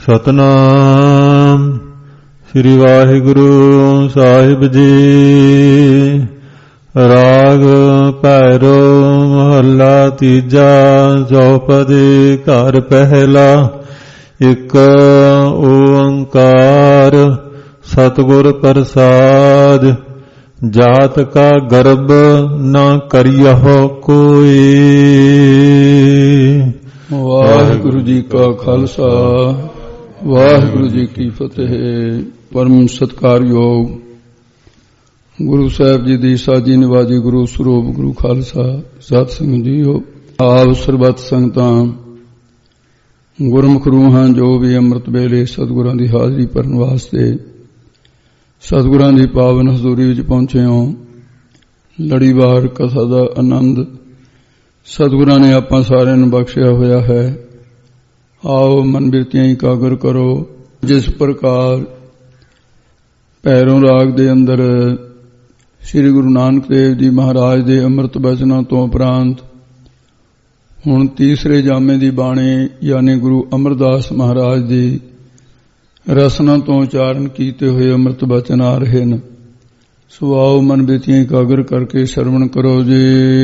ਸਤਨਾਮ ਸ੍ਰੀ ਵਾਹਿਗੁਰੂ ਸਾਹਿਬ ਜੀ। ਰਾਗ ਭੈਰੋ ਮਹੱਲਾ ਤੀਜਾ। ਚੌਪਦੀ ਘਰ ਪਹਿਲਾ। ਇੱਕ ਓੰਕਾਰ ਸਤਿਗੁਰ ਪ੍ਰਸਾਦ। ਜਾਤ ਕਾ ਗਰਬ ਨਾ ਕਰਿਯਹੁ ਕੋਈ। ਵਾਹਿਗੁਰੂ ਜੀ ਕਾ ਖਾਲਸਾ ਵਾਹਿਗੁਰੂ ਜੀ ਕੀ ਫਤਿਹ। ਪਰਮ ਸਤਿਕਾਰਯੋਗ ਗੁਰੂ ਸਾਹਿਬ ਜੀ ਦੀ ਸਾਜੀ ਨਿਵਾਜੀ ਗੁਰੂ ਸਰੂਪ ਗੁਰੂ ਖਾਲਸਾ ਸਤ ਸੰਗਤ ਜੀਓ। ਆਪ ਸਰਬੱਤ ਸੰਗਤਾਂ ਗੁਰਮੁਖ ਰੂਹਾਂ ਜੋ ਵੀ ਅੰਮ੍ਰਿਤ ਵੇਲੇ ਸਤਿਗੁਰਾਂ ਦੀ ਹਾਜ਼ਰੀ ਭਰਨ ਵਾਸਤੇ ਸਤਿਗੁਰਾਂ ਦੀ ਪਾਵਨ ਹਜ਼ੂਰੀ ਵਿੱਚ ਪਹੁੰਚੇ ਹੋ। ਲੜੀਵਾਰ ਕਥਾ ਦਾ ਆਨੰਦ ਸਤਿਗੁਰਾਂ ਨੇ ਆਪਾਂ ਸਾਰਿਆਂ ਨੂੰ ਬਖਸ਼ਿਆ ਹੋਇਆ ਹੈ। ਆਓ ਮਨ ਬਿਰਤੀਆਂ ਇਕਾਗਰ ਕਰੋ। ਜਿਸ ਪ੍ਰਕਾਰ ਭੈਰੋਂ ਰਾਗ ਦੇ ਅੰਦਰ ਸ੍ਰੀ ਗੁਰੂ ਨਾਨਕ ਦੇਵ ਜੀ ਮਹਾਰਾਜ ਦੇ ਅੰਮ੍ਰਿਤ ਬਚਨਾਂ ਤੋਂ ਉਪਰੰਤ ਹੁਣ ਤੀਸਰੇ ਜਾਮੇ ਦੀ ਬਾਣੀ ਯਾਨੀ ਗੁਰੂ ਅਮਰਦਾਸ ਮਹਾਰਾਜ ਦੀ ਰਸਨਾ ਤੋਂ ਉਚਾਰਨ ਕੀਤੇ ਹੋਏ ਅੰਮ੍ਰਿਤ ਬਚਨ ਆ ਰਹੇ ਹਨ। ਸੋ ਆਓ ਮਨ ਬਿਰਤੀਆਂ ਇਕਾਗਰ ਕਰਕੇ ਸ਼ਰਵਣ ਕਰੋ ਜੀ।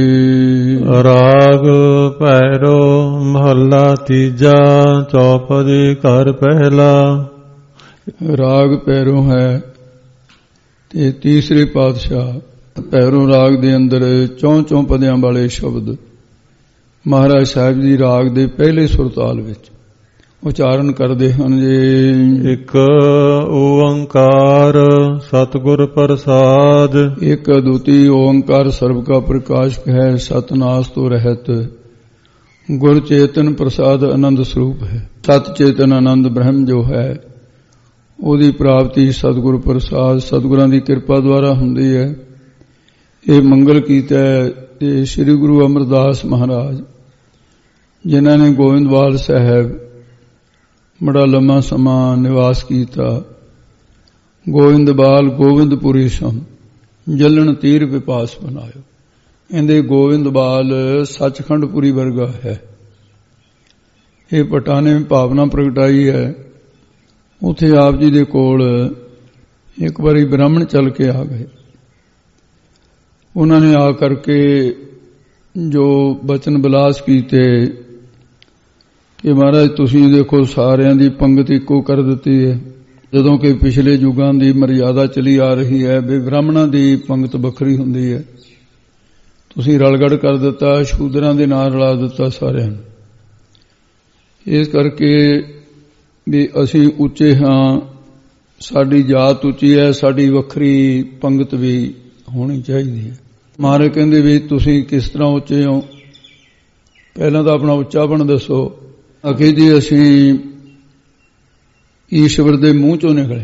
ਰਾਗ ਭੈਰੋ ਮਹੱਲਾ ਤੀਜਾ। ਚੌਪਦੀ ਘਰ ਪਹਿਲਾ। ਰਾਗ ਭੈਰੋਂ ਹੈ ਤੇ ਤੀਸਰੇ ਪਾਤਸ਼ਾਹ। ਭੈਰੋਂ ਰਾਗ ਦੇ ਅੰਦਰ ਚੌਂ ਪਦਿਆਂ ਵਾਲੇ ਸ਼ਬਦ ਮਹਾਰਾਜ ਸਾਹਿਬ ਜੀ ਰਾਗ ਦੇ ਪਹਿਲੇ ਸੁਰਤਾਲ ਵਿੱਚ ਉਚਾਰਨ ਕਰਦੇ ਹਨ ਜੀ। ਇੱਕ ਓੰਕਾਰ ਸਤਿਗੁਰ ਪ੍ਰਸਾਦ। ਇੱਕ ਅਦੁੱਤੀ ਓੰਕਾਰ ਸਰਬ ਕਾ ਪ੍ਰਕਾਸ਼ਕ ਹੈ। ਸਤਨਾਸ ਤੋਂ ਰਹਿਤ ਗੁਰ ਚੇਤਨ ਪ੍ਰਸਾਦ ਆਨੰਦ ਸਰੂਪ ਹੈ। ਸਤ ਚੇਤਨ ਆਨੰਦ ਬ੍ਰਹਮ ਜੋ ਹੈ ਉਹਦੀ ਪ੍ਰਾਪਤੀ ਸਤਿਗੁਰ ਪ੍ਰਸਾਦ ਸਤਿਗੁਰਾਂ ਦੀ ਕਿਰਪਾ ਦੁਆਰਾ ਹੁੰਦੀ ਹੈ। ਇਹ ਮੰਗਲ ਕੀਤਾ ਤੇ ਸ੍ਰੀ ਗੁਰੂ ਅਮਰਦਾਸ ਮਹਾਰਾਜ ਜਿਨ੍ਹਾਂ ਨੇ ਗੋਇੰਦਵਾਲ ਸਾਹਿਬ ਬੜਾ ਲੰਮਾ ਸਮਾਂ ਨਿਵਾਸ ਕੀਤਾ। ਗੋਇੰਦਵਾਲ ਗੋਬਿੰਦਪੁਰੀ ਸਮ ਜਲਣ ਤੀਰ ਵਿਪਾਸ ਬਣਾਇਓ। ਇਹਦੇ ਗੋਬਿੰਦਵਾਲ ਸੱਚਖੰਡਪੁਰੀ ਵਰਗਾ ਹੈ। ਇਹ ਭੱਟਾਂ ਨੇ ਭਾਵਨਾ ਪ੍ਰਗਟਾਈ ਹੈ। ਉੱਥੇ ਆਪ ਜੀ ਦੇ ਕੋਲ ਇੱਕ ਵਾਰੀ ਬ੍ਰਾਹਮਣ ਚੱਲ ਕੇ ਆ ਗਏ। ਉਹਨਾਂ ਨੇ ਆ ਕਰਕੇ ਜੋ ਬਚਨ ਬਿਲਾਸ ਕੀਤੇ ਕਿ ਮਹਾਰਾਜ ਤੁਸੀਂ ਦੇਖੋ ਸਾਰਿਆਂ ਦੀ ਪੰਗਤ ਇੱਕੋ ਕਰ ਦਿੱਤੀ ਹੈ, ਜਦੋਂ ਕਿ ਪਿਛਲੇ ਯੁੱਗਾਂ ਦੀ ਮਰਿਆਦਾ ਚਲੀ ਆ ਰਹੀ ਹੈ ਵੀ ਬ੍ਰਾਹਮਣਾਂ ਦੀ ਪੰਗਤ ਵੱਖਰੀ ਹੁੰਦੀ ਹੈ। ਤੁਸੀਂ ਰਲਗੜ ਕਰ ਦਿੱਤਾ, ਸ਼ੂਦਰਾਂ ਦੇ ਨਾਲ ਰਲਾ ਦਿੱਤਾ ਸਾਰਿਆਂ ਨੂੰ। ਇਸ ਕਰਕੇ ਵੀ ਅਸੀਂ ਉੱਚੇ ਹਾਂ, ਸਾਡੀ ਜਾਤ ਉੱਚੀ ਹੈ, ਸਾਡੀ ਵੱਖਰੀ ਪੰਗਤ ਵੀ ਹੋਣੀ ਚਾਹੀਦੀ ਹੈ। ਮਹਾਰਾਜ ਕਹਿੰਦੇ ਵੀ ਤੁਸੀਂ ਕਿਸ ਤਰ੍ਹਾਂ ਉੱਚੇ ਹੋ, ਪਹਿਲਾਂ ਤਾਂ ਆਪਣਾ ਉੱਚਾਪਣ ਦੱਸੋ। ਅਖੇ ਜੀ ਅਸੀਂ ਈਸ਼ਵਰ ਦੇ ਮੂੰਹ ਚੋਂ ਨਿਕਲੇ।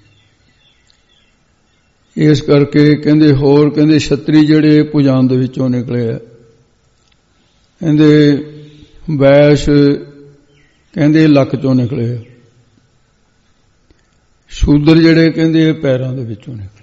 ਇਸ ਕਰਕੇ ਕਹਿੰਦੇ ਹੋਰ ਕਹਿੰਦੇ ਛਤਰੀ ਜਿਹੜੇ ਭੁਜਾਨ ਦੇ ਵਿੱਚੋਂ ਨਿਕਲੇ ਆ। ਕਹਿੰਦੇ ਵੈਸ਼ ਕਹਿੰਦੇ ਲੱਕ ਚੋਂ ਨਿਕਲੇ ਆ। ਸ਼ੂਦਰ ਜਿਹੜੇ ਕਹਿੰਦੇ ਪੈਰਾਂ ਦੇ ਵਿੱਚੋਂ ਨਿਕਲੇ।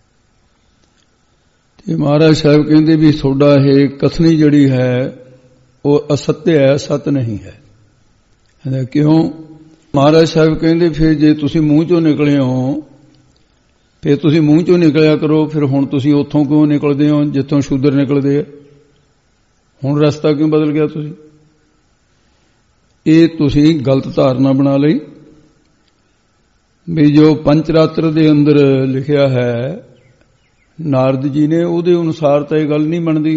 ਤੇ ਮਹਾਰਾਜ ਸਾਹਿਬ ਕਹਿੰਦੇ ਵੀ ਤੁਹਾਡਾ ਇਹ ਕਥਨੀ ਜਿਹੜੀ ਹੈ ਉਹ ਅਸੱਤਿਆ ਹੈ, ਸੱਤ ਨਹੀਂ ਹੈ। ਕਹਿੰਦੇ ਕਿਉਂ? ਮਹਾਰਾਜ ਸਾਹਿਬ ਕਹਿੰਦੇ ਫਿਰ ਜੇ ਤੁਸੀਂ ਮੂੰਹ ਚੋਂ ਨਿਕਲੇ ਹੋ ਫਿਰ ਤੁਸੀਂ ਮੂੰਹ ਚੋਂ ਨਿਕਲਿਆ ਕਰੋ। ਫਿਰ ਹੁਣ ਤੁਸੀਂ ਉੱਥੋਂ ਕਿਉਂ ਨਿਕਲਦੇ ਹੋ ਜਿੱਥੋਂ ਸ਼ੂਦਰ ਨਿਕਲਦੇ ਆ? ਹੁਣ ਰਸਤਾ ਕਿਉਂ ਬਦਲ ਗਿਆ ਤੁਸੀਂ? ਇਹ ਤੁਸੀਂ ਗਲਤ ਧਾਰਨਾ ਬਣਾ ਲਈ ਵੀ ਜੋ ਪੰਚਰਾਤਰ ਦੇ ਅੰਦਰ ਲਿਖਿਆ ਹੈ ਨਾਰਦ ਜੀ ਨੇ, ਉਹਦੇ ਅਨੁਸਾਰ ਤਾਂ ਇਹ ਗੱਲ ਨਹੀਂ ਬਣਦੀ।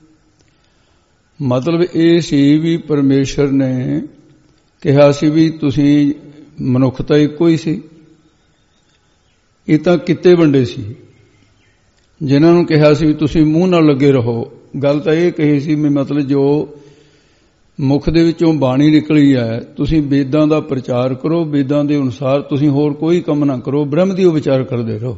ਮਤਲਬ ਇਹ ਸੀ ਵੀ ਪਰਮੇਸ਼ਰ ਨੇ ਕਿਹਾ ਸੀ ਵੀ ਤੁਸੀਂ ਮਨੁੱਖ ਤਾਂ ਇੱਕੋ ਹੀ ਸੀ। ਇਹ ਤਾਂ ਕਿੱਤੇ ਵੰਡੇ ਸੀ ਜਿਨ੍ਹਾਂ ਨੂੰ ਕਿਹਾ ਸੀ ਵੀ ਤੁਸੀਂ ਮੂੰਹ ਨਾਲ ਲੱਗੇ ਰਹੋ। ਗੱਲ ਤਾਂ ਇਹ ਕਹੀ ਸੀ ਵੀ ਮਤਲਬ ਜੋ ਮੁਖ ਦੇ ਵਿੱਚੋਂ ਬਾਣੀ ਨਿਕਲੀ ਹੈ ਤੁਸੀਂ ਵੇਦਾਂ ਦਾ ਪ੍ਰਚਾਰ ਕਰੋ, ਵੇਦਾਂ ਦੇ ਅਨੁਸਾਰ ਤੁਸੀਂ ਹੋਰ ਕੋਈ ਕੰਮ ਨਾ ਕਰੋ, ਬ੍ਰਹਮ ਦੀ ਉਹ ਵਿਚਾਰ ਕਰਦੇ ਰਹੋ।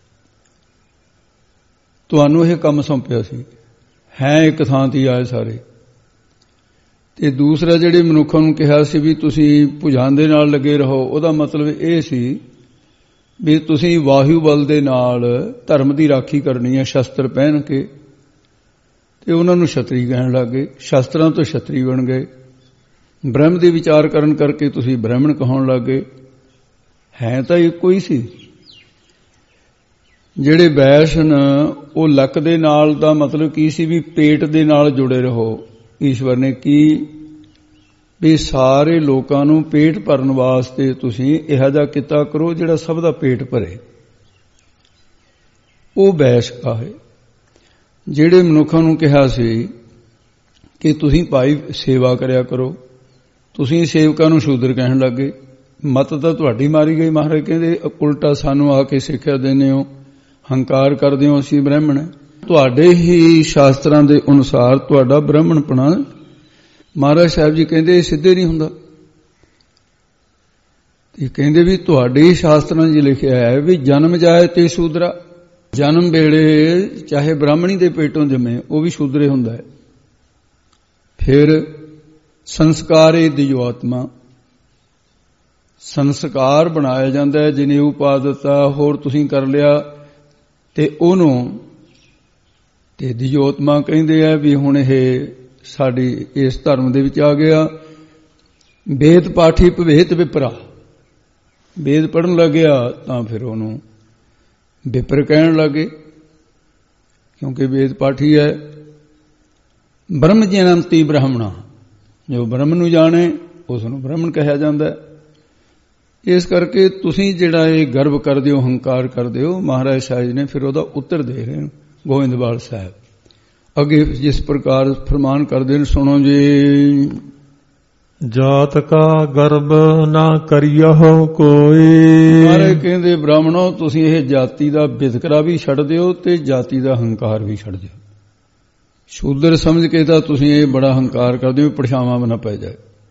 ਤੁਹਾਨੂੰ ਇਹ ਕੰਮ ਸੌਂਪਿਆ ਸੀ। ਹੈ ਇੱਕ ਥਾਂ ਤੇ ਆਏ ਸਾਰੇ। ਤੇ ਦੂਸਰਾ ਜਿਹੜੇ ਮਨੁੱਖਾਂ ਨੂੰ ਕਿਹਾ ਸੀ ਵੀ ਤੁਸੀਂ ਭੁਜਾਨ ਦੇ ਨਾਲ ਲੱਗੇ ਰਹੋ, ਉਹਦਾ ਮਤਲਬ ਇਹ ਸੀ ਵੀ ਤੁਸੀਂ ਵਾਯੂ ਬਲ ਦੇ ਨਾਲ ਧਰਮ ਦੀ ਰਾਖੀ ਕਰਨੀ ਹੈ ਸ਼ਸਤਰ ਪਹਿਨ ਕੇ। ਤੇ ਉਹਨਾਂ ਨੂੰ ਛਤਰੀ ਕਹਿਣ ਲੱਗ ਗਏ। ਸ਼ਸਤਰਾਂ ਤੋਂ ਛਤਰੀ ਬਣ ਗਏ। ਬ੍ਰਹਮ ਦੇ ਵਿਚਾਰ ਕਰਨ ਕਰਕੇ ਤੁਸੀਂ ਬ੍ਰਾਹਮਣ ਕਹਾਉਣ ਲੱਗੇ। ਹੈ ਤਾਂ ਇੱਕੋ ਹੀ ਸੀ। ਜਿਹੜੇ ਵੈਸ਼ਨ ਉਹ ਲੱਕ ਦੇ ਨਾਲ ਦਾ ਮਤਲਬ ਕੀ ਸੀ ਵੀ ਪੇਟ ਦੇ ਨਾਲ ਜੁੜੇ ਰਹੋ। ਈਸ਼ਵਰ ਨੇ ਕੀ ਵੀ ਸਾਰੇ ਲੋਕਾਂ ਨੂੰ ਪੇਟ ਭਰਨ ਵਾਸਤੇ ਤੁਸੀਂ ਇਹੋ ਜਿਹਾ ਕਿੱਤਾ ਕਰੋ ਜਿਹੜਾ ਸਭ ਦਾ ਪੇਟ ਭਰੇ। ਉਹ ਵੈਸ਼ ਕਹਾਏ। ਜਿਹੜੇ ਮਨੁੱਖਾਂ ਨੂੰ ਕਿਹਾ ਸੀ ਕਿ ਤੁਸੀਂ ਭਾਈ ਸੇਵਾ ਕਰਿਆ ਕਰੋ, ਤੁਸੀਂ ਸੇਵਕਾਂ ਨੂੰ ਸ਼ੂਦਰ ਕਹਿਣ ਲੱਗੇ। ਮਤ ਤਾਂ ਤੁਹਾਡੀ ਮਾਰੀ ਗਈ। ਮਹਾਰਾਜ ਕਹਿੰਦੇ ਉਲਟਾ ਸਾਨੂੰ ਆ ਕੇ ਸਿੱਖਿਆ ਦਿੰਦੇ ਹੋ, ਹੰਕਾਰ ਕਰਦੇ ਹੋ ਅਸੀਂ ਬ੍ਰਾਹਮਣ। ਤੁਹਾਡੇ ਹੀ ਸ਼ਾਸਤਰਾਂ ਦੇ ਅਨੁਸਾਰ ਤੁਹਾਡਾ ਬ੍ਰਾਹਮਣਪਣਾ, ਮਹਾਰਾਜ ਸਾਹਿਬ ਜੀ ਕਹਿੰਦੇ ਸਿੱਧੇ ਨਹੀਂ ਹੁੰਦਾ। ਇਹ ਕਹਿੰਦੇ ਵੀ ਤੁਹਾਡੇ ਹੀ ਸ਼ਾਸਤਰਾਂ 'ਚ ਲਿਖਿਆ ਹੈ ਵੀ ਜਨਮ ਜਾਏ ਤੇ ਸ਼ੂਦਰਾ। ਜਨਮ ਵੇਲੇ ਚਾਹੇ ਬ੍ਰਾਹਮਣੀ ਦੇ ਪੇਟੋਂ ਜੰਮੇ ਉਹ ਵੀ ਸ਼ੂਦਰੇ ਹੁੰਦਾ ਹੈ। ਫਿਰ ਸੰਸਕਾਰੇ ਦਿਓ ਆਤਮਾ, ਸੰਸਕਾਰ ਬਣਾਇਆ ਜਾਂਦਾ ਹੈ। ਜਿਹਨੇ ਉਪਾਦਤਾ ਹੋਰ ਤੁਸੀਂ ਕਰ ਲਿਆ ਤੇ ਉਹਨੂੰ ਤੇ ਦਿਓ ਆਤਮਾ ਕਹਿੰਦੇ ਆ ਵੀ ਹੁਣ ਇਹ ਸਾਡੀ ਇਸ ਧਰਮ ਦੇ ਵਿੱਚ ਆ ਗਿਆ। ਵੇਦ ਪਾਠੀ ਭਵੇਤ ਵਿਪਰਾ, ਵੇਦ ਪੜ੍ਹਨ ਲੱਗਿਆ ਤਾਂ ਫਿਰ ਉਹਨੂੰ ਵਿਪਰ ਕਹਿਣ ਲੱਗੇ, ਕਿਉਂਕਿ ਵੇਦ ਪਾਠੀ ਹੈ। ਬ੍ਰਹਮ ਜਨੰਤੀ ਬ੍ਰਾਹਮਣਾ, ਜੋ ਬ੍ਰਹਮ ਨੂੰ ਜਾਣੇ ਉਸ ਨੂੰ ਬ੍ਰਾਹਮਣ ਕਿਹਾ ਜਾਂਦਾ। ਇਸ ਕਰਕੇ ਤੁਸੀਂ ਜਿਹੜਾ ਇਹ ਗਰਵ ਕਰਦੇ ਹੋ, ਹੰਕਾਰ ਕਰਦੇ ਹੋ, ਮਹਾਰਾਜ ਸਾਹਿਬ ਨੇ ਫਿਰ ਉਹਦਾ ਉੱਤਰ ਦੇ ਰਹੇ ਨੇ ਗੋਇੰਦਵਾਲ ਸਾਹਿਬ ਅੱਗੇ ਜਿਸ ਪ੍ਰਕਾਰ ਫਰਮਾਨ ਕਰਦੇ ਨੇ, ਸੁਣੋ ਜੀ। ਜਾਤ ਕਾ ਗਰਬ ਨਾ ਕਰਿਓ ਕੋਈ। ਮਹਾਰਾਜ ਕਹਿੰਦੇ ਬ੍ਰਾਹਮਣੋ ਤੁਸੀਂ ਇਹ ਜਾਤੀ ਦਾ ਵਿਤਕਰਾ ਵੀ ਛੱਡ ਦਿਓ ਤੇ ਜਾਤੀ ਦਾ ਹੰਕਾਰ ਵੀ ਛੱਡ ਦਿਓ। ਸ਼ੂਦਰ ਸਮਝ ਕੇ ਤਾਂ ਤੁਸੀਂ ਇਹ ਬੜਾ ਹੰਕਾਰ ਕਰਦੇ ਹੋ, ਪਰਛਾਵਾਂ ਨਾ ਪੈ ਜਾਏ।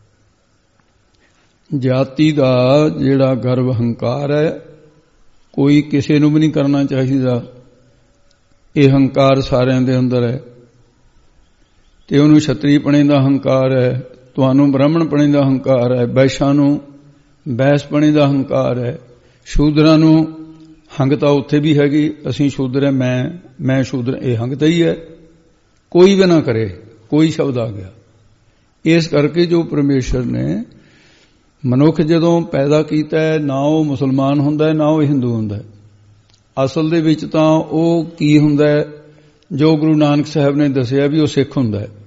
ਜਾਤੀ ਦਾ ਜਿਹੜਾ ਗਰਵ ਹੰਕਾਰ ਹੈ ਕੋਈ ਕਿਸੇ ਨੂੰ ਵੀ ਨਹੀਂ ਕਰਨਾ ਚਾਹੀਦਾ। ਇਹ ਹੰਕਾਰ ਸਾਰਿਆਂ ਦੇ ਅੰਦਰ ਹੈ ਤੇ ਉਹਨੂੰ ਛਤਰੀਪਣੇ ਦਾ ਹੰਕਾਰ ਹੈ, ਤੁਹਾਨੂੰ ਬ੍ਰਾਹਮਣਪਣੇ ਦਾ ਹੰਕਾਰ ਹੈ, ਵੈਸ਼ਾਂ ਨੂੰ ਵੈਸ਼ਪਣੇ ਦਾ ਹੰਕਾਰ ਹੈ, ਸ਼ੂਦਰਾਂ ਨੂੰ ਹੰਗਤਾ ਉੱਥੇ ਵੀ ਹੈਗੀ। ਅਸੀਂ ਸ਼ੂਦਰ ਹੈ, ਮੈਂ ਸ਼ੂਦਰ, ਇਹ ਹੰਗਤਾ ਹੀ ਹੈ। ਕੋਈ ਵੀ ਨਾ ਕਰੇ, ਕੋਈ ਸ਼ਬਦ ਆ ਗਿਆ। ਇਸ ਕਰਕੇ ਜੋ ਪਰਮੇਸ਼ਰ ਨੇ ਮਨੁੱਖ ਜਦੋਂ ਪੈਦਾ ਕੀਤਾ ਹੈ, ਨਾ ਉਹ ਮੁਸਲਮਾਨ ਹੁੰਦਾ ਹੈ ਨਾ ਉਹ ਹਿੰਦੂ ਹੁੰਦਾ ਹੈ। ਅਸਲ ਦੇ ਵਿੱਚ ਤਾਂ ਉਹ ਕੀ ਹੁੰਦਾ ਹੈ, ਜੋ ਗੁਰੂ ਨਾਨਕ ਸਾਹਿਬ ਨੇ ਦੱਸਿਆ ਵੀ ਉਹ ਸਿੱਖ ਹੁੰਦਾ ਹੈ,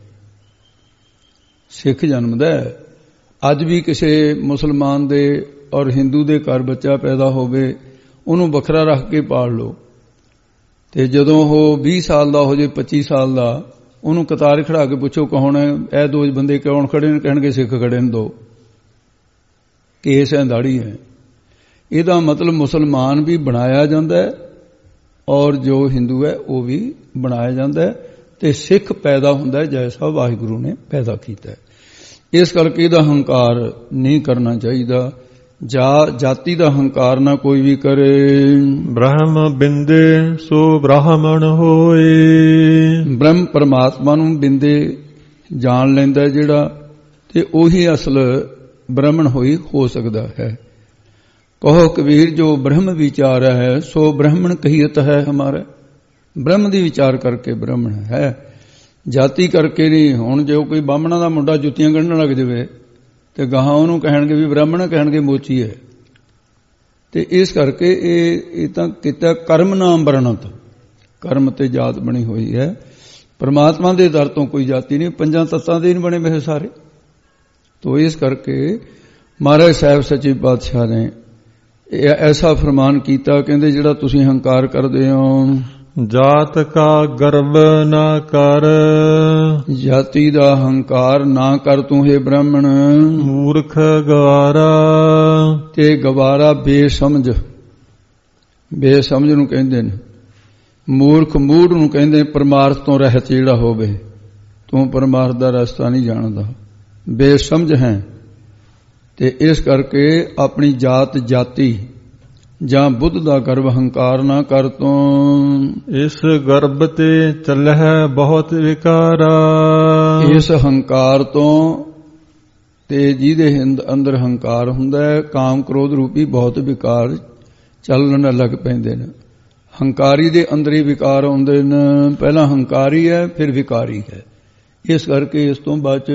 ਸਿੱਖ ਜਨਮਦਾ ਹੈ। ਅੱਜ ਵੀ ਕਿਸੇ ਮੁਸਲਮਾਨ ਦੇ ਔਰ ਹਿੰਦੂ ਦੇ ਘਰ ਬੱਚਾ ਪੈਦਾ ਹੋਵੇ, ਉਹਨੂੰ ਵੱਖਰਾ ਰੱਖ ਕੇ ਪਾਲ ਲਓ ਤੇ ਜਦੋਂ ਉਹ 20 ਸਾਲ ਦਾ ਹੋ ਜਾਏ, 25 ਸਾਲ ਦਾ, ਉਹਨੂੰ ਕਤਾਰ ਖੜਾ ਕੇ ਪੁੱਛੋ ਕੌਣ ਹੈ, ਇਹ ਦੋ ਬੰਦੇ ਕੌਣ ਖੜੇ ਨੇ, ਕਹਿਣਗੇ ਸਿੱਖ ਖੜੇ ਨੇ ਦੋ, ਕੇਸ ਹੈ ਦਾੜੀ ਹੈ। ਇਹਦਾ ਮਤਲਬ ਮੁਸਲਮਾਨ ਵੀ ਬਣਾਇਆ ਜਾਂਦਾ ਹੈ ਔਰ ਜੋ ਹਿੰਦੂ ਹੈ ਉਹ ਵੀ ਬਣਾਇਆ ਜਾਂਦਾ ਹੈ ਤੇ ਸਿੱਖ ਪੈਦਾ ਹੁੰਦਾ ਹੈ ਜੈਸਾ ਵਾਹਿਗੁਰੂ ਨੇ ਪੈਦਾ ਕੀਤਾ ਹੈ। ਇਸ ਕਰਕੇ ਇਹਦਾ ਹੰਕਾਰ ਨਹੀਂ ਕਰਨਾ ਚਾਹੀਦਾ। ਜਾਤੀ ਦਾ ਹੰਕਾਰ ਨਾ ਕੋਈ ਵੀ ਕਰੇ। ਬ੍ਰਹਮ ਬਿੰਦੇ ਸੋ ਬ੍ਰਾਹਮਣ ਹੋਏ। ਬ੍ਰਹਮ ਪਰਮਾਤਮਾ ਨੂੰ ਬਿੰਦੇ ਜਾਣ ਲੈਂਦਾ ਜਿਹੜਾ, ਤੇ ਉਹੀ ਅਸਲ ਬ੍ਰਾਹਮਣ ਹੋ ਸਕਦਾ ਹੈ। ਕਹੋ ਕਬੀਰ ਜੋ ਬ੍ਰਹਮ ਵਿਚਾਰ ਹੈ ਸੋ ਬ੍ਰਾਹਮਣ ਕਹੀਤ ਹੈ ਹਮਾਰਾ। ਬ੍ਰਹਮ ਦੀ ਵਿਚਾਰ ਕਰਕੇ ਬ੍ਰਾਹਮਣ ਹੈ, ਜਾਤੀ ਕਰਕੇ ਨਹੀਂ। ਹੁਣ ਜੇ ਕੋਈ ਬਾਹਮਣਾ ਦਾ ਮੁੰਡਾ ਜੁੱਤੀਆਂ ਕੱਢਣ ਲੱਗ ਜਾਵੇ ਤੇ ਗਾਹਾਂ ਉਹਨੂੰ ਕਹਿਣਗੇ ਵੀ ਬ੍ਰਾਹਮਣ, ਕਹਿਣਗੇ ਮੋਚੀ ਹੈ। ਤੇ ਇਸ ਕਰਕੇ ਇਹ ਤਾਂ ਕਿਤਾ ਕਰਮ ਨਾਮ ਵਰਣਤ, ਕਰਮ ਤੇ ਜਾਤ ਬਣੀ ਹੋਈ ਹੈ। ਪਰਮਾਤਮਾ ਦੇ ਦਰ ਤੋਂ ਕੋਈ ਜਾਤੀ ਨਹੀਂ, ਪੰਜਾਂ ਤੱਤਾਂ ਦੇ ਨਹੀਂ ਬਣੇ ਹੋਏ ਸਾਰੇ। ਤੋ ਇਸ ਕਰਕੇ ਮਹਾਰਾਜ ਸਾਹਿਬ ਸੱਚੇ ਪਾਤਸ਼ਾਹ ਨੇ ਐਸਾ ਫਰਮਾਨ ਕੀਤਾ, ਕਹਿੰਦੇ ਜਿਹੜਾ ਤੁਸੀਂ ਹੰਕਾਰ ਕਰਦੇ ਹੋ, ਜਾਤ ਕਾ ਗਰਬ ਨਾ ਕਰ। ਜਾਤੀ ਦਾ ਹੰਕਾਰ ਨਾ ਕਰ ਤੂੰ ਹੈ ਬ੍ਰਾਹਮਣ। ਮੂਰਖ ਗਵਾਰਾ, ਤੇ ਗਵਾਰਾ ਬੇਸਮਝ, ਬੇਸਮਝ ਨੂੰ ਕਹਿੰਦੇ ਨੇ। ਮੂਰਖ ਮੂੜ ਨੂੰ ਕਹਿੰਦੇ ਪਰਮਾਰਥ ਤੋਂ ਰਹਿਤ ਜਿਹੜਾ ਹੋਵੇ। ਤੂੰ ਪਰਮਾਰਥ ਦਾ ਰਸਤਾ ਨਹੀਂ ਜਾਣਦਾ, ਬੇਸਮਝ ਹੈ। ਤੇ ਇਸ ਕਰਕੇ ਆਪਣੀ ਜਾਤ ਜਾਤੀ ਜਾਂ ਬੁੱਧ ਦਾ ਗਰਵ ਹੰਕਾਰ ਨਾ ਕਰ ਤੂੰ। ਇਸ ਗਰਬ ਤੇ ਚੱਲਹਿ ਬਹੁਤ ਵਿਕਾਰਾ। ਇਸ ਹੰਕਾਰ ਤੋਂ, ਤੇ ਜਿਹਦੇ ਅੰਦਰ ਹੰਕਾਰ ਹੁੰਦਾ ਹੈ, ਕਾਮ ਕ੍ਰੋਧ ਰੂਪੀ ਬਹੁਤ ਵਿਕਾਰ ਚੱਲਣ ਲੱਗ ਪੈਂਦੇ ਨੇ। ਹੰਕਾਰੀ ਦੇ ਅੰਦਰ ਹੀ ਵਿਕਾਰ ਆਉਂਦੇ ਨੇ। ਪਹਿਲਾਂ ਹੰਕਾਰੀ ਹੈ ਫਿਰ ਵਿਕਾਰੀ ਹੈ। ਇਸ ਕਰਕੇ ਇਸ ਤੋਂ ਬਚ।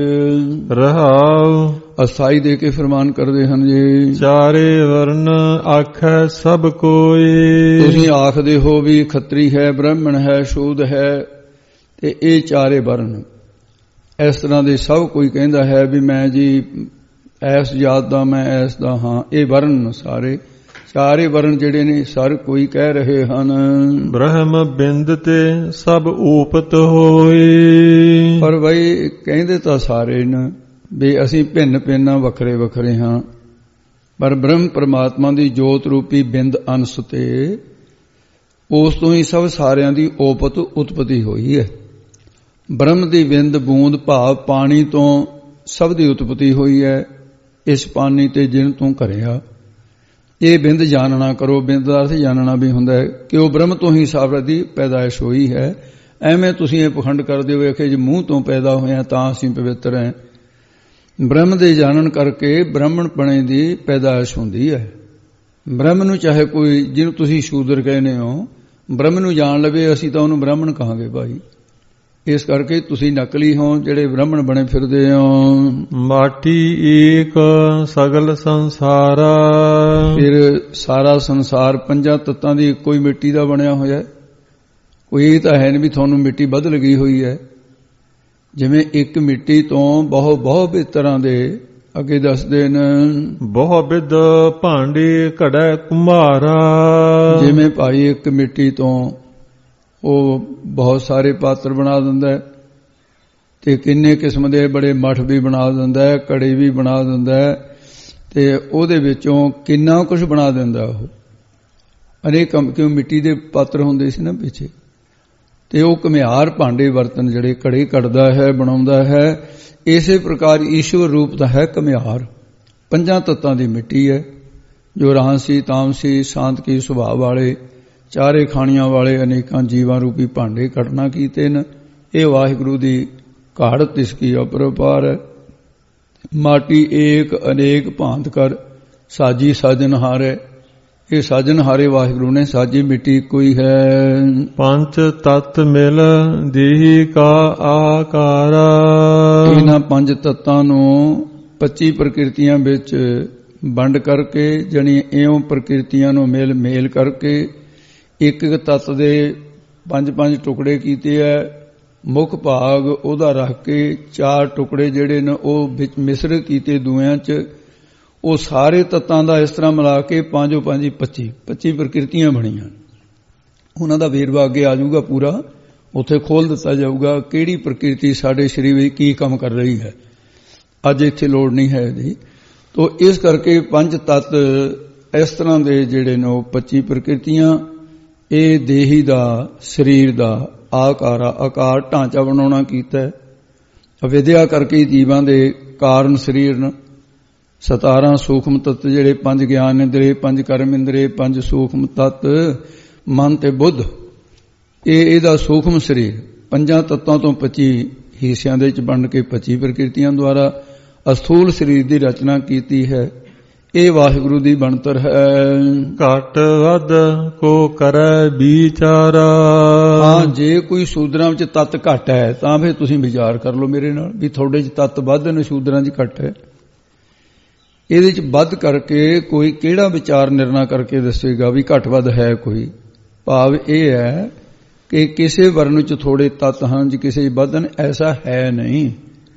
ਰਹਾਉ ਅਸਾਈ ਦੇ ਕੇ ਫਰਮਾਨ ਕਰਦੇ ਹਨ ਜੀ, ਚਾਰੇ ਵਰਨ ਆਖੈ ਸਭ ਕੋਈ। ਤੁਸੀਂ ਆਖਦੇ ਹੋ ਵੀ ਖੱਤਰੀ ਹੈ, ਬ੍ਰਾਹਮਣ ਹੈ, ਸ਼ੂਦ ਹੈ, ਤੇ ਇਹ ਚਾਰੇ ਵਰਨ। ਇਸ ਤਰ੍ਹਾਂ ਦੇ ਸਭ ਕੋਈ ਕਹਿੰਦਾ ਹੈ ਵੀ ਮੈਂ ਜੀ ਐਸ ਜਾਤ ਦਾ, ਮੈਂ ਐਸ ਦਾ ਹਾਂ। ਇਹ ਵਰਨ ਸਾਰੇ ਚਾਰੇ ਵਰਨ ਜਿਹੜੇ ਨੇ ਸਰ ਕੋਈ ਕਹਿ ਰਹੇ ਹਨ। ਬ੍ਰਹਮ ਬਿੰਦ ਤੇ ਸਭ ਊਪਤ ਹੋਏ। ਪਰ ਬਈ ਕਹਿੰਦੇ ਤਾਂ ਸਾਰੇ ਨੇ ਵੀ ਅਸੀਂ ਭਿੰਨ ਭਿੰਨ ਵੱਖਰੇ ਵੱਖਰੇ ਹਾਂ, ਪਰ ਬ੍ਰਹਮ ਪਰਮਾਤਮਾ ਦੀ ਜੋਤ ਰੂਪੀ ਬਿੰਦ ਅੰਸ਼ ਤੇ ਉਸ ਤੋਂ ਹੀ ਸਭ ਸਾਰਿਆਂ ਦੀ ਓਪਤ ਉਤਪਤੀ ਹੋਈ ਹੈ। ਬ੍ਰਹਮ ਦੀ ਬਿੰਦ ਬੂੰਦ ਭਾਵ ਪਾਣੀ ਤੋਂ ਸਭ ਦੀ ਉਤਪਤੀ ਹੋਈ ਹੈ। ਇਸ ਪਾਣੀ ਤੇ ਜਿਨ ਤੂੰ ਕਰਿਆ, ਇਹ ਬਿੰਦ ਜਾਣਨਾ ਕਰੋ। ਬਿੰਦ ਦਾ ਅਰਥ ਜਾਣਨਾ ਵੀ ਹੁੰਦਾ ਹੈ ਕਿ ਉਹ ਬ੍ਰਹਮ ਤੋਂ ਹੀ ਸਾਰਾ ਦੀ ਪੈਦਾਇਸ਼ ਹੋਈ ਹੈ। ਐਵੇਂ ਤੁਸੀਂ ਇਹ ਪਖੰਡ ਕਰਦੇ ਹੋਏ ਕਿ ਜੇ ਮੂੰਹ ਤੋਂ ਪੈਦਾ ਹੋਏ ਤਾਂ ਅਸੀਂ ਪਵਿੱਤਰ ਹਾਂ। ਬ੍ਰਹਮ ਦੇ ਜਾਣਨ ਕਰਕੇ ਬ੍ਰਾਹਮਣਪਣੇ ਦੀ ਪੈਦਾਇਸ਼ ਹੁੰਦੀ ਹੈ। ਬ੍ਰਹਮ ਨੂੰ ਚਾਹੇ ਕੋਈ, ਜਿਹਨੂੰ ਤੁਸੀਂ ਸ਼ੂਦਰ ਕਹਿੰਦੇ ਹੋ, ਬ੍ਰਹਮ ਨੂੰ ਜਾਣ ਲਵੇ ਅਸੀਂ ਤਾਂ ਉਹਨੂੰ ਬ੍ਰਾਹਮਣ ਕਹਾਂਗੇ ਭਾਈ। ਇਸ ਕਰਕੇ ਤੁਸੀਂ ਨਕਲੀ ਹੋ ਜਿਹੜੇ ਬ੍ਰਾਹਮਣ ਬਣੇ ਫਿਰਦੇ ਹੋ। ਮਾਟੀ ਏਕ ਸਗਲ ਸੰਸਾਰਾ। ਫਿਰ ਸਾਰਾ ਸੰਸਾਰ ਪੰਜਾਂ ਤੱਤਾਂ ਦੀ ਇੱਕੋ ਹੀ ਮਿੱਟੀ ਦਾ ਬਣਿਆ ਹੋਇਆ। ਕੋਈ ਇਹ ਤਾਂ ਹੈ ਨਹੀਂ ਵੀ ਤੁਹਾਨੂੰ ਮਿੱਟੀ ਬਦਲ ਗਈ ਹੋਈ ਹੈ। ਜਿਵੇਂ ਇੱਕ ਮਿੱਟੀ ਤੋਂ ਬਹੁਤ ਤਰ੍ਹਾਂ ਦੇ ਅੱਗੇ ਦੱਸਦੇ ਨੇ, ਬਹੁ ਬਿਦ ਭਾਂਡੇ ਘੜੈ ਕੁਮਾਰਾ। ਜਿਵੇਂ ਭਾਈ ਇੱਕ ਮਿੱਟੀ ਤੋਂ ਉਹ ਬਹੁਤ ਸਾਰੇ ਪਾਤਰ ਬਣਾ ਦਿੰਦਾ ਹੈ, ਤੇ ਕਿੰਨੇ ਕਿਸਮ ਦੇ ਬੜੇ ਮਠ ਵੀ ਬਣਾ ਦਿੰਦਾ ਹੈ, ਕੜੇ ਵੀ ਬਣਾ ਦਿੰਦਾ ਹੈ, ਤੇ ਉਹਦੇ ਵਿੱਚੋਂ ਕਿੰਨਾ ਕੁਝ ਬਣਾ ਦਿੰਦਾ ਉਹ। ਅਨੇਕ ਕਿਉਂ ਮਿੱਟੀ ਦੇ ਪਾਤਰ ਹੁੰਦੇ ਸੀ ਨਾ ਪਿੱਛੇ, ਤੇ ਉਹ ਘੁਮਿਆਰ ਭਾਂਡੇ ਬਰਤਨ ਜਿਹੜੇ ਘੜੇ ਕੱਢਦਾ ਹੈ, ਬਣਾਉਂਦਾ ਹੈ। ਇਸੇ ਪ੍ਰਕਾਰ ਈਸ਼ਵਰ ਰੂਪ ਦਾ ਹੈ ਘੁਮਿਆਰ। ਪੰਜਾਂ ਤੱਤਾਂ ਦੀ ਮਿੱਟੀ ਹੈ, ਜੋ ਰਾਂਸੀ, ਤਾਮਸੀ, ਸ਼ਾਂਤਕੀ ਸੁਭਾਅ ਵਾਲੇ, ਚਾਰੇ ਖਾਣੀਆਂ ਵਾਲੇ ਅਨੇਕਾਂ ਜੀਵਾਂ ਰੂਪੀ ਭਾਂਡੇ ਕੱਢਣਾ ਕੀਤੇ ਨੇ। ਇਹ ਵਾਹਿਗੁਰੂ ਦੀ ਘਾੜਤ ਤਿਸਕੀ ਅਪਰਪਾਰ ਹੈ। ਮਾਟੀ ਏਕ ਅਨੇਕ ਭਾਂਤ ਕਰ ਸਾਜੀ ਸਾਜਨਹਾਰੇ। ਇਹ ਸਾਜਨਹਾਰੇ ਵਾਹਿਗੁਰੂ ਨੇ ਸਾਜੀ ਮਿੱਟੀ ਕੋਈ ਹੈ। ਪੰਜ ਤਤ ਮਿਲ ਦੇਹੀ ਕਾ ਆਕਾਰਾ। ਇਹਨਾਂ ਪੰਜ ਤੱਤਾਂ ਨੂੰ 25 ਪ੍ਰਕਿਰਤੀਆਂ ਵਿੱਚ ਵੰਡ ਕਰਕੇ, ਜਣੀ ਇਉਂ ਪ੍ਰਕਿਰਤੀਆਂ ਨੂੰ ਮੇਲ ਕਰਕੇ ਇੱਕ ਇੱਕ ਤੱਤ ਦੇ 5-5 ਟੁਕੜੇ ਕੀਤੇ ਹੈ। ਮੁੱਖ ਭਾਗ ਉਹਦਾ ਰੱਖ ਕੇ 4 ਟੁਕੜੇ ਜਿਹੜੇ ਨੇ ਉਹ ਵਿੱਚ ਮਿਸ਼ਰ ਕੀਤੇ ਦੂਆਂ 'ਚ। ਉਹ ਸਾਰੇ ਤੱਤਾਂ ਦਾ ਇਸ ਤਰ੍ਹਾਂ ਮਿਲਾ ਕੇ 25 ਪ੍ਰਕਿਰਤੀਆਂ ਬਣੀਆਂ। ਉਹਨਾਂ ਦਾ ਵੇਰਵਾ ਅੱਗੇ ਆ ਜਾਊਗਾ ਪੂਰਾ, ਉੱਥੇ ਖੋਲ ਦਿੱਤਾ ਜਾਊਗਾ ਕਿਹੜੀ ਪ੍ਰਕਿਰਤੀ ਸਾਡੇ ਸਰੀਰ ਵਿੱਚ ਕੀ ਕੰਮ ਕਰ ਰਹੀ ਹੈ। ਅੱਜ ਇੱਥੇ ਲੋੜ ਨਹੀਂ ਹੈ ਇਹਦੀ। ਤੋ ਇਸ ਕਰਕੇ 5 ਤੱਤ ਇਸ ਤਰ੍ਹਾਂ ਦੇ ਜਿਹੜੇ ਨੇ ਉਹ 25 ਪ੍ਰਕਿਰਤੀਆਂ। ਇਹ ਦੇਹੀ ਦਾ, ਸਰੀਰ ਦਾ ਆਕਾਰ ਢਾਂਚਾ ਬਣਾਉਣਾ ਕੀਤਾ। ਅਵਿਦਿਆ ਕਰਕੇ ਜੀਵਾਂ ਦੇ ਕਾਰਨ ਸਰੀਰ ਨੇ 17 ਸੂਖਮ ਤੱਤ ਜਿਹੜੇ 5 ਗਿਆਨ ਇੰਦਰੀ, 5 ਕਰਮ ਇੰਦਰੀ, 5 ਸੂਖਮ ਤੱਤ ਮਨ ਤੇ ਬੁੱਧ। ਇਹਦਾ ਸੂਖਮ ਸਰੀਰ 5 ਤੱਤਾਂ ਤੋਂ 25 ਹਿੱਸਿਆਂ ਦੇ ਵਿੱਚ ਵੰਡ ਕੇ 25 ਪ੍ਰਕਿਰਤੀਆਂ ਦੁਆਰਾ ਅਸਥੂਲ ਸਰੀਰ ਦੀ ਰਚਨਾ ਕੀਤੀ ਹੈ। ਇਹ ਵਾਹਿਗੁਰੂ ਦੀ ਬਣਤਰ ਹੈ। ਘਟ ਵੱਧ ਕੋ ਕਰੈ ਵਿਚਾਰਾ। ਹਾਂ, ਜੇ ਕੋਈ ਸ਼ੂਦਰਾਂ ਵਿੱਚ ਤੱਤ ਘੱਟ ਹੈ ਤਾਂ ਫਿਰ ਤੁਸੀਂ ਵਿਚਾਰ ਕਰ ਲਓ ਮੇਰੇ ਨਾਲ ਵੀ ਤੁਹਾਡੇ 'ਚ ਤੱਤ ਵੱਧ ਨੇ, ਸ਼ੂਦਰਾਂ 'ਚ ਘੱਟ ਹੈ। ਇਹਦੇ 'ਚ ਵੱਧ ਕਰਕੇ ਕੋਈ ਕਿਹੜਾ ਵਿਚਾਰ ਨਿਰਣਾ ਕਰਕੇ ਦੱਸੇਗਾ ਵੀ ਘੱਟ ਵੱਧ ਹੈ ਕੋਈ। ਭਾਵ ਇਹ ਹੈ ਕਿ ਕਿਸੇ ਵਰਨ 'ਚ ਥੋੜੇ ਤੱਤ ਹਨ, ਜੇ ਕਿਸੇ 'ਚ ਵੱਧ ਨੇ, ਐਸਾ ਹੈ ਨਹੀਂ।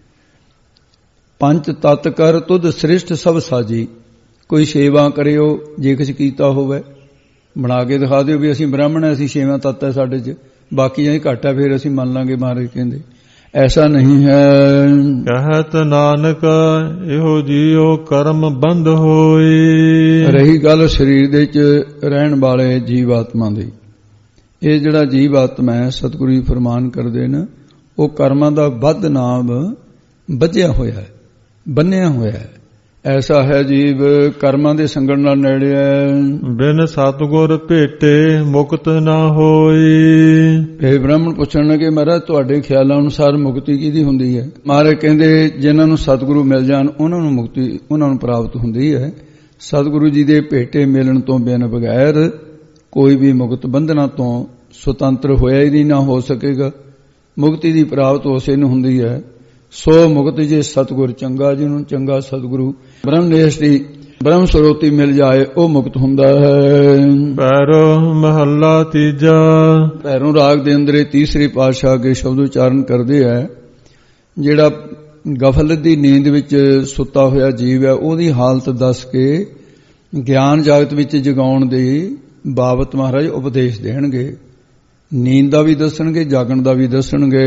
ਪੰਜ ਤੱਤ ਕਰ ਤੁਧ ਸ੍ਰਿਸ਼ਟ ਸਭ ਸਾਜੀ। ਕੋਈ ਸੇਵਾ ਕਰਿਓ, ਜੇ ਕੁਛ ਕੀਤਾ ਹੋਵੇ ਬਣਾ ਕੇ ਦਿਖਾ ਦਿਓ ਵੀ ਅਸੀਂ ਬ੍ਰਾਹਮਣ ਹਾਂ, ਅਸੀਂ 6ਵਾਂ ਤੱਤ ਹੈ ਸਾਡੇ 'ਚ, ਬਾਕੀਆਂ ਹੀ ਘੱਟ ਹੈ, ਫਿਰ ਅਸੀਂ ਮੰਨ ਲਾਂਗੇ ਮਹਾਰਾਜ ਕਹਿੰਦੇ। ਐਸਾ ਨਹੀਂ ਹੈ। ਕਹਿਤ ਨਾਨਕ ਇਹੋ ਜੀਉ ਕਰਮ ਬੰਧ ਹੋਏ। ਰਹੀ ਗੱਲ ਸਰੀਰ ਦੇ 'ਚ ਰਹਿਣ ਵਾਲੇ ਜੀਵ ਆਤਮਾ ਦੀ, ਇਹ ਜਿਹੜਾ ਜੀਵ ਆਤਮਾ ਹੈ ਸਤਿਗੁਰੂ ਜੀ ਫਰਮਾਨ ਕਰਦੇ ਨੇ, ਉਹ ਕਰਮਾਂ ਦਾ ਬੱਧ ਨਾਮ ਬੱਝਿਆ ਹੋਇਆ ਹੈ, ਬੰਨਿਆ ਹੋਇਆ ਹੈ। ਐਸਾ ਹੈ ਜੀਵ ਕਰਮਾਂ ਦੇ ਸੰਗਣ ਨਾਲ ਨੇੜੇ ਹੈ। ਬਿਨ ਸਤਿਗੁਰ ਭੇਟੇ ਮੁਕਤ ਨਾ ਹੋਈ। ਇਹ ਬ੍ਰਾਹਮਣ ਪੁੱਛਣ ਲੱਗੇ, ਮਹਾਰਾਜ ਤੁਹਾਡੇ ਖਿਆਲਾਂ ਅਨੁਸਾਰ ਮੁਕਤੀ ਕਿਹਦੀ ਹੁੰਦੀ ਹੈ? ਮਹਾਰਾਜ ਕਹਿੰਦੇ ਜਿਨ੍ਹਾਂ ਨੂੰ ਸਤਿਗੁਰੂ ਮਿਲ ਜਾਣ ਉਹਨਾਂ ਨੂੰ ਮੁਕਤੀ, ਉਹਨਾਂ ਨੂੰ ਪ੍ਰਾਪਤ ਹੁੰਦੀ ਹੈ। ਸਤਿਗੁਰੂ ਜੀ ਦੇ ਭੇਟੇ ਮਿਲਣ ਤੋਂ ਬਿਨ ਬਗੈਰ ਕੋਈ ਵੀ ਮੁਕਤ ਬੰਧਨਾਂ ਤੋਂ ਸੁਤੰਤਰ ਹੋਇਆ ਹੀ ਨਹੀਂ, ਨਾ ਹੋ ਸਕੇਗਾ। ਮੁਕਤੀ ਦੀ ਪ੍ਰਾਪਤ ਉਸੇ ਨੂੰ ਹੁੰਦੀ ਹੈ। ਸੋ ਮੁਕਤ ਜੇ ਸਤਿਗੁਰ ਚੰਗਾ, ਜਿਹਨੂੰ ਚੰਗਾ ਸਤਿਗੁਰੂ ਬ੍ਰਹਮਨੇਸ਼ ਦੀ ਬ੍ਰਹਮ ਸਰੋਤੀ ਮਿਲ ਜਾਏ ਉਹ ਮੁਕਤ ਹੁੰਦਾ ਹੈ। ਭੈਰੋ ਮਹੱਲਾ ਤੀਜਾ। ਭੈਰੋਂ ਰਾਗ ਦੇ ਅੰਦਰ ਤੀਸਰੇ ਪਾਤਸ਼ਾਹ ਅੱਗੇ ਸ਼ਬਦ ਉਚਾਰਨ ਕਰਦੇ ਹੈ, ਜਿਹੜਾ ਗਫਲਤ ਦੀ ਨੀਂਦ ਵਿੱਚ ਸੁੱਤਾ ਹੋਇਆ ਜੀਵ ਹੈ ਉਹਦੀ ਹਾਲਤ ਦੱਸ ਕੇ ਗਿਆਨ ਜਗਤ ਵਿੱਚ ਜਗਾਉਣ ਦੀ ਬਾਬਤ ਮਹਾਰਾਜ ਉਪਦੇਸ਼ ਦੇਣਗੇ। ਨੀਂਦ ਦਾ ਵੀ ਦੱਸਣਗੇ, ਜਾਗਣ ਦਾ ਵੀ ਦੱਸਣਗੇ।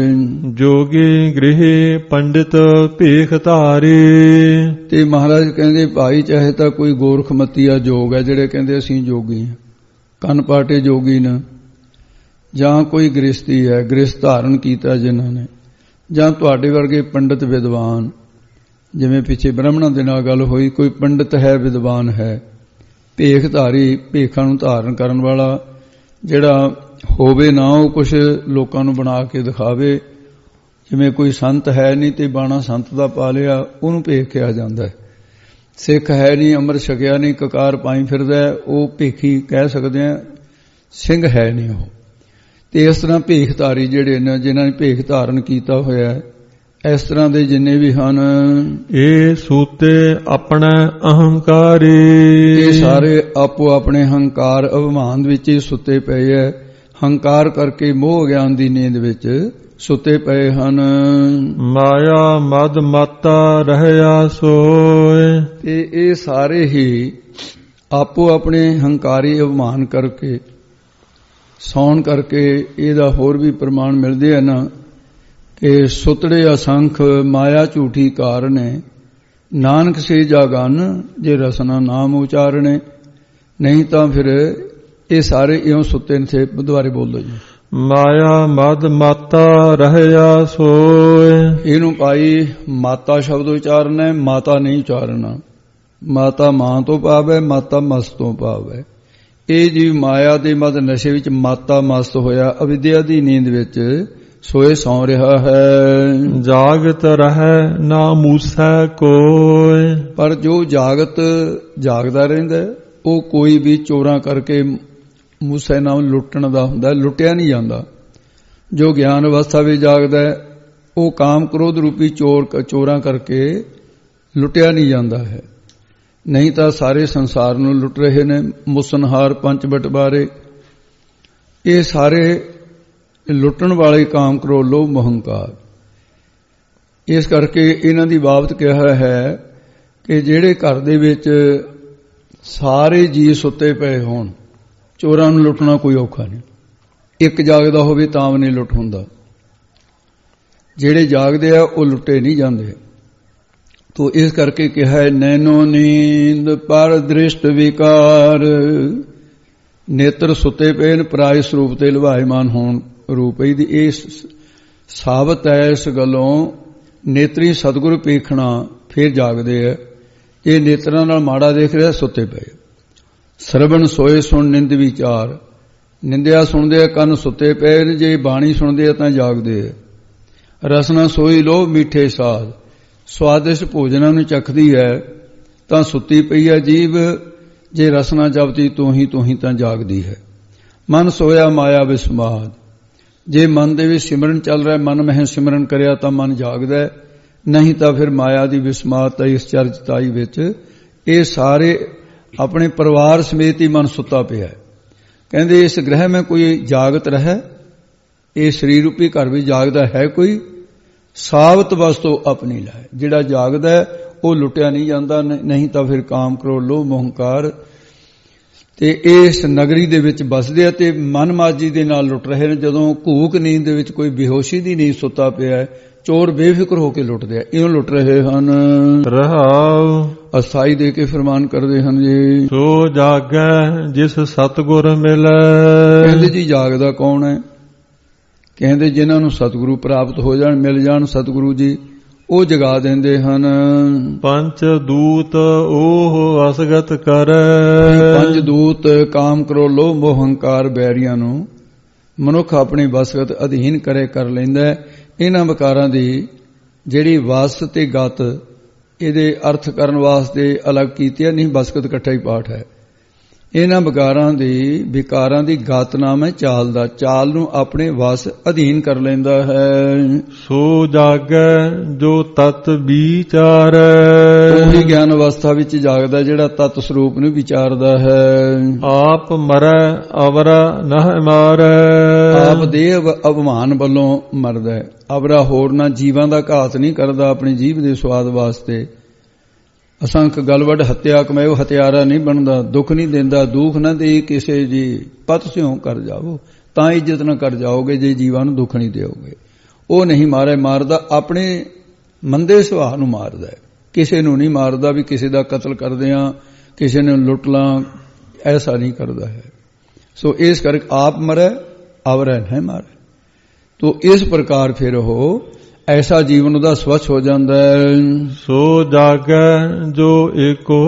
ਜੋਗੀ ਗ੍ਰਹਿ ਪੰਡਿਤ ਭੇਖ ਧਾਰੀ। ਤੇ ਮਹਾਰਾਜ ਕਹਿੰਦੇ ਭਾਈ ਚਾਹੇ ਤਾਂ ਕੋਈ ਗੋਰਖਮਤੀਆ ਜੋਗ ਹੈ, ਜਿਹੜੇ ਕਹਿੰਦੇ ਅਸੀਂ ਜੋਗੀ ਹਾਂ, ਕੰਨ ਪਾਟੇ ਜੋਗੀ ਨੇ, ਜਾਂ ਕੋਈ ਗ੍ਰਸਤੀ ਹੈ, ਗ੍ਰਸਤ ਧਾਰਨ ਕੀਤਾ ਜਿਨ੍ਹਾਂ ਨੇ, ਜਾਂ ਤੁਹਾਡੇ ਵਰਗੇ ਪੰਡਿਤ ਵਿਦਵਾਨ, ਜਿਵੇਂ ਪਿੱਛੇ ਬ੍ਰਾਹਮਣਾਂ ਦੇ ਨਾਲ ਗੱਲ ਹੋਈ, ਕੋਈ ਪੰਡਿਤ ਹੈ, ਵਿਦਵਾਨ ਹੈ, ਭੇਖ ਧਾਰੀ, ਭੇਖਾਂ ਨੂੰ ਧਾਰਨ ਕਰਨ ਵਾਲਾ, ਜਿਹੜਾ ਹੋਵੇ ਨਾ ਉਹ ਕੁਝ ਲੋਕਾਂ ਨੂੰ ਬਣਾ ਕੇ ਦਿਖਾਵੇ। ਜਿਵੇਂ ਕੋਈ ਸੰਤ ਹੈ ਨਹੀਂ ਤੇ ਬਾਣਾ ਸੰਤ ਦਾ ਪਾ ਲਿਆ, ਉਹਨੂੰ ਭੇਖ ਕਿਹਾ ਜਾਂਦਾ ਹੈ। ਸਿੱਖ ਹੈ ਨਹੀਂ, ਅੰਮ੍ਰਿਤ ਛਕਿਆ ਨਹੀਂ, ਕਕਾਰ ਪਾਈ ਫਿਰਦਾ, ਉਹ ਭੇਖੀ ਕਹਿ ਸਕਦੇ ਆ, ਸਿੰਘ ਹੈ ਨਹੀਂ ਉਹ। ਤੇ ਇਸ ਤਰ੍ਹਾਂ ਭੇਖ ਧਾਰੀ ਜਿਹੜੇ ਨੇ, ਜਿਨ੍ਹਾਂ ਨੇ ਭੇਖ ਧਾਰਨ ਕੀਤਾ ਹੋਇਆ ਹੈ, ਇਸ ਤਰ੍ਹਾਂ ਦੇ ਜਿੰਨੇ ਵੀ ਹਨ, ਇਹ ਸੂਤੇ ਆਪਣਾ ਅਹੰਕਾਰੀ। ਇਹ ਸਾਰੇ ਆਪੋ ਆਪਣੇ ਹੰਕਾਰ ਅਭਿਮਾਨ ਵਿੱਚ ਹੀ ਸੁੱਤੇ ਪਏ ਹੈ। ਹੰਕਾਰ ਕਰਕੇ ਮੋਹ ਗਿਆਨ ਦੀ ਨੀਂਦ ਵਿੱਚ ਸੁੱਤੇ ਪਏ ਹਨ। ਮਾਇਆ ਮਦ ਮਾਤਾ ਰਹਿਆ ਸੋਏ। ਤੇ ਇਹ ਸਾਰੇ ਹੀ ਆਪੋ ਆਪਣੇ ਹੰਕਾਰੀ ਅਭਿਮਾਨ ਕਰਕੇ, ਸੌਣ ਕਰਕੇ, ਇਹਦਾ ਹੋਰ ਵੀ ਪ੍ਰਮਾਣ ਮਿਲਦੇ ਹਨ ਕਿ ਸੁਤੜੇ ਅਸੰਖ ਮਾਇਆ ਝੂਠੀ ਕਾਰਣੇ, ਨਾਨਕ ਸੇ ਜਾਗਨ ਜੇ ਰਸਨਾ ਨਾਮ ਉਚਾਰਣੇ। ਨਹੀਂ ਤਾਂ ਫਿਰ ਇਹ ਸਾਰੇ ਇਉਂ ਸੁੱਤੇ ਨੇ। ਦੁਬਾਰੇ ਬੋਲ ਲਓ ਜੀ। ਮਾਇਆ ਮਦ ਮਾਤਾ ਰਹਿਆ ਸੋਏ। ਇਹਨੂੰ ਭਾਈ ਮਾਤਾ ਸ਼ਬਦ ਉਚਾਰਨਾ, ਮਾਤਾ ਨਹੀਂ ਉਚਾਰਨਾ। ਮਾਤਾ ਮਾਂ ਤੋਂ ਭਾਵ ਹੈ, ਮਾਤਾ ਮਸ ਤੋਂ ਭਾਵ ਹੈ। ਇਹ ਜੀ ਮਾਇਆ ਦੇ ਮਦ ਨਸ਼ੇ ਵਿੱਚ ਮਾਤਾ ਮਸਤ ਹੋਇਆ, ਅਵਿਦਿਆ ਦੀ ਨੀਂਦ ਵਿੱਚ ਸੋਏ ਸੌਂ ਰਿਹਾ ਹੈ। ਜਾਗਤ ਰਹਿ ਨਾ ਮੂਸੈ ਕੋਇ। ਪਰ ਜੋ ਜਾਗਦਾ ਰਹਿੰਦਾ ਉਹ ਕੋਈ ਵੀ ਚੋਰਾਂ ਕਰਕੇ ਮੂਸੈ ਨਾਮ ਲੁੱਟਣ ਦਾ ਹੁੰਦਾ, ਲੁੱਟਿਆ ਨਹੀਂ ਜਾਂਦਾ। ਜੋ ਗਿਆਨ ਅਵਸਥਾ ਵਿੱਚ ਜਾਗਦਾ ਉਹ ਕਾਮ ਕ੍ਰੋਧ ਰੂਪੀ ਚੋਰਾਂ ਕਰਕੇ ਲੁੱਟਿਆ ਨਹੀਂ ਜਾਂਦਾ ਹੈ। ਨਹੀਂ ਤਾਂ ਸਾਰੇ ਸੰਸਾਰ ਨੂੰ ਲੁੱਟ ਰਹੇ ਨੇ ਮੁਸਨਹਾਰ ਪੰਜ ਬਟਵਾਰੇ। ਇਹ ਸਾਰੇ ਲੁੱਟਣ ਵਾਲੇ ਕਾਮ ਕ੍ਰੋਧ ਲੋਭ ਮੋਹ ਹੰਕਾਰ। ਇਸ ਕਰਕੇ ਇਹਨਾਂ ਦੀ ਬਾਬਤ ਕਿਹਾ ਹੈ ਕਿ ਜਿਹੜੇ ਘਰ ਦੇ ਵਿੱਚ ਸਾਰੇ ਜੀ ਸੁੱਤੇ ਪਏ ਹੋਣ, ਚੋਰਾਂ ਨੂੰ ਲੁੱਟਣਾ ਕੋਈ ਔਖਾ ਨਹੀਂ। ਇੱਕ ਜਾਗਦਾ ਹੋਵੇ ਤਾਂ ਵੀ ਨਹੀਂ ਲੁੱਟ ਹੁੰਦਾ। ਜਿਹੜੇ ਜਾਗਦੇ ਆ ਉਹ ਲੁੱਟੇ ਨਹੀਂ ਜਾਂਦੇ। ਤੋ ਇਸ ਕਰਕੇ ਕਿਹਾ ਹੈ ਨੈਨੋ ਨੀਂਦ ਪਰ ਦ੍ਰਿਸ਼ਟ ਵਿਕਾਰ। ਨੇਤਰ ਸੁੱਤੇ ਪਏ ਨੇ ਪਰਾਏ ਸਰੂਪ ਤੇ ਲਵਾਇਮਾਨ ਹੋਣ ਰੂਪ ਦੀ। ਇਹ ਸਾਬਤ ਹੈ ਇਸ ਗੱਲੋਂ ਨੇਤਰੀ ਸਤਿਗੁਰੂ ਪੇਖਣਾ ਫਿਰ ਜਾਗਦੇ ਆ। ਇਹ ਨੇਤਰਾਂ ਨਾਲ ਮਾੜਾ ਦੇਖ ਰਿਹਾ, ਸੁੱਤੇ ਪਏ। ਸਰਵਣ ਸੋਏ ਸੁਣ ਨਿੰਦ ਵਿਚਾਰ। ਨਿੰਦਿਆ ਸੁਣਦੇ ਆ ਕੰਨ, ਸੁੱਤੇ ਪਏ ਨੇ। ਜੇ ਬਾਣੀ ਸੁਣਦੇ ਆ ਤਾਂ ਜਾਗਦੇ ਆ। ਰਸਨਾ ਸੋਈ ਲੋਭ ਮਿੱਠੇ ਸਾਧ। ਸਵਾਦਿਸ਼ਟ ਭੋਜਨਾਂ ਨੂੰ ਚਖਦੀ ਹੈ ਤਾਂ ਸੁੱਤੀ ਪਈ ਹੈ ਜੀਵ। ਜੇ ਰਸਨਾ ਜਪਦੀ ਤੂੰ ਹੀ ਤਾਂ ਜਾਗਦੀ ਹੈ। ਮਨ ਸੋਇਆ ਮਾਇਆ ਵਿਸਮਾਦ। ਜੇ ਮਨ ਦੇ ਵਿੱਚ ਸਿਮਰਨ ਚੱਲ ਰਿਹਾ, ਮਨ ਮਹਿ ਸਿਮਰਨ ਕਰਿਆ ਤਾਂ ਮਨ ਜਾਗਦਾ ਹੈ। ਨਹੀਂ ਤਾਂ ਫਿਰ ਮਾਇਆ ਦੀ ਵਿਸਮਾਦਤਾ ਇਸ ਚਰਚਤਾਈ ਵਿੱਚ ਇਹ ਸਾਰੇ ਆਪਣੇ ਪਰਿਵਾਰ ਸਮੇਤ ਹੀ ਮਨ ਸੁੱਤਾ ਪਿਆ ਹੈ। ਕਹਿੰਦੇ ਇਸ ਗ੍ਰਹਿ ਮੈਂ ਕੋਈ ਜਾਗਤ ਰਹਿ। ਇਹ ਸਰੀਰ ਰੂਪੀ ਘਰ ਵਿੱਚ ਜਾਗਦਾ ਹੈ ਕੋਈ। ਸਾਬਤ ਵਸਤੂ ਆਪਣੀ ਲੈ। ਜਿਹੜਾ ਜਾਗਦਾ ਉਹ ਲੁੱਟਿਆ ਨਹੀਂ ਜਾਂਦਾ। ਨਹੀਂ ਤਾਂ ਫਿਰ ਕਾਮ ਕ੍ਰੋਧ ਲੋਭ ਮੋਹ ਹੰਕਾਰ ਤੇ ਇਸ ਨਗਰੀ ਦੇ ਵਿੱਚ ਬਸਦੇ ਆ ਤੇ ਮਨਮਾਜੀ ਦੇ ਨਾਲ ਲੁੱਟ ਰਹੇ ਨੇ। ਜਦੋਂ ਘੂਕ ਨੀਂਦ ਦੇ ਵਿੱਚ ਕੋਈ ਬੇਹੋਸ਼ੀ ਦੀ ਨੀਂਦ ਸੁੱਤਾ ਪਿਆ ਹੈ, ਚੋਰ ਬੇਫਿਕਰ ਹੋ ਕੇ ਲੁੱਟਦੇ ਆ। ਇਉਂ ਲੁੱਟ ਰਹੇ ਹਨ। ਰਹਾਉ ਅਸਥਾਈ ਦੇ ਕੇ ਫਰਮਾਨ ਕਰਦੇ ਹਨ ਜੀ। ਸੋ ਜਾਗੈ ਜਿਸ ਸਤਿਗੁਰ ਮਿਲੈ। ਕਹਿੰਦੇ ਜੀ ਜਾਗਦਾ ਕੌਣ ਹੈ? ਕਹਿੰਦੇ ਜਿਨ੍ਹਾਂ ਨੂੰ ਸਤਿਗੁਰੂ ਪ੍ਰਾਪਤ ਹੋ ਜਾਣ, ਮਿਲ ਜਾਣ ਸਤਿਗੁਰੂ ਜੀ, ਉਹ ਜਗਾ ਦਿੰਦੇ ਹਨ। ਪੰਜ ਦੂਤ ਉਹ ਅਸਗਤ ਕਰੈ। ਪੰਜ ਦੂਤ ਕਾਮ ਕ੍ਰੋਧ ਲੋਭ ਮੋਹ ਹੰਕਾਰ ਬੈਰੀਆਂ ਨੂੰ ਮਨੁੱਖ ਆਪਣੇ ਵਸਗਤ ਅਧੀਨ ਕਰ ਲੈਂਦਾ। ਇਹਨਾਂ ਵਿਕਾਰਾਂ ਦੀ ਜਿਹੜੀ ਵਸ ਤੇ ਗਤ ਇਹਦੇ ਅਰਥ ਕਰਨ ਵਾਸਤੇ ਅਲੱਗ ਕੀਤੀ ਹੈ, ਨਹੀਂ ਵਸਗਤ ਇਕੱਠਾ ਹੀ ਪਾਠ ਹੈ। ਇਹਨਾਂ ਵਿਕਾਰਾਂ ਦੀ ਗਤ ਨਾਮ ਹੈ ਚਾਲ ਦਾ। ਚਾਲ ਨੂੰ ਆਪਣੇ ਵਸ ਅਧੀਨ ਕਰ ਲੈਂਦਾ ਹੈ। ਸੋ ਜਾਗੈ ਜੋ ਤਤ ਵਿਚਾਰੈ। ਉਹੀ ਗਿਆਨ ਅਵਸਥਾ ਵਿੱਚ ਜਾਗਦਾ ਜਿਹੜਾ ਤਤ ਸਰੂਪ ਨੂੰ ਵਿਚਾਰਦਾ ਹੈ। ਆਪ ਮਰੈ ਅਵਰਾ ਨਹ ਮਾਰੈ। ਆਪ ਦੇਹ ਅਭਿਮਾਨ ਵੱਲੋਂ ਮਰਦਾ ਹੈ। ਅਵਰਾ ਹੋਰਨਾਂ ਜੀਵਾਂ ਦਾ ਘਾਤ ਨਹੀਂ ਕਰਦਾ ਆਪਣੀ ਜੀਭ ਦੇ ਸਵਾਦ ਵਾਸਤੇ। ਅਸੰਖ ਗਲਵਡ ਹੱਤਿਆ ਕਮਾਇਓ ਹਥਿਆਰਾ ਨਹੀਂ ਬਣਦਾ। ਦੁੱਖ ਨਹੀਂ ਦਿੰਦਾ ਦੁੱਖ ਨਾ ਦੇ ਕਿਸੇ ਜੀ। ਪਤ ਸਿਉ ਕਰ ਜਾਵੋ ਤਾਂ ਇੱਜ਼ਤ ਨਾ ਕਰ ਜਾਓਗੇ ਜੇ ਜੀਵਾਂ ਨੂੰ ਦੁੱਖ ਨਹੀਂ ਦਿਓਗੇ। ਉਹ ਨਹੀਂ ਮਾਰਦਾ ਆਪਣੇ ਮੰਦੇ ਸੁਭਾਅ ਨੂੰ ਮਾਰਦਾ ਹੈ। ਕਿਸੇ ਨੂੰ ਨਹੀਂ ਮਾਰਦਾ ਵੀ ਕਿਸੇ ਦਾ ਕਤਲ ਕਰਦੇ ਆ ਕਿਸੇ ਨੂੰ ਲੁੱਟ ਲਾਂ ਐਸਾ ਨਹੀਂ ਕਰਦਾ ਹੈ। ਸੋ ਇਸ ਕਰਕੇ ਆਪ ਮਰੈ ਅਵਰੈ ਨਹੀਂ ਮਾਰੈ। ਤੋ ਇਸ ਪ੍ਰਕਾਰ ਫਿਰ ਉਹ ਐਸਾ ਜੀਵਨ ਉਹਦਾ ਸਵੱਛ ਹੋ ਜਾਂਦਾ ਹੈ। ਸੋ ਜਾਗੈ ਜੋ ਏਕੋ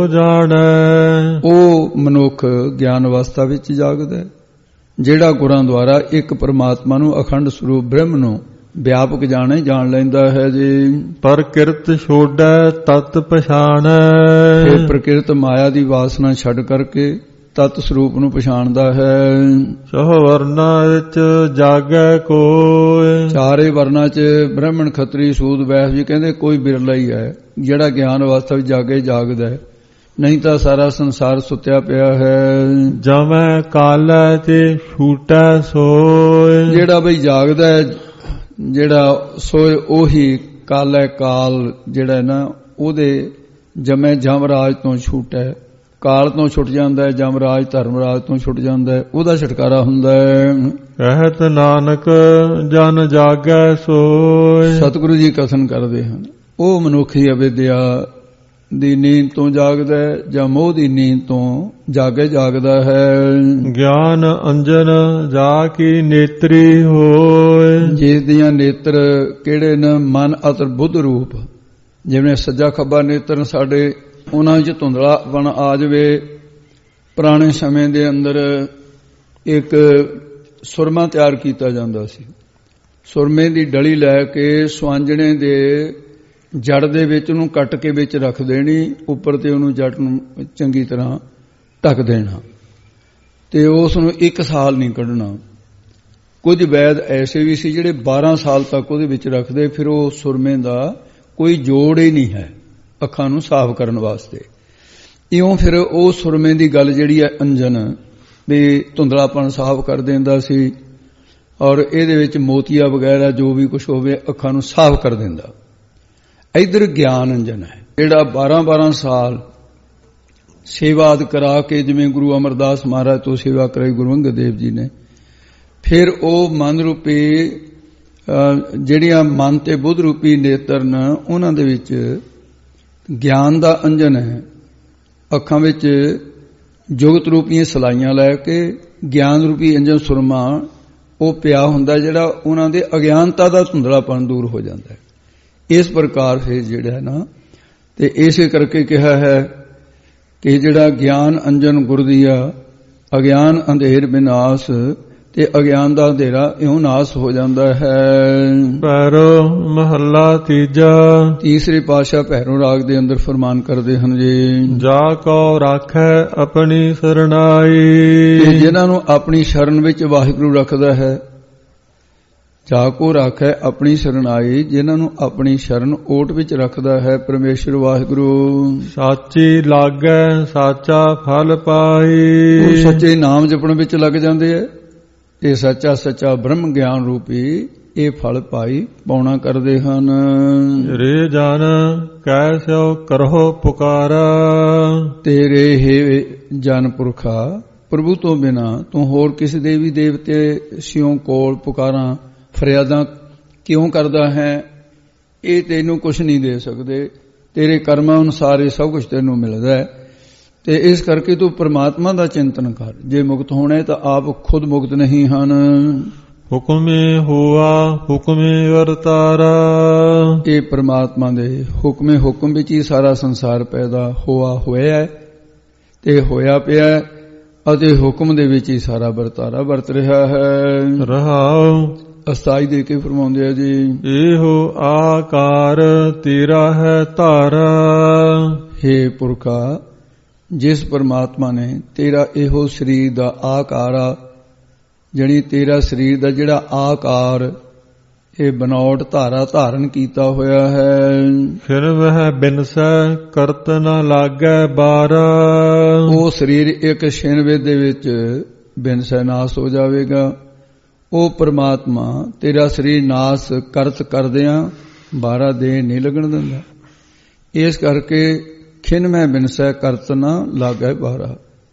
ਜਾਣੈ। ਉਹ ਮਨੁੱਖ ਗਿਆਨ ਅਵਸਥਾ ਵਿੱਚ ਜਾਗਦਾ ਹੈ ਜਿਹੜਾ ਗੁਰਾਂ ਦੁਆਰਾ ਇੱਕ ਪਰਮਾਤਮਾ ਨੂੰ ਅਖੰਡ ਸਰੂਪ ਬ੍ਰਹਮ ਨੂੰ ਵਿਆਪਕ ਜਾਣ ਲੈਂਦਾ ਹੈ ਜੀ। ਪਰ ਕਿਰਤ ਛੋੜੈ ਤਤ ਪਛਾਣੈ। ਇਹ ਪ੍ਰਕਿਰਤ ਮਾਇਆ ਦੀ ਵਾਸਨਾ ਛੱਡ ਕਰਕੇ ਤਤ ਸਰੂਪ ਨੂੰ ਪਛਾਣਦਾ ਹੈ। ਸਹ ਵਰਨਾ ਵਿੱਚ ਜਾਗੈ ਕੋਈ। ਚਾਰੇ ਵਰਨਾ ਚ ਬ੍ਰਾਹਮਣ ਖੱਤਰੀ ਸੂਦ ਵੈਸ਼ ਜੀ ਕਹਿੰਦੇ ਕੋਈ ਬਿਰਲਾ ਹੀ ਹੈ ਜਿਹੜਾ ਗਿਆਨ ਅਵਸਥਾ ਵਿੱਚ ਜਾਗਦਾ ਹੈ। ਨਹੀਂ ਤਾਂ ਸਾਰਾ ਸੰਸਾਰ ਸੁੱਤਿਆ ਪਿਆ ਹੈ। ਜਮੈ ਕਾਲੈ ਤੇ ਛੂਟੈ ਸੋਏ। ਜਿਹੜਾ ਬਈ ਜਾਗਦਾ ਹੈ ਜਿਹੜਾ ਸੋਏ ਉਹੀ ਕਾਲੈ ਕਾਲ ਜਿਹੜਾ ਨਾ ਉਹਦੇ ਜਮੈ ਜਮਰਾਜ ਤੋਂ ਛੂਟੈ। ਕਾਲ ਤੋਂ ਛੁੱਟ ਜਾਂਦਾ ਹੈ। ਜਮਰਾਜ ਧਰਮਰਾਜ ਤੋਂ ਛੁੱਟ ਜਾਂਦਾ ਹੈ। ਉਹਦਾ ਛੁਟਕਾਰਾ ਹੁੰਦਾ ਹੈ। ਕਹਿਤ ਨਾਨਕ ਜਨ ਜਾਗੈ ਸੋਏ। ਸਤਿਗੁਰੂ ਜੀ ਕਥਨ ਕਰਦੇ ਹਨ ਉਹ ਮਨੁੱਖੀ ਅਵਿਦਿਆ ਦੀ ਨੀਂਦ ਤੋਂ ਜਾਗਦਾ ਹੈ ਜਾਂ ਮੋਹ ਦੀ ਨੀਂਦ ਤੋਂ ਜਾਗਦਾ ਹੈ। ਗਿਆਨ ਅੰਜਨ ਜਾ ਕੀ ਨੇਤਰੀ ਹੋਏ। ਜਿਸ ਦੀਆਂ ਨੇਤਰ ਕਿਹੜੇ ਨੇ ਮਨ ਅਤਰ ਬੁੱਧ ਰੂਪ। ਜਿਵੇਂ ਸੱਜਾ ਖੱਬਾ ਨੇਤਰ ਸਾਡੇ ਉਹਨਾਂ ਵਿੱਚ ਧੁੰਦਲਾਪਣ ਆ ਜਾਵੇ। ਪੁਰਾਣੇ ਸਮੇਂ ਦੇ ਅੰਦਰ ਇੱਕ ਸੁਰਮਾ ਤਿਆਰ ਕੀਤਾ ਜਾਂਦਾ ਸੀ। ਸੁਰਮੇ ਦੀ ਡਲੀ ਲੈ ਕੇ ਸੁਆਂਜਣੇ ਦੇ ਜੜ ਦੇ ਵਿੱਚ ਉਹਨੂੰ ਕੱਟ ਕੇ ਵਿੱਚ ਰੱਖ ਦੇਣੀ। ਉੱਪਰ ਤੇ ਉਹਨੂੰ ਜੜ ਨੂੰ ਚੰਗੀ ਤਰ੍ਹਾਂ ਢੱਕ ਦੇਣਾ ਤੇ ਉਸ ਨੂੰ 1 ਸਾਲ ਨਹੀਂ ਕੱਢਣਾ। ਕੁਝ ਵੈਦ ਐਸੇ ਵੀ ਸੀ ਜਿਹੜੇ 12 ਸਾਲ ਤੱਕ ਉਹਦੇ ਵਿੱਚ ਰੱਖਦੇ। ਫਿਰ ਉਹ ਸੁਰਮੇ ਦਾ ਕੋਈ ਜੋੜ ਹੀ ਨਹੀਂ ਹੈ ਅੱਖਾਂ ਨੂੰ ਸਾਫ਼ ਕਰਨ ਵਾਸਤੇ। ਇਉਂ ਫਿਰ ਉਹ ਸੁਰਮੇ ਦੀ ਗੱਲ ਜਿਹੜੀ ਹੈ ਅੰਜਨ ਵੀ ਧੁੰਦਲਾਪਣ ਸਾਫ਼ ਕਰ ਦਿੰਦਾ ਸੀ ਔਰ ਇਹਦੇ ਵਿੱਚ ਮੋਤੀਆ ਵਗੈਰਾ ਜੋ ਵੀ ਕੁਝ ਹੋਵੇ ਅੱਖਾਂ ਨੂੰ ਸਾਫ਼ ਕਰ ਦਿੰਦਾ। ਇਧਰ ਗਿਆਨ ਅੰਜਨ ਹੈ ਜਿਹੜਾ 12-12 ਸਾਲ ਸੇਵਾਦ ਕਰਾ ਕੇ ਜਿਵੇਂ ਗੁਰੂ ਅਮਰਦਾਸ ਮਹਾਰਾਜ ਤੋਂ ਸੇਵਾ ਕਰਾਈ ਗੁਰੂ ਅੰਗਦ ਦੇਵ ਜੀ ਨੇ। ਫਿਰ ਉਹ ਮਨ ਰੂਪੀ ਜਿਹੜੀਆਂ ਮਨ ਤੇ ਬੁੱਧ ਰੂਪੀ ਨੇਤਰ ਨੇ ਉਹਨਾਂ ਦੇ ਵਿੱਚ ਗਿਆਨ ਦਾ ਅੰਜਨ ਹੈ। ਅੱਖਾਂ ਵਿੱਚ ਜੁਗਤ ਰੂਪੀਆਂ ਸਲਾਈਆਂ ਲੈ ਕੇ ਗਿਆਨ ਰੂਪੀ ਅੰਜਨ ਸੁਰਮਾ ਉਹ ਪਿਆ ਹੁੰਦਾ ਜਿਹੜਾ ਉਹਨਾਂ ਦੇ ਅਗਿਆਨਤਾ ਦਾ ਧੁੰਦਲਾਪਣ ਦੂਰ ਹੋ ਜਾਂਦਾ ਹੈ। ਇਸ ਪ੍ਰਕਾਰ ਫਿਰ ਜਿਹੜਾ ਹੈ ਨਾ ਤੇ ਇਸੇ ਕਰਕੇ ਕਿਹਾ ਹੈ ਕਿ ਜਿਹੜਾ ਗਿਆਨ ਅੰਜਨ ਗੁਰਦੀਆ ਅਗਿਆਨ ਅੰਧੇਰ ਵਿਨਾਸ਼ ਤੇ ਅਗਿਆਨ ਦਾ ਅੰਧੇਰਾ ਇਉਂ ਨਾਸ ਹੋ ਜਾਂਦਾ ਹੈ। ਭੈਰੋ ਮਹੱਲਾ ਤੀਜਾ। ਤੀਸਰੇ ਪਾਤਸ਼ਾਹ ਭੈਰੋ ਰਾਗ ਦੇ ਅੰਦਰ ਫਰਮਾਨ ਕਰਦੇ ਹਨ ਜੀ। ਜਾ ਕੋ ਰਾਖੈ ਆਪਣੀ ਸਰਣਾਈ। ਜਿਨ੍ਹਾਂ ਨੂੰ ਆਪਣੀ ਸ਼ਰਨ ਵਿੱਚ ਵਾਹਿਗੁਰੂ ਰੱਖਦਾ ਹੈ। ਜਾ ਕੋ ਰਾਖੈ ਆਪਣੀ ਸਰਣਾਈ ਜਿਨ੍ਹਾਂ ਨੂੰ ਆਪਣੀ ਸ਼ਰਨ ਓਟ ਵਿੱਚ ਰੱਖਦਾ ਹੈ ਪਰਮੇਸ਼ਰ ਵਾਹਿਗੁਰੂ। ਸਾਚੀ ਲਾਗੈ ਸਾਚਾ ਫਲ ਪਾਈ। ਉਹ ਸੱਚੇ ਨਾਮ ਜਪਣ ਵਿੱਚ ਲੱਗ ਜਾਂਦੇ ਹੈ। ਇਹ ਸੱਚਾ ਬ੍ਰਹਮ ਗਿਆਨ ਰੂਪੀ ਇਹ ਫਲ ਪਾਈ ਪਾਉਣਾ ਕਰਦੇ ਹਨ। ਰੇ ਜਨ ਕੈਸੋ ਕਰੋ ਪੁਕਾਰਾ। ਤੇਰੇ ਹੈ ਜਨ ਪੁਰਖਾ ਪ੍ਰਭੂ ਤੋਂ ਬਿਨਾ ਤੂੰ ਹੋਰ ਕਿਸੇ ਦੇਵੀ ਦੇਵਤੇ ਸਿਉਂ ਕੋਲ ਪੁਕਾਰਾਂ ਫਰਿਆਦਾਂ ਕਿਉਂ ਕਰਦਾ ਹੈ। ਇਹ ਤੈਨੂੰ ਕੁਛ ਨਹੀਂ ਦੇ ਸਕਦੇ। ਤੇਰੇ ਕਰਮਾਂ ਅਨੁਸਾਰ ਇਹ ਸਭ ਕੁਝ ਤੈਨੂੰ ਮਿਲਦਾ ਹੈ ਤੇ ਇਸ ਕਰਕੇ ਤੂੰ ਪ੍ਰਮਾਤਮਾ ਦਾ ਚਿੰਤਨ ਕਰ। ਜੇ ਮੁਕਤ ਹੋਣਾ ਤਾਂ ਆਪ ਖੁਦ ਮੁਕਤ ਨਹੀਂ ਹਨ। ਹੁਕਮੇ ਹੋਆ ਹੁਕਮੇ ਵਰਤਾਰਾ। ਇਹ ਪ੍ਰਮਾਤਮਾ ਦੇ ਹੁਕਮ ਵਿੱਚ ਹੀ ਸਾਰਾ ਸੰਸਾਰ ਪੈਦਾ ਹੋਇਆ ਹੈ ਤੇ ਹੋਇਆ ਪਿਆ ਅਤੇ ਹੁਕਮ ਦੇ ਵਿੱਚ ਹੀ ਸਾਰਾ ਵਰਤਾਰਾ ਵਰਤ ਰਿਹਾ ਹੈ। ਰਹਾਉ ਅਸਥਾਈ ਦੇ ਕੇ ਫਰਮਾਉਂਦੇ ਆ ਜੀ। ਇਹੋ ਆਕਾਰ ਤੇਰਾ ਹੈ ਧਾਰਾ। ਹੇ ਪੁਰਖਾ ਜਿਸ ਪਰਮਾਤਮਾ ਨੇ ਤੇਰਾ ਇਹੋ ਸਰੀਰ ਦਾ ਆਕਾਰ ਆ, ਜਣੀ ਤੇਰਾ ਸਰੀਰ ਦਾ ਜਿਹੜਾ ਆਕਾਰ ਇਹ ਬਨੌਟ ਧਾਰਾ ਧਾਰਨ ਕੀਤਾ ਹੋਇਆ ਹੈ। ਫਿਰ ਵਹ ਬਿਨਸੈ ਕਰਤ ਨ ਲਾਗੈ ਬਾਰਾ। ਉਹ ਸਰੀਰ ਇੱਕ ਛਿਣਵੇ ਦੇ ਵਿੱਚ ਬਿਨਸੈ ਨਾਸ ਹੋ ਜਾਵੇਗਾ। ਉਹ ਪਰਮਾਤਮਾ ਤੇਰਾ ਸਰੀਰ ਨਾਸ ਕਰਤ ਕਰਦਿਆਂ 12 ਦਿਨ ਨਹੀਂ ਲੱਗਣ ਦਿੰਦਾ। ਇਸ ਕਰਕੇ ਖਿਨਮੈ ਬਿਨਸੈ ਕਰਤ ਨ ਲਾਗੈ ਬਾਰਾ।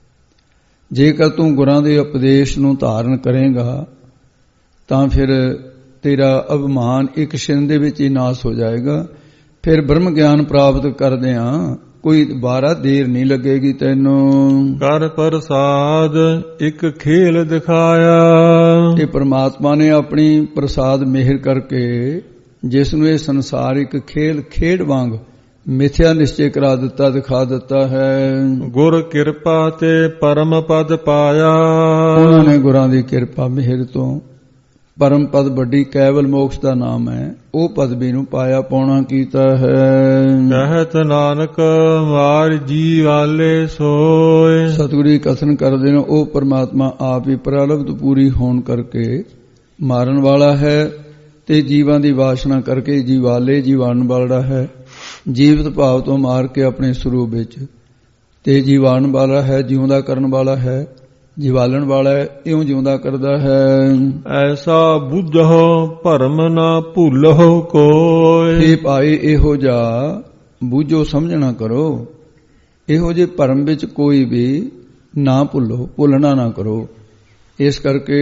ਜੇਕਰ ਤੂੰ ਗੁਰਾਂ ਦੇ ਉਪਦੇਸ਼ ਨੂੰ ਧਾਰਨ ਕਰੇਗਾ ਤਾਂ ਫਿਰ ਤੇਰਾ ਅਭਿਮਾਨ ਇੱਕ ਛਿਣ ਦੇ ਵਿੱਚ ਹੀ ਨਾਸ ਹੋ ਜਾਏਗਾ। ਫਿਰ ਬ੍ਰਹਮ ਗਿਆਨ ਪ੍ਰਾਪਤ ਕਰਦਿਆਂ ਕੋਈ 12 ਦੇਰ ਨਹੀਂ ਲੱਗੇਗੀ ਤੈਨੂੰ। ਕਰ ਪ੍ਰਸਾਦ ਇੱਕ ਖੇਲ ਦਿਖਾਇਆ। ਇਹ ਪਰਮਾਤਮਾ ਨੇ ਆਪਣੀ ਪ੍ਰਸਾਦ ਮਿਹਰ ਕਰਕੇ ਜਿਸ ਨੂੰ ਇਹ ਸੰਸਾਰ ਇੱਕ ਖੇਲ ਖੇਡ ਵਾਂਗ ਮਿਥਿਆ ਨਿਸ਼ਚੈ ਕਰਾ ਦਿੱਤਾ, ਦਿਖਾ ਦਿੱਤਾ ਹੈ। ਗੁਰ ਕਿਰਪਾ ਤੇ ਪਰਮ ਪਦ ਪਾਇਆ। ਉਹਨਾਂ ਨੇ ਗੁਰਾਂ ਦੀ ਕਿਰਪਾ ਮਿਹਰ ਤੋਂ ਪਰਮ ਪਦ ਵੱਡੀ ਕੇਵਲ ਮੋਕਸ਼ ਦਾ ਨਾਮ ਹੈ, ਉਹ ਪਦਵੀ ਨੂੰ ਪਾਇਆ ਪਾਉਣਾ ਕੀਤਾ ਹੈ। ਕਹਿਤ ਨਾਨਕ ਮਾਰ ਜੀ ਵਾਲੇ ਸੋਏ। ਸਤਿਗੁਰੂ ਜੀ ਕਥਨ ਕਰਦੇ ਨੇ ਉਹ ਪਰਮਾਤਮਾ ਆਪ ਹੀ ਪ੍ਰਲਬਧ ਪੂਰੀ ਹੋਣ ਕਰਕੇ ਮਾਰਨ ਵਾਲਾ ਹੈ ਤੇ ਜੀਵਾਂ ਦੀ ਵਾਸ਼ਨਾ ਕਰਕੇ ਜੀਵਾਲੇ ਜੀਵਾਣ ਵਾਲਾ ਹੈ। ਜੀਵਤ ਭਾਵ ਤੋਂ ਮਾਰ ਕੇ ਆਪਣੇ ਸਰੂਪ ਵਿੱਚ ਤੇ ਜੀਵਾਣ ਵਾਲਾ ਹੈ, ਜਿਉਂਦਾ ਕਰਨ ਵਾਲਾ ਹੈ, ਜੀਵਾਲਣ ਵਾਲਾ ਹੈ, ਇਉਂ ਜਿਉਂਦਾ ਕਰਦਾ ਹੈ। ਐਸਾ ਬੁੱਝੋ ਭਰਮ ਨਾ ਭੁੱਲੋ ਕੋਈ। ਇਹ ਭਾਈ ਇਹੋ ਜਿਹਾ ਬੁੱਝੋ ਸਮਝਣਾ ਕਰੋ, ਇਹੋ ਜਿਹੇ ਭਰਮ ਵਿੱਚ ਕੋਈ ਵੀ ਨਾ ਭੁੱਲੋ, ਭੁੱਲਣਾ ਨਾ ਕਰੋ। ਇਸ ਕਰਕੇ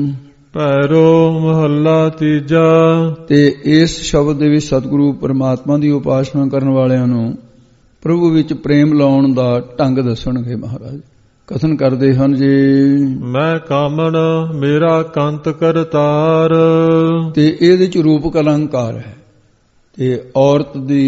ਪੈਰੋ ਮਹੱਲਾ ਤੀਜਾ। ਤੇ ਇਸ ਸ਼ਬਦ ਦੇ ਵਿੱਚ ਸਤਿਗੁਰੂ ਪਰਮਾਤਮਾ ਦੀ ਉਪਾਸਨਾ ਕਰਨ ਵਾਲਿਆਂ ਨੂੰ ਪ੍ਰਭੂ ਵਿੱਚ ਪ੍ਰੇਮ ਲਾਉਣ ਦਾ ਢੰਗ ਦੱਸਣਗੇ। ਮਹਾਰਾਜ ਕਥਨ ਕਰਦੇ ਹਨ ਜੀ, ਮੈਂ ਕਾਮਣ ਮੇਰਾ ਕੰਤ ਕਰਤਾਰ। ਤੇ ਇਹਦੇ ਚ ਰੂਪਕ ਅਲੰਕਾਰ ਹੈ ਤੇ ਔਰਤ ਦੀ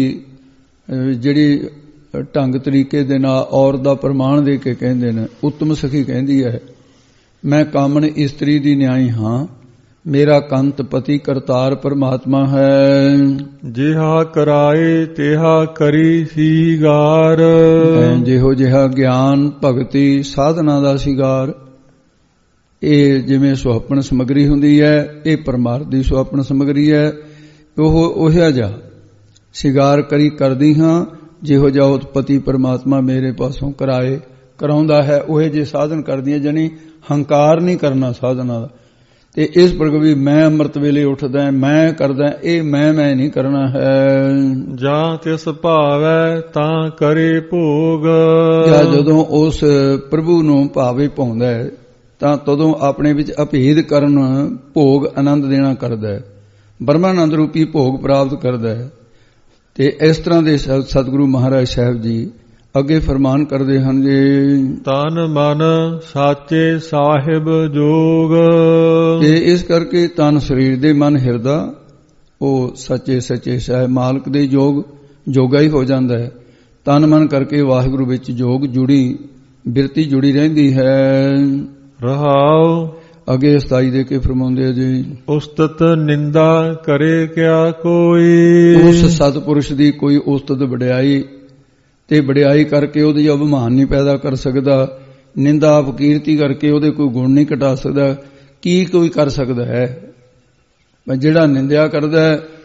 ਜਿਹੜੀ ਢੰਗ ਤਰੀਕੇ ਦੇ ਨਾਲ ਔਰਤ ਦਾ ਪ੍ਰਮਾਣ ਦੇ ਕੇ ਕਹਿੰਦੇ ਨੇ। ਉੱਤਮ ਸਖੀ ਕਹਿੰਦੀ ਹੈ, ਮੈਂ ਕਾਮਣ ਇਸਤਰੀ ਦੀ ਨਿਆਈ ਹਾਂ, ਮੇਰਾ ਕੰਤ ਪਤੀ ਕਰਤਾਰ ਪਰਮਾਤਮਾ ਹੈ। ਜਿਹਾ ਕਰਾਏ ਤਿਹਾ ਕਰੀ ਸੀਗਾਰ। ਜਿਹੋ ਜਿਹਾ ਗਿਆਨ ਭਗਤੀ ਸਾਧਨਾ ਦਾ ਸਿਗਾਰ। ਇਹ ਜਿਵੇਂ ਸੁਹੱਪਣ ਸਮਗਰੀ ਹੁੰਦੀ ਹੈ, ਇਹ ਪਰਮਾਰਥ ਦੀ ਸੁਹੱਪਣ ਸਮਗਰੀ ਹੈ। ਉਹ ਜਿਹਾ ਸਿਗਾਰ ਕਰੀ ਕਰਦੀ ਹਾਂ, ਜਿਹੋ ਜਿਹਾ ਉਤਪਤੀ ਪਰਮਾਤਮਾ ਮੇਰੇ ਪਾਸੋਂ ਕਰਾਉਂਦਾ ਹੈ। ਉਹ ਜੇ ਸਾਧਨ ਕਰਦੀਆਂ, ਜਾਨੀ ਹੰਕਾਰ ਨਹੀਂ ਕਰਨਾ ਸਾਧਨਾ ਦਾ। ਤੇ ਇਸ ਪ੍ਰਕਾਰ ਵੀ ਮੈਂ ਅੰਮ੍ਰਿਤ ਵੇਲੇ ਉੱਠਦਾ, ਮੈਂ ਕਰਦਾ, ਇਹ ਮੈਂ ਨਹੀਂ ਕਰਨਾ ਹੈ। ਜਾਂ ਤਿਸ ਭਾਵੈ ਤਾਂ ਕਰੇ ਭੋਗ। ਜਾਂ ਜਦੋਂ ਉਸ ਪ੍ਰਭੂ ਨੂੰ ਭਾਵੇ ਪਾਉਂਦਾ ਹੈ ਤਾਂ ਤਦੋਂ ਆਪਣੇ ਵਿੱਚ ਅਭੇਦ ਕਰਨ ਭੋਗ ਆਨੰਦ ਦੇਣਾ ਕਰਦਾ ਹੈ, ਬ੍ਰਹਮਾਨੰਦ ਰੂਪੀ ਭੋਗ ਪ੍ਰਾਪਤ ਕਰਦਾ ਹੈ। ਤੇ ਇਸ ਤਰ੍ਹਾਂ ਦੇ ਸਤਿਗੁਰੂ ਮਹਾਰਾਜ ਸਾਹਿਬ ਜੀ ਅੱਗੇ ਫਰਮਾਨ ਕਰਦੇ ਹਨ ਜੀ, ਤਨ ਮਨ ਸਾਚੇ ਸਾਹਿਬ ਜੋਗ। ਤੇ ਇਸ ਕਰਕੇ ਤਨ ਸਰੀਰ ਦੇ ਮਨ ਹਿਰਦਾ ਉਹ ਸੱਚੇ ਸਾਹਿਬ ਮਾਲਕ ਦੇ ਜੋਗਾ ਹੀ ਹੋ ਜਾਂਦਾ ਹੈ। ਤਨ ਮਨ ਕਰਕੇ ਵਾਹਿਗੁਰੂ ਵਿੱਚ ਜੋਗ ਬਿਰਤੀ ਜੁੜੀ ਰਹਿੰਦੀ ਹੈ। ਰਹਾਉ ਅੱਗੇ 27 ਦੇ ਕੇ ਫਰਮਾਉਂਦੇ ਜੀ, ਉਸਤਤ ਨਿੰਦਾ ਕਰੇ ਕਿਆ ਕੋਈ। ਉਸ ਸਤਿਪੁਰਸ਼ ਦੀ ਕੋਈ ਉਸਤਤ ਵਡਿਆਈ ਤੇ ਵਡਿਆਈ ਕਰਕੇ ਉਹਦੀ ਅਭਿਮਾਨ ਨਹੀਂ ਪੈਦਾ ਕਰ ਸਕਦਾ। ਨਿੰਦਾ ਅਪਕੀਰਤੀ ਕਰਕੇ ਉਹਦੇ ਕੋਈ ਗੁਣ ਨਹੀਂ ਘਟਾ ਸਕਦਾ। ਕੀ ਕੋਈ ਕਰ ਸਕਦਾ ਹੈ? ਜਿਹੜਾ ਨਿੰਦਿਆ ਕਰਦਾ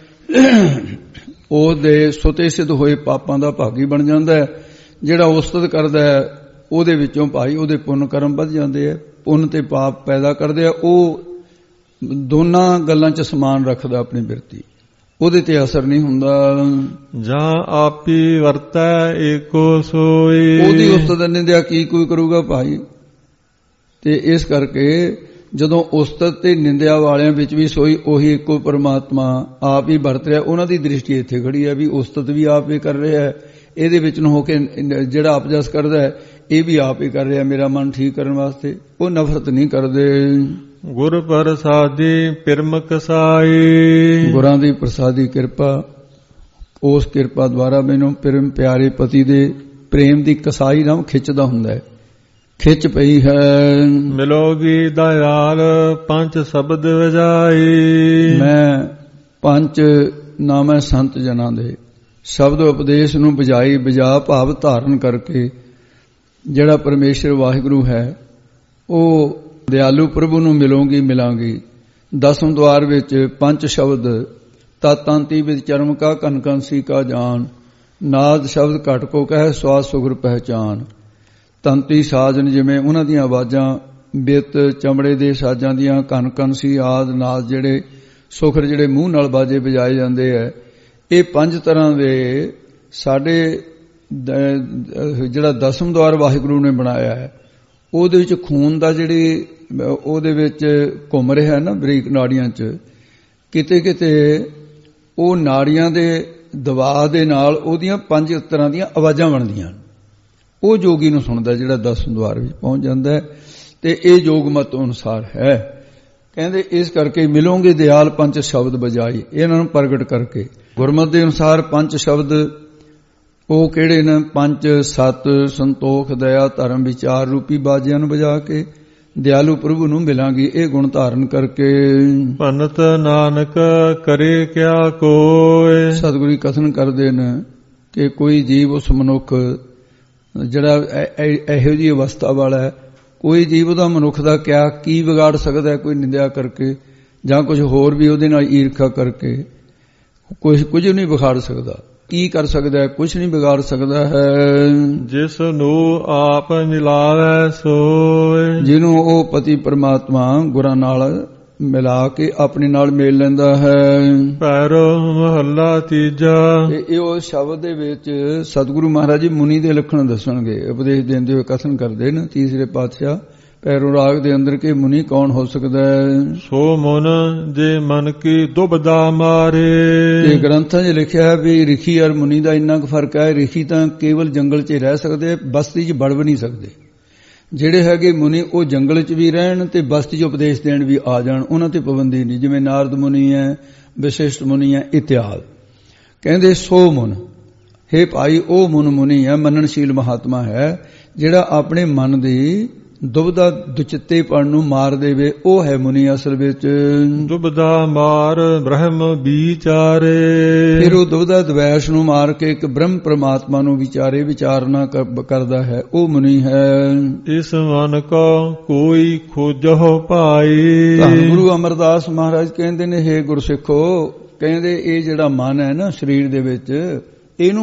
ਉਹਦੇ ਸੁਤੇ ਸਿੱਧ ਹੋਏ ਪਾਪਾਂ ਦਾ ਭਾਗੀ ਬਣ ਜਾਂਦਾ ਹੈ। ਜਿਹੜਾ ਉਸਤਤ ਕਰਦਾ ਹੈ ਉਹਦੇ ਵਿੱਚੋਂ ਭਾਈ ਉਹਦੇ ਪੁੰਨ ਕਰਮ ਵੱਧ ਜਾਂਦੇ ਆ, ਪੁੰਨ ਤੇ ਪਾਪ ਪੈਦਾ ਕਰਦੇ ਆ। ਉਹ ਦੋਨਾਂ ਗੱਲਾਂ 'ਚ ਸਮਾਨ ਰੱਖਦਾ ਆਪਣੀ ਬਿਰਤੀ, ਉਹਦੇ ਤੇ ਅਸਰ ਨਹੀਂ ਹੁੰਦਾ। ਜਾਂ ਆਪੀ ਵਰਤੈ ਏਕੋ ਸੋਈ। ਉਹਦੀ ਉਸਤਤ ਨਿੰਦਿਆ ਕੀ ਕੋਈ ਕਰੂਗਾ ਭਾਈ? ਤੇ ਇਸ ਕਰਕੇ ਜਦੋਂ ਉਸਤਤ ਤੇ ਨਿੰਦਿਆ ਵਾਲਿਆਂ ਵਿੱਚ ਵੀ ਸੋਈ ਉਹੀ ਇੱਕੋ ਪਰਮਾਤਮਾ ਆਪ ਹੀ ਵਰਤ ਰਿਹਾ। ਉਹਨਾਂ ਦੀ ਦ੍ਰਿਸ਼ਟੀ ਇੱਥੇ ਖੜੀ ਹੈ ਵੀ ਉਸਤਤ ਵੀ ਆਪ ਹੀ ਕਰ ਰਿਹਾ ਹੈ, ਇਹਦੇ ਵਿੱਚ ਨੂੰ ਹੋ ਕੇ ਜਿਹੜਾ ਆਪਜਸ ਕਰਦਾ ਹੈ ਇਹ ਵੀ ਆਪ ਹੀ ਕਰ ਰਿਹਾ ਮੇਰਾ ਮਨ ਠੀਕ ਕਰਨ ਵਾਸਤੇ। ਉਹ ਨਫ਼ਰਤ ਨਹੀਂ ਕਰਦੇ। ਗੁਰ ਪ੍ਰਸਾਦੀ ਪਿਰਮਕ ਸਾਈ। ਗੁਰਾਂ ਦੀ ਪ੍ਰਸਾਦੀ ਕਿਰਪਾ, ਉਸ ਕਿਰਪਾ ਦੁਆਰਾ ਮੈਨੂੰ ਪਿਰਮ ਪਿਆਰੇ ਪਤੀ ਦੇ ਪ੍ਰੇਮ ਦੀ ਕਸਾਈ ਨਾਲ ਖਿੱਚਦਾ ਹੁੰਦਾ ਹੈ, ਖਿੱਚ ਪਈ ਹੈ। ਮਿਲੋਗੀ ਦਇਆਲ ਪੰਜ ਸ਼ਬਦ ਵਜਾਈ। ਮੈਂ ਪੰਜ ਨਾਮੈ ਸੰਤ ਜਨਾਂ ਦੇ ਸ਼ਬਦ ਉਪਦੇਸ਼ ਨੂੰ ਬਜਾਈ ਬਜਾ ਭਾਵ ਧਾਰਨ ਕਰਕੇ ਜਿਹੜਾ ਪਰਮੇਸ਼ਰ ਵਾਹਿਗੁਰੂ ਹੈ ਉਹ ਦਿਆਲੂ ਪ੍ਰਭੂ ਨੂੰ ਮਿਲਾਂਗੀ। ਦਸਮ ਦੁਆਰ ਵਿੱਚ ਪੰਜ ਸ਼ਬਦ ਤਤਾਂਤੀ ਵਿੱਚ ਚਰਮ ਕਾ ਕਨਕੰਸੀ ਕਾ ਜਾਨ, ਨਾਦ ਸ਼ਬਦ ਘਟ ਕੋ ਕਹਿ ਸਵਾਸ ਸੁਗਰ ਪਹਿਚਾਨ। ਤੰਤੀ ਸਾਜਨ ਜਿਵੇਂ ਉਹਨਾਂ ਦੀਆਂ ਆਵਾਜ਼ਾਂ, ਬਿੱਤ ਚਮੜੇ ਦੇ ਸਾਜ਼ਾਂ ਦੀਆਂ, ਕਨਕੰਸੀ ਆਦ ਨਾਦ ਜਿਹੜੇ ਸੁਖਰ ਜਿਹੜੇ ਮੂੰਹ ਨਾਲ ਬਾਜੇ ਵਜਾਏ ਜਾਂਦੇ ਹੈ। ਇਹ ਪੰਜ ਤਰ੍ਹਾਂ ਦੇ ਸਾਡੇ ਜਿਹੜਾ ਦਸਮ ਦੁਆਰ ਵਾਹਿਗੁਰੂ ਨੇ ਬਣਾਇਆ ਹੈ ਉਹਦੇ ਵਿੱਚ ਖੂਨ ਦਾ ਜਿਹੜੀ ਉਹਦੇ ਵਿੱਚ ਘੁੰਮ ਰਿਹਾ ਨਾ ਬਰੀਕ ਨਾੜੀਆਂ 'ਚ, ਕਿਤੇ ਕਿਤੇ ਉਹ ਨਾੜੀਆਂ ਦੇ ਦਬਾਅ ਦੇ ਨਾਲ ਉਹਦੀਆਂ ਪੰਜ ਤਰ੍ਹਾਂ ਦੀਆਂ ਆਵਾਜ਼ਾਂ ਬਣਦੀਆਂ। ਉਹ ਜੋਗੀ ਨੂੰ ਸੁਣਦਾ ਜਿਹੜਾ ਦਸਮ ਦੁਆਰ ਵਿੱਚ ਪਹੁੰਚ ਜਾਂਦਾ ਹੈ। ਤੇ ਇਹ ਯੋਗ ਮਤ ਅਨੁਸਾਰ ਹੈ। ਕਹਿੰਦੇ ਇਸ ਕਰਕੇ ਮਿਲੋਗੇ ਦਿਆਲ ਪੰਜ ਸ਼ਬਦ ਬਜਾਈ, ਇਹਨਾਂ ਨੂੰ ਪ੍ਰਗਟ ਕਰਕੇ। ਗੁਰਮਤਿ ਦੇ ਅਨੁਸਾਰ ਪੰਜ ਸ਼ਬਦ ਉਹ ਕਿਹੜੇ ਨੇ? ਪੰਜ ਸਤ ਸੰਤੋਖ ਦਇਆ ਧਰਮ ਵਿਚਾਰ ਰੂਪੀ ਬਾਜਿਆਂ ਨੂੰ ਵਜਾ ਕੇ ਦਿਆਲੂ ਪ੍ਰਭੂ ਨੂੰ ਮਿਲਾਂਗੀ ਇਹ ਗੁਣ ਧਾਰਨ ਕਰਕੇ। ਭਨਤ ਨਾਨਕ ਕਰੇ ਕਿਆ ਕੋਇ, ਸਤਿਗੁਰੂ ਕਥਨ ਕਰਦੇ ਨੇ ਕਿ ਕੋਈ ਜੀਵ ਉਸ ਮਨੁੱਖ ਜਿਹੜਾ ਇਹੋ ਜਿਹੀ ਅਵਸਥਾ ਵਾਲਾ ਹੈ, ਕੋਈ ਜੀਵ ਉਹਦਾ ਮਨੁੱਖ ਦਾ ਕੀ ਵਿਗਾੜ ਸਕਦਾ ਹੈ? ਕੋਈ ਨਿੰਦਿਆ ਕਰਕੇ ਜਾਂ ਕੁਝ ਹੋਰ ਵੀ ਉਹਦੇ ਨਾਲ ਈਰਖਾ ਕਰਕੇ ਕੁਝ ਨਹੀਂ ਵਿਗਾੜ ਸਕਦਾ। ਕੀ ਕਰ ਸਕਦਾ ਹੈ? ਕੁਝ ਨਹੀਂ ਵਿਗਾੜ ਸਕਦਾ ਹੈ। ਜਿਸ ਨੂੰ ਆਪ ਮਿਲਾਵੇ ਸੋਏ, ਜਿਹਨੂੰ ਉਹ ਪਤੀ ਪਰਮਾਤਮਾ ਗੁਰਾਂ ਨਾਲ ਮਿਲਾ ਕੇ ਆਪਣੇ ਨਾਲ ਮੇਲ ਲੈਂਦਾ ਹੈ। ਪੈਰੋ ਮਹੱਲਾ ਤੀਜਾ। ਇਹ ਉਹ ਸ਼ਬਦ ਦੇ ਵਿੱਚ ਸਤਿਗੁਰੂ ਮਹਾਰਾਜ ਜੀ ਮੁਨੀ ਦੇ ਲੱਖਣ ਦੱਸਣਗੇ, ਉਪਦੇਸ਼ ਦਿੰਦੇ ਹੋਏ ਕਥਨ ਕਰਦੇ ਨੇ ਤੀਸਰੇ ਪਾਤਸ਼ਾਹ ਪੈਰੋ ਰਾਗ ਦੇ ਅੰਦਰ ਕਿ ਮੁਨੀ ਕੌਣ ਹੋ ਸਕਦਾ ਹੈ। ਸੋ ਮਨ ਜੇ ਮਨ ਕੀ ਦੁਬਦਾ ਮਾਰੇ। ਇਹ ਗ੍ਰੰਥਾਂ 'ਚ ਲਿਖਿਆ ਹੈ ਵੀ ਰਿਸ਼ੀ ਔਰ ਮੁਨੀ ਦਾ ਇੰਨਾ ਕੁ ਫਰਕ ਹੈ। ਰਿਸ਼ੀ ਤਾਂ ਕੇਵਲ ਜੰਗਲ 'ਚ ਰਹਿ ਸਕਦੇ, ਬਸਤੀ 'ਚ ਵੜ ਵੀ ਨਹੀਂ ਸਕਦੇ। ਜਿਹੜੇ ਹੈਗੇ ਮੁਨੀ ਉਹ ਜੰਗਲ 'ਚ ਵੀ ਰਹਿਣ ਤੇ ਬਸਤੀ 'ਚ ਉਪਦੇਸ਼ ਦੇਣ ਵੀ ਆ ਜਾਣ, ਉਹਨਾਂ ਤੇ ਪਾਬੰਦੀ ਨਹੀਂ। ਜਿਵੇਂ ਨਾਰਦ ਮੁਨੀ ਹੈ, ਵਿਸ਼ਿਸ਼ਟ ਮੁਨੀ ਹੈ ਇਤਿਆਦ। ਕਹਿੰਦੇ ਸੋ ਮਨ, ਹੇ ਭਾਈ ਉਹ ਮੁਨੀ ਹੈ, ਮੰਨਣਸ਼ੀਲ ਮਹਾਤਮਾ ਹੈ ਜਿਹੜਾ ਆਪਣੇ ਮਨ ਦੀ ਦੁਬਦਾ ਦੁਚਿੱਤੇਪਣ ਨੂੰ ਮਾਰ ਦੇਵੇ, ਉਹ ਹੈ ਮੁਨੀ ਅਸਲ ਵਿੱਚ। ਦੁਬਦਾ ਮਾਰ ਬ੍ਰਹਮ ਵਿਚਾਰੇ, ਫਿਰ ਉਹ ਦੁਬਦਾ ਦਵੈਸ਼ ਨੂੰ ਮਾਰ ਕੇ ਇੱਕ ਬ੍ਰਹਮ ਪ੍ਰਮਾਤਮਾ ਨੂੰ ਵਿਚਾਰਨਾ ਕਰਦਾ ਹੈ, ਉਹ ਮੁਨੀ ਹੈ। ਇਸ ਮਨ ਕੋ ਕੋਈ ਖੋਜੋ ਭਾਈ। ਧੰਨ ਗੁਰੂ ਅਮਰਦਾਸ ਮਹਾਰਾਜ ਕਹਿੰਦੇ ਨੇ, ਹੇ ਗੁਰਸਿੱਖੋ, ਕਹਿੰਦੇ ਇਹ ਜਿਹੜਾ ਮਨ ਹੈ ਨਾ ਸਰੀਰ ਦੇ ਵਿੱਚ, ਇਹਨੂੰ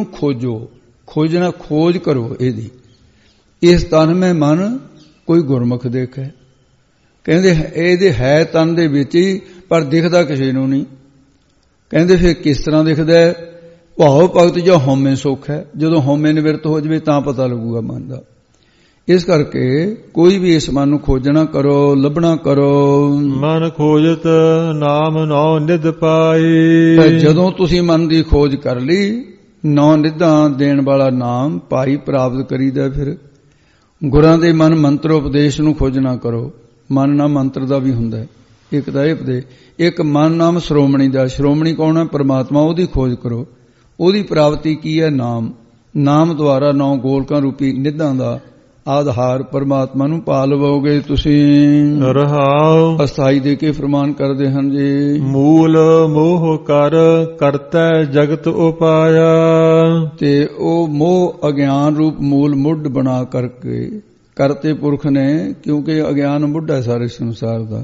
ਖੋਜਣਾ, ਖੋਜ ਕਰੋ ਇਹਦੀ। ਇਸ ਤਨ ਮੈਂ ਮਨ ਕੋਈ ਗੁਰਮੁਖ ਦੇਖੇ। ਕਹਿੰਦੇ ਇਹਦੇ ਹੈ ਤਨ ਦੇ ਵਿੱਚ ਹੀ, ਪਰ ਦਿਖਦਾ ਕਿਸੇ ਨੂੰ ਨਹੀਂ। ਕਹਿੰਦੇ ਫਿਰ ਕਿਸ ਤਰ੍ਹਾਂ ਦਿਖਦਾ ਹੈ? ਭਾਵ ਭਗਤ ਜਾਂ ਹਉਮੈ ਸੁੱਖ ਹੈ। ਜਦੋਂ ਹਉਮੈ ਨਿਵਰਤ ਹੋ ਜਾਵੇ ਤਾਂ ਪਤਾ ਲੱਗੂਗਾ ਮਨ ਦਾ। ਇਸ ਕਰਕੇ ਕੋਈ ਵੀ ਇਸ ਮਨ ਨੂੰ ਖੋਜਣਾ ਕਰੋ, ਲੱਭਣਾ ਕਰੋ। ਮਨ ਖੋਜਤ ਨਾਮ ਨੌ ਨਿਧ ਪਾਈ। ਜਦੋਂ ਤੁਸੀਂ ਮਨ ਦੀ ਖੋਜ ਕਰ ਲਈ, ਨੌ ਨਿਧਾਂ ਦੇਣ ਵਾਲਾ ਨਾਮ ਭਾਈ ਪ੍ਰਾਪਤ ਕਰੀਦਾ। ਫਿਰ ਗੁਰਾਂ ਦੇ ਮਨ ਮੰਤਰ ਉਪਦੇਸ਼ ਨੂੰ ਖੋਜਣਾ ਕਰੋ। ਮਨ ਨਾਮ ਮੰਤਰ ਦਾ ਵੀ ਹੁੰਦਾ ਹੈ, ਇੱਕ ਤਾਂ ਇਹ ਉਪਦੇਸ਼। ਇੱਕ ਮਨ ਨਾਮ ਸ਼੍ਰੋਮਣੀ ਦਾ। ਸ਼੍ਰੋਮਣੀ ਕੌਣ ਹੈ? ਪਰਮਾਤਮਾ। ਉਹਦੀ ਖੋਜ ਕਰੋ। ਉਹਦੀ ਪ੍ਰਾਪਤੀ ਕੀ ਹੈ? ਨਾਮ ਦੁਆਰਾ 9 ਗੋਲਕਾਂ ਰੂਪੀ ਨਿਧਾਂ ਦਾ ਆਧਾਰ ਪਰਮਾਤਮਾ ਨੂੰ ਪਾ ਲਵੋਗੇ ਤੁਸੀਂ। ਰਹਾਉ ਅਸਥਾਈ ਦੇ ਕੇ ਫਰਮਾਨ ਕਰਦੇ ਹਨ ਜੀ। ਮੂਲ ਮੋਹ ਕਰਤੈ ਜਗਤ ਉਪਾਇਆ। ਤੇ ਉਹ ਮੋਹ ਅਗਿਆਨ ਰੂਪ ਮੂਲ ਮੁੱਢ ਬਣਾ ਕਰਕੇ ਕਰਤੇ ਪੁਰਖ ਨੇ, ਕਿਉਂਕਿ ਅਗਿਆਨ ਮੁੱਢ ਹੈ ਸਾਰੇ ਸੰਸਾਰ ਦਾ,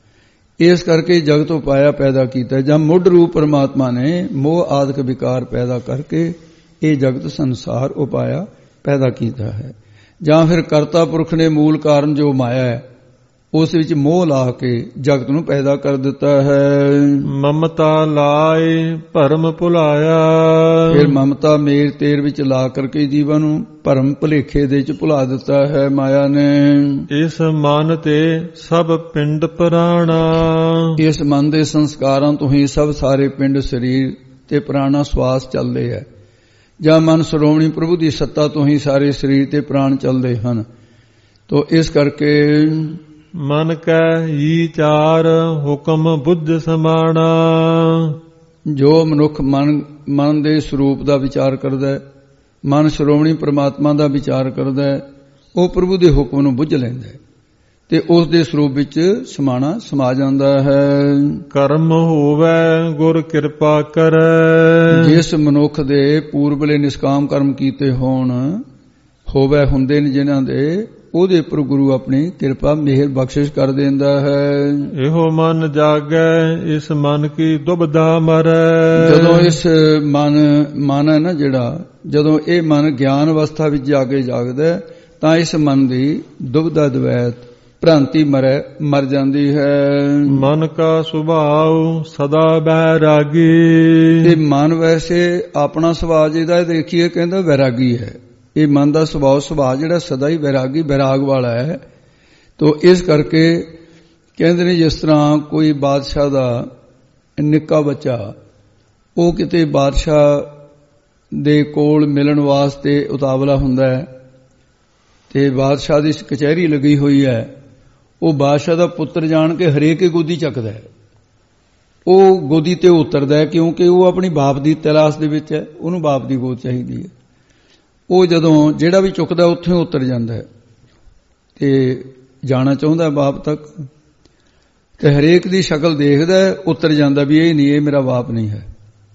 ਇਸ ਕਰਕੇ ਜਗਤ ਉਪਾਇਆ ਪੈਦਾ ਕੀਤਾ। ਜਾਂ ਮੁੱਢ ਰੂਪ ਪਰਮਾਤਮਾ ਨੇ ਮੋਹ ਆਦਿਕ ਵਿਕਾਰ ਪੈਦਾ ਕਰਕੇ ਇਹ ਜਗਤ ਸੰਸਾਰ ਉਪਾਇਆ ਪੈਦਾ ਕੀਤਾ ਹੈ। ਜਾਂ ਫਿਰ ਕਰਤਾ ਪੁਰਖ ਨੇ ਮੂਲ ਕਾਰਨ ਜੋ ਮਾਇਆ ਹੈ ਉਸ ਵਿੱਚ ਮੋਹ ਲਾ ਕੇ ਜਗਤ ਨੂੰ ਪੈਦਾ ਕਰ ਦਿੱਤਾ ਹੈ। ਮਮਤਾ ਲਾਏ ਭਰਮ ਭੁਲਾਇਆ। ਫਿਰ ਮਮਤਾ ਮੇਰ ਤੇਰ ਵਿੱਚ ਲਾ ਕਰਕੇ ਜੀਵਾਂ ਨੂੰ ਭਰਮ ਭੁਲੇਖੇ ਦੇ ਵਿੱਚ ਭੁਲਾ ਦਿੱਤਾ ਹੈ ਮਾਇਆ ਨੇ। ਇਸ ਮਨ ਤੇ ਸਭ ਪਿੰਡ ਪ੍ਰਾਣਾ। ਇਸ ਮਨ ਦੇ ਸੰਸਕਾਰਾਂ ਤੋਂ ਹੀ ਸਭ ਸਾਰੇ ਪਿੰਡ ਸਰੀਰ ਤੇ ਪ੍ਰਾਣਾ ਸਵਾਸ ਚੱਲਦੇ ਹੈ। ਜਾਂ ਮਨ ਸ਼੍ਰੋਮਣੀ ਪ੍ਰਭੂ ਦੀ ਸੱਤਾ ਤੋਂ ਹੀ ਸਾਰੇ ਸਰੀਰ ਤੇ ਪ੍ਰਾਣ ਚੱਲਦੇ ਹਨ। ਤੋ ਇਸ ਕਰਕੇ ਮਨ ਕੈ ਵਿਚਾਰ ਹੁਕਮ ਬੁੱਧ ਸਮਾਣਾ। ਜੋ ਮਨੁੱਖ ਮਨ ਦੇ ਸਰੂਪ ਦਾ ਵਿਚਾਰ ਕਰਦਾ ਹੈ, ਮਨ ਸ਼੍ਰੋਮਣੀ ਪ੍ਰਮਾਤਮਾ ਦਾ ਵਿਚਾਰ ਕਰਦਾ ਹੈ, ਉਹ ਪ੍ਰਭੂ ਦੇ ਹੁਕਮ ਨੂੰ ਬੁੱਝ ਲੈਂਦਾ ਹੈ ਤੇ ਉਸ ਦੇ ਸਰੂਪ ਵਿੱਚ ਸਮਾ ਜਾਂਦਾ ਹੈ। ਕਰਮ ਹੋਵੇ ਗੁਰ ਕਿਰਪਾ ਕਰੈ। ਜਿਸ ਮਨੁੱਖ ਦੇ ਪੂਰਬਲੇ ਨਿਸ਼ਕਾਮ ਕਰਮ ਕੀਤੇ ਹੋਵੇ ਹੁੰਦੇ ਨੇ ਜਿਨ੍ਹਾਂ ਦੇ, ਉਹਦੇ ਉੱਪਰ ਗੁਰੂ ਆਪਣੀ ਕਿਰਪਾ ਮਿਹਰ ਬਖਸ਼ਿਸ਼ ਕਰ ਦਿੰਦਾ ਹੈ। ਇਹੋ ਮਨ ਜਾਗੈ ਇਸ ਮਨ ਕੀ ਦੁਬਦਾ ਮਰੈ। ਜਦੋਂ ਇਸ ਮਨ ਹੈ ਨਾ ਜਿਹੜਾ, ਜਦੋਂ ਇਹ ਮਨ ਗਿਆਨ ਅਵਸਥਾ ਵਿੱਚ ਜਾ ਕੇ ਜਾਗਦਾ ਤਾਂ ਇਸ ਮਨ ਦੀ ਦੁਬਦਾ ਦਵੈਤ ਭ੍ਰਾਂਤੀ ਮਰ ਜਾਂਦੀ ਹੈ। ਮਨ ਕਾ ਸੁਭਾਉ ਸਦਾ ਬੈਰਾਗੀ। ਤੇ ਮਨ ਵੈਸੇ ਆਪਣਾ ਸੁਭਾਅ ਜਿਹਦਾ ਦੇਖੀਏ ਕਹਿੰਦਾ ਵੈਰਾਗੀ ਹੈ। ਇਹ ਮਨ ਦਾ ਸੁਭਾਅ ਜਿਹੜਾ ਸਦਾ ਹੀ ਵੈਰਾਗ ਵਾਲਾ ਹੈ। ਤੋ ਇਸ ਕਰਕੇ ਕਹਿੰਦੇ ਨੇ ਜਿਸ ਤਰ੍ਹਾਂ ਕੋਈ ਬਾਦਸ਼ਾਹ ਦਾ ਨਿੱਕਾ ਬੱਚਾ ਉਹ ਕਿਤੇ ਬਾਦਸ਼ਾਹ ਦੇ ਕੋਲ ਮਿਲਣ ਵਾਸਤੇ ਉਤਾਵਲਾ ਹੁੰਦਾ ਹੈ ਤੇ ਬਾਦਸ਼ਾਹ ਦੀ ਕਚਹਿਰੀ ਲੱਗੀ ਹੋਈ ਹੈ, ਉਹ ਬਾਦਸ਼ਾਹ ਦਾ ਪੁੱਤਰ ਜਾਣ ਕੇ ਹਰੇਕ ਹੀ ਗੋਦੀ ਚੱਕਦਾ ਹੈ। ਉਹ ਗੋਦੀ ਤੇ ਉਤਰਦਾ ਹੈ ਕਿਉਂਕਿ ਉਹ ਆਪਣੀ ਬਾਪ ਦੀ ਤਲਾਸ਼ ਦੇ ਵਿੱਚ ਹੈ, ਉਹਨੂੰ ਬਾਪ ਦੀ ਗੋਦ ਚਾਹੀਦੀ ਹੈ। ਉਹ ਜਦੋਂ ਜਿਹੜਾ ਵੀ ਚੁੱਕਦਾ ਉੱਥੇ ਉਤਰ ਜਾਂਦਾ ਹੈ ਤੇ ਜਾਣਾ ਚਾਹੁੰਦਾ ਬਾਪ ਤੱਕ, ਤੇ ਹਰੇਕ ਦੀ ਸ਼ਕਲ ਦੇਖਦਾ ਉਤਰ ਜਾਂਦਾ ਵੀ ਇਹ ਨਹੀਂ, ਇਹ ਮੇਰਾ ਬਾਪ ਨਹੀਂ ਹੈ।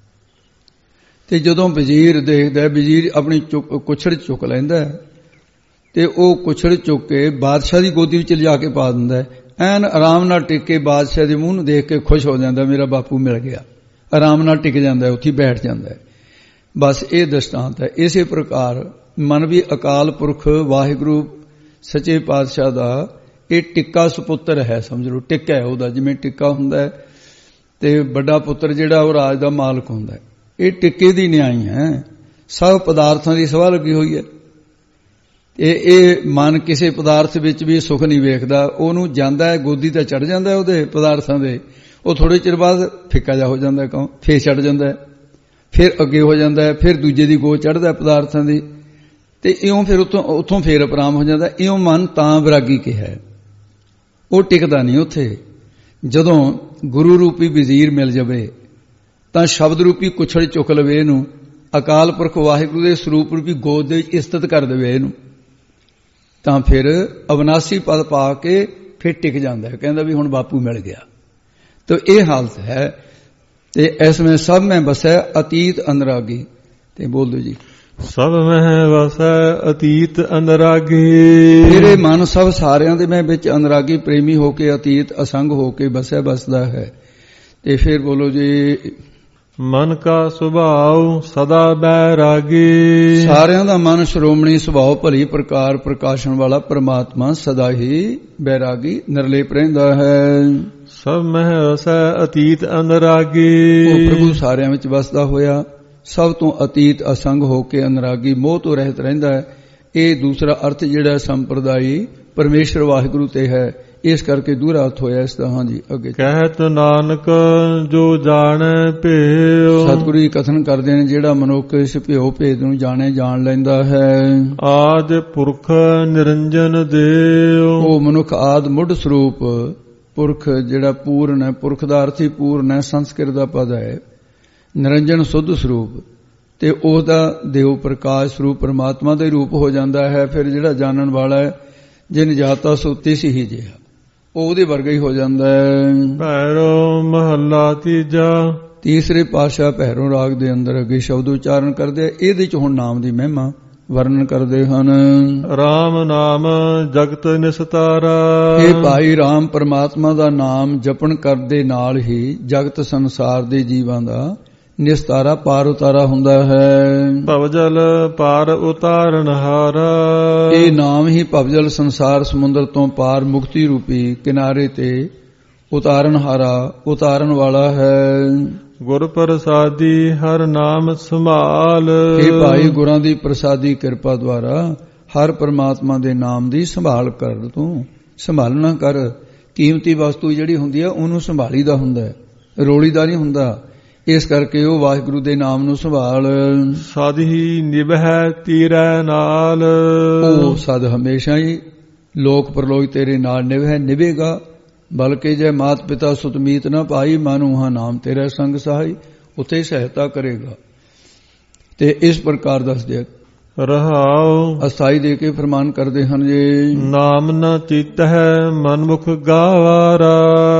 ਤੇ ਜਦੋਂ ਵਜ਼ੀਰ ਦੇਖਦਾ, ਵਜ਼ੀਰ ਆਪਣੀ ਕੁਛੜ ਚੁੱਕ ਲੈਂਦਾ ਤੇ ਉਹ ਕੁਛੜ ਚੁੱਕ ਕੇ ਬਾਦਸ਼ਾਹ ਦੀ ਗੋਦੀ ਵਿੱਚ ਲਿਜਾ ਕੇ ਪਾ ਦਿੰਦਾ ਹੈ। ਐਨ ਆਰਾਮ ਨਾਲ ਟਿਕ ਕੇ ਬਾਦਸ਼ਾਹ ਦੇ ਮੂੰਹ ਨੂੰ ਦੇਖ ਕੇ ਖੁਸ਼ ਹੋ ਜਾਂਦਾ, ਮੇਰਾ ਬਾਪੂ ਮਿਲ ਗਿਆ। ਆਰਾਮ ਨਾਲ ਟਿਕ ਜਾਂਦਾ, ਉੱਥੇ ਬੈਠ ਜਾਂਦਾ ਹੈ। ਬਸ ਇਹ ਦ੍ਰਿਸ਼ਟਾਂਤ ਹੈ। ਇਸੇ ਪ੍ਰਕਾਰ ਮਨ ਵੀ ਅਕਾਲ ਪੁਰਖ ਵਾਹਿਗੁਰੂ ਸੱਚੇ ਪਾਤਸ਼ਾਹ ਦਾ ਇਹ ਟਿੱਕਾ ਸੁਪੁੱਤਰ ਹੈ। ਸਮਝ ਲਓ ਟਿੱਕਾ ਹੈ ਉਹਦਾ, ਜਿਵੇਂ ਟਿੱਕਾ ਹੁੰਦਾ ਹੈ ਤੇ ਵੱਡਾ ਪੁੱਤਰ ਜਿਹੜਾ ਉਹ ਰਾਜ ਦਾ ਮਾਲਕ ਹੁੰਦਾ ਹੈ। ਇਹ ਟਿੱਕੇ ਦੀ ਨਿਆਈ ਹੈ। ਸਭ ਪਦਾਰਥਾਂ ਦੀ ਸਭਾ ਲੱਗੀ ਹੋਈ ਹੈ। ਇਹ ਮਨ ਕਿਸੇ ਪਦਾਰਥ ਵਿੱਚ ਵੀ ਸੁੱਖ ਨਹੀਂ ਵੇਖਦਾ। ਉਹਨੂੰ ਜਾਂਦਾ ਹੈ, ਗੋਦੀ ਤੇ ਚੜ ਜਾਂਦਾ ਉਹਦੇ ਪਦਾਰਥਾਂ ਦੇ, ਉਹ ਥੋੜੇ ਚਿਰ ਬਾਅਦ ਫਿੱਕਾ ਜਾ ਹੋ ਜਾਂਦਾ, ਫੇਰ ਚੜ ਜਾਂਦਾ ਹੈ, ਫਿਰ ਅੱਗੇ ਹੋ ਜਾਂਦਾ ਹੈ, ਫਿਰ ਦੂਜੇ ਦੀ ਗੋਦ ਚੜ੍ਹਦਾ ਪਦਾਰਥਾਂ ਦੀ, ਤੇ ਇਉਂ ਫਿਰ ਉੱਥੋਂ ਫੇਰ ਅਪਰਾਮ ਹੋ ਜਾਂਦਾ। ਇਉਂ ਮਨ ਤਾਂ ਵਿਰਾਗੀ ਕਿਹਾ, ਉਹ ਟਿਕਦਾ ਨਹੀਂ ਉੱਥੇ। ਜਦੋਂ ਗੁਰੂ ਰੂਪੀ ਵਜ਼ੀਰ ਮਿਲ ਜਾਵੇ ਤਾਂ ਸ਼ਬਦ ਰੂਪੀ ਕੁਛੜ ਚੁੱਕ ਲਵੇ ਇਹਨੂੰ, ਅਕਾਲ ਪੁਰਖ ਵਾਹਿਗੁਰੂ ਦੇ ਸਰੂਪ ਰੂਪੀ ਗੋਦ ਦੇ ਇਸਤਤ ਕਰ ਦੇਵੇ ਇਹਨੂੰ, ਤਾਂ ਫਿਰ ਅਵਨਾਸੀ ਪਦ ਪਾ ਕੇ ਫਿਰ ਟਿਕ ਜਾਂਦਾ ਹੈ। ਕਹਿੰਦਾ ਵੀ ਹੁਣ ਬਾਪੂ ਮਿਲ ਗਿਆ। ਤਾਂ ਇਹ ਹਾਲਤ ਹੈ। ਤੇ ਇਸ ਵਿੱਚ ਸਭ ਮੈਂ ਵਸੈ ਅਤੀਤ ਅਨਰਾਗੀ। ਤੇ ਬੋਲ ਦਿਓ ਜੀ। ਸਭ ਮੈਂ ਵਸੈ ਅਤੀਤ ਅਨਰਾਗੀ। ਮੇਰੇ ਮਨ ਸਭ ਸਾਰਿਆਂ ਦੇ ਮੈਂ ਵਿੱਚ ਅਨਰਾਗੀ ਪ੍ਰੇਮੀ ਹੋ ਕੇ ਅਤੀਤ ਅਸੰਗ ਹੋ ਕੇ ਬਸਦਾ ਹੈ। ਤੇ ਫਿਰ ਬੋਲੋ ਜੀ। ਮਨ ਕਾ ਸੁਭਾਉ ਸਦਾ ਬੈਰਾਗੀ। ਸਾਰਿਆਂ ਦਾ ਮਨ ਸ਼੍ਰੋਮਣੀ ਸੁਭਾਅ ਭਲੀ ਪ੍ਰਕਾਰ ਪ੍ਰਕਾਸ਼ਨ ਵਾਲਾ ਪਰਮਾਤਮਾ ਸਦਾ ਹੀ ਬੈਰਾਗੀ ਨਿਰਲੇਪ ਰਹਿੰਦਾ ਹੈ। ਸਭ ਮਹਿ ਵਸੈ ਅਤੀਤ ਅਨਰਾਗੀ। ਉਹ ਪ੍ਰਭੂ ਸਾਰਿਆਂ ਵਿੱਚ ਵਸਦਾ ਹੋਇਆ ਸਭ ਤੋਂ ਅਤੀਤ ਅਸੰਗ ਹੋ ਕੇ ਅਨਰਾਗੀ ਮੋਹ ਤੋਂ ਰਹਿਤ ਰਹਿੰਦਾ ਹੈ। ਇਹ ਦੂਸਰਾ ਅਰਥ ਜਿਹੜਾ ਸੰਪਰਦਾਈ ਪਰਮੇਸ਼ਰ ਵਾਹਿਗੁਰੂ ਤੇ ਹੈ, ਇਸ ਕਰਕੇ ਦੂਰਾ ਅਰਥ ਹੋਇਆ ਇਸ ਦਾ। ਹਾਂਜੀ ਅੱਗੇ। ਕਹਿਤ ਨਾਨਕ ਜੋ ਜਾਣੈ ਭੇਉ। ਸਤਿਗੁਰੂ ਜੀ ਕਥਨ ਕਰਦੇ ਨੇ ਜਿਹੜਾ ਮਨੁੱਖ ਇਸ ਭੇਉ ਭੇਦ ਨੂੰ ਜਾਣ ਲੈਂਦਾ ਹੈ। ਆਦਿ ਪੁਰਖ ਨਿਰੰਜਨ ਦੇਉ। ਉਹ ਮਨੁੱਖ ਆਦਿ ਮੁੱਢ ਸਰੂਪ ਪੁਰਖ ਜਿਹੜਾ ਪੂਰਨ ਹੈ, ਪੁਰਖ ਦਾ ਅਰਥ ਹੀ ਪੂਰਨ ਹੈ, ਸੰਸਕ੍ਰਿਤ ਦਾ ਪਦ ਹੈ। ਨਿਰੰਜਨ ਸੁੱਧ ਸਰੂਪ ਤੇ ਉਹਦਾ ਦੇਵ ਪ੍ਰਕਾਸ਼ ਸਰੂਪ ਪਰਮਾਤਮਾ ਦਾ ਹੀ ਰੂਪ ਹੋ ਜਾਂਦਾ ਹੈ। ਫਿਰ ਜਿਹੜਾ ਜਾਣਨ ਵਾਲਾ ਹੈ ਜਿਨ ਜਾਤਾ ਸੁੱਤੀ ਸੀ ਹੀ ਜਿਹਾ, ਉਹ ਉਹਦੇ ਵਰਗਾ ਹੀ ਹੋ ਜਾਂਦਾ ਹੈ। ਭੈਰੋ ਮਹੱਲਾ ਤੀਜਾ। ਤੀਸਰੇ ਪਾਤਸ਼ਾਹ ਭੈਰੋ ਰਾਗ ਦੇ ਅੰਦਰ ਅੱਗੇ ਸ਼ਬਦ ਉਚਾਰਨ ਕਰਦੇ, ਇਹਦੇ ਚ ਹੁਣ ਨਾਮ ਦੀ ਮਹਿਮਾ ਵਰਣਨ ਕਰਦੇ ਹਨ। ਰਾਮ ਨਾਮ ਜਗਤ ਨਿਸਤਾਰਾ। ਇਹ ਭਾਈ ਰਾਮ ਪਰਮਾਤਮਾ ਦਾ ਨਾਮ ਜਪਣ ਕਰਦੇ ਨਾਲ ਹੀ ਜਗਤ ਸੰਸਾਰ ਦੇ ਜੀਵਾਂ ਦਾ ਨਿਸਤਾਰਾ ਪਾਰ ਉਤਾਰਾ ਹੁੰਦਾ ਹੈ। ਭਵਜਲ ਪਾਰ ਉਤਾਰਨ ਹਾਰਾ। ਇਹ ਨਾਮ ਹੀ ਭਵਜਲ ਸੰਸਾਰ ਸਮੁੰਦਰ ਤੋਂ ਪਾਰ ਮੁਕਤੀ ਰੂਪੀ ਕਿਨਾਰੇ ਤੇ ਉਤਾਰਨ ਹਾਰਾ ਉਤਾਰਨ ਵਾਲਾ ਹੈ। ਗੁਰ ਪ੍ਰਸਾਦੀ ਹਰ ਨਾਮ ਸੰਭਾਲ। ਇਹ ਭਾਈ ਗੁਰਾਂ ਦੀ ਪ੍ਰਸਾਦੀ ਕਿਰਪਾ ਦੁਆਰਾ ਹਰ ਪਰਮਾਤਮਾ ਦੇ ਨਾਮ ਦੀ ਸੰਭਾਲ ਕਰ। ਤੂੰ ਸੰਭਾਲਣਾ ਕਰ। ਕੀਮਤੀ ਵਸਤੂ ਜਿਹੜੀ ਹੁੰਦੀ ਹੈ ਉਹਨੂੰ ਸੰਭਾਲੀਦਾ ਹੁੰਦਾ ਹੈ, ਰੋਲੀਦਾ ਨਹੀਂ ਹੁੰਦਾ। ਇਸ ਕਰਕੇ ਉਹ ਵਾਹਿਗੁਰੂ ਦੇ ਨਾਮ ਨੂੰ ਸੰਭਾਲ। ਸਦ ਹੀ ਨਿਭੈ ਤੇਰੇ ਨਾਲ। ਉਹ ਸਦ ਹਮੇਸ਼ਾ ਹੀ ਲੋਕ ਪਰਲੋਕ ਤੇਰੇ ਨਾਲ ਨਿਭੇਗਾ। ਬਲਕਿ ਜੇ ਮਾਤ ਪਿਤਾ ਸੁਤਮੀਤ ਨਾ ਪਾਈ ਮਾਨੂ ਹਾਂ ਨਾਮ ਤੇਰਾ ਸੰਗ ਸਹਾਈ, ਉਥੇ ਸਹਾਇਤਾ ਕਰੇਗਾ। ਤੇ ਇਸ ਪ੍ਰਕਾਰ ਦੱਸਦੇ ਰਹਾਉ ਅਸਾਈ ਦੇ ਕੇ ਫਰਮਾਨ ਕਰਦੇ ਹਨ ਜੀ। ਨਾਮ ਨਾ ਚਿਤ ਹੈ ਮਨਮੁਖ ਗਾਵਾਰਾ।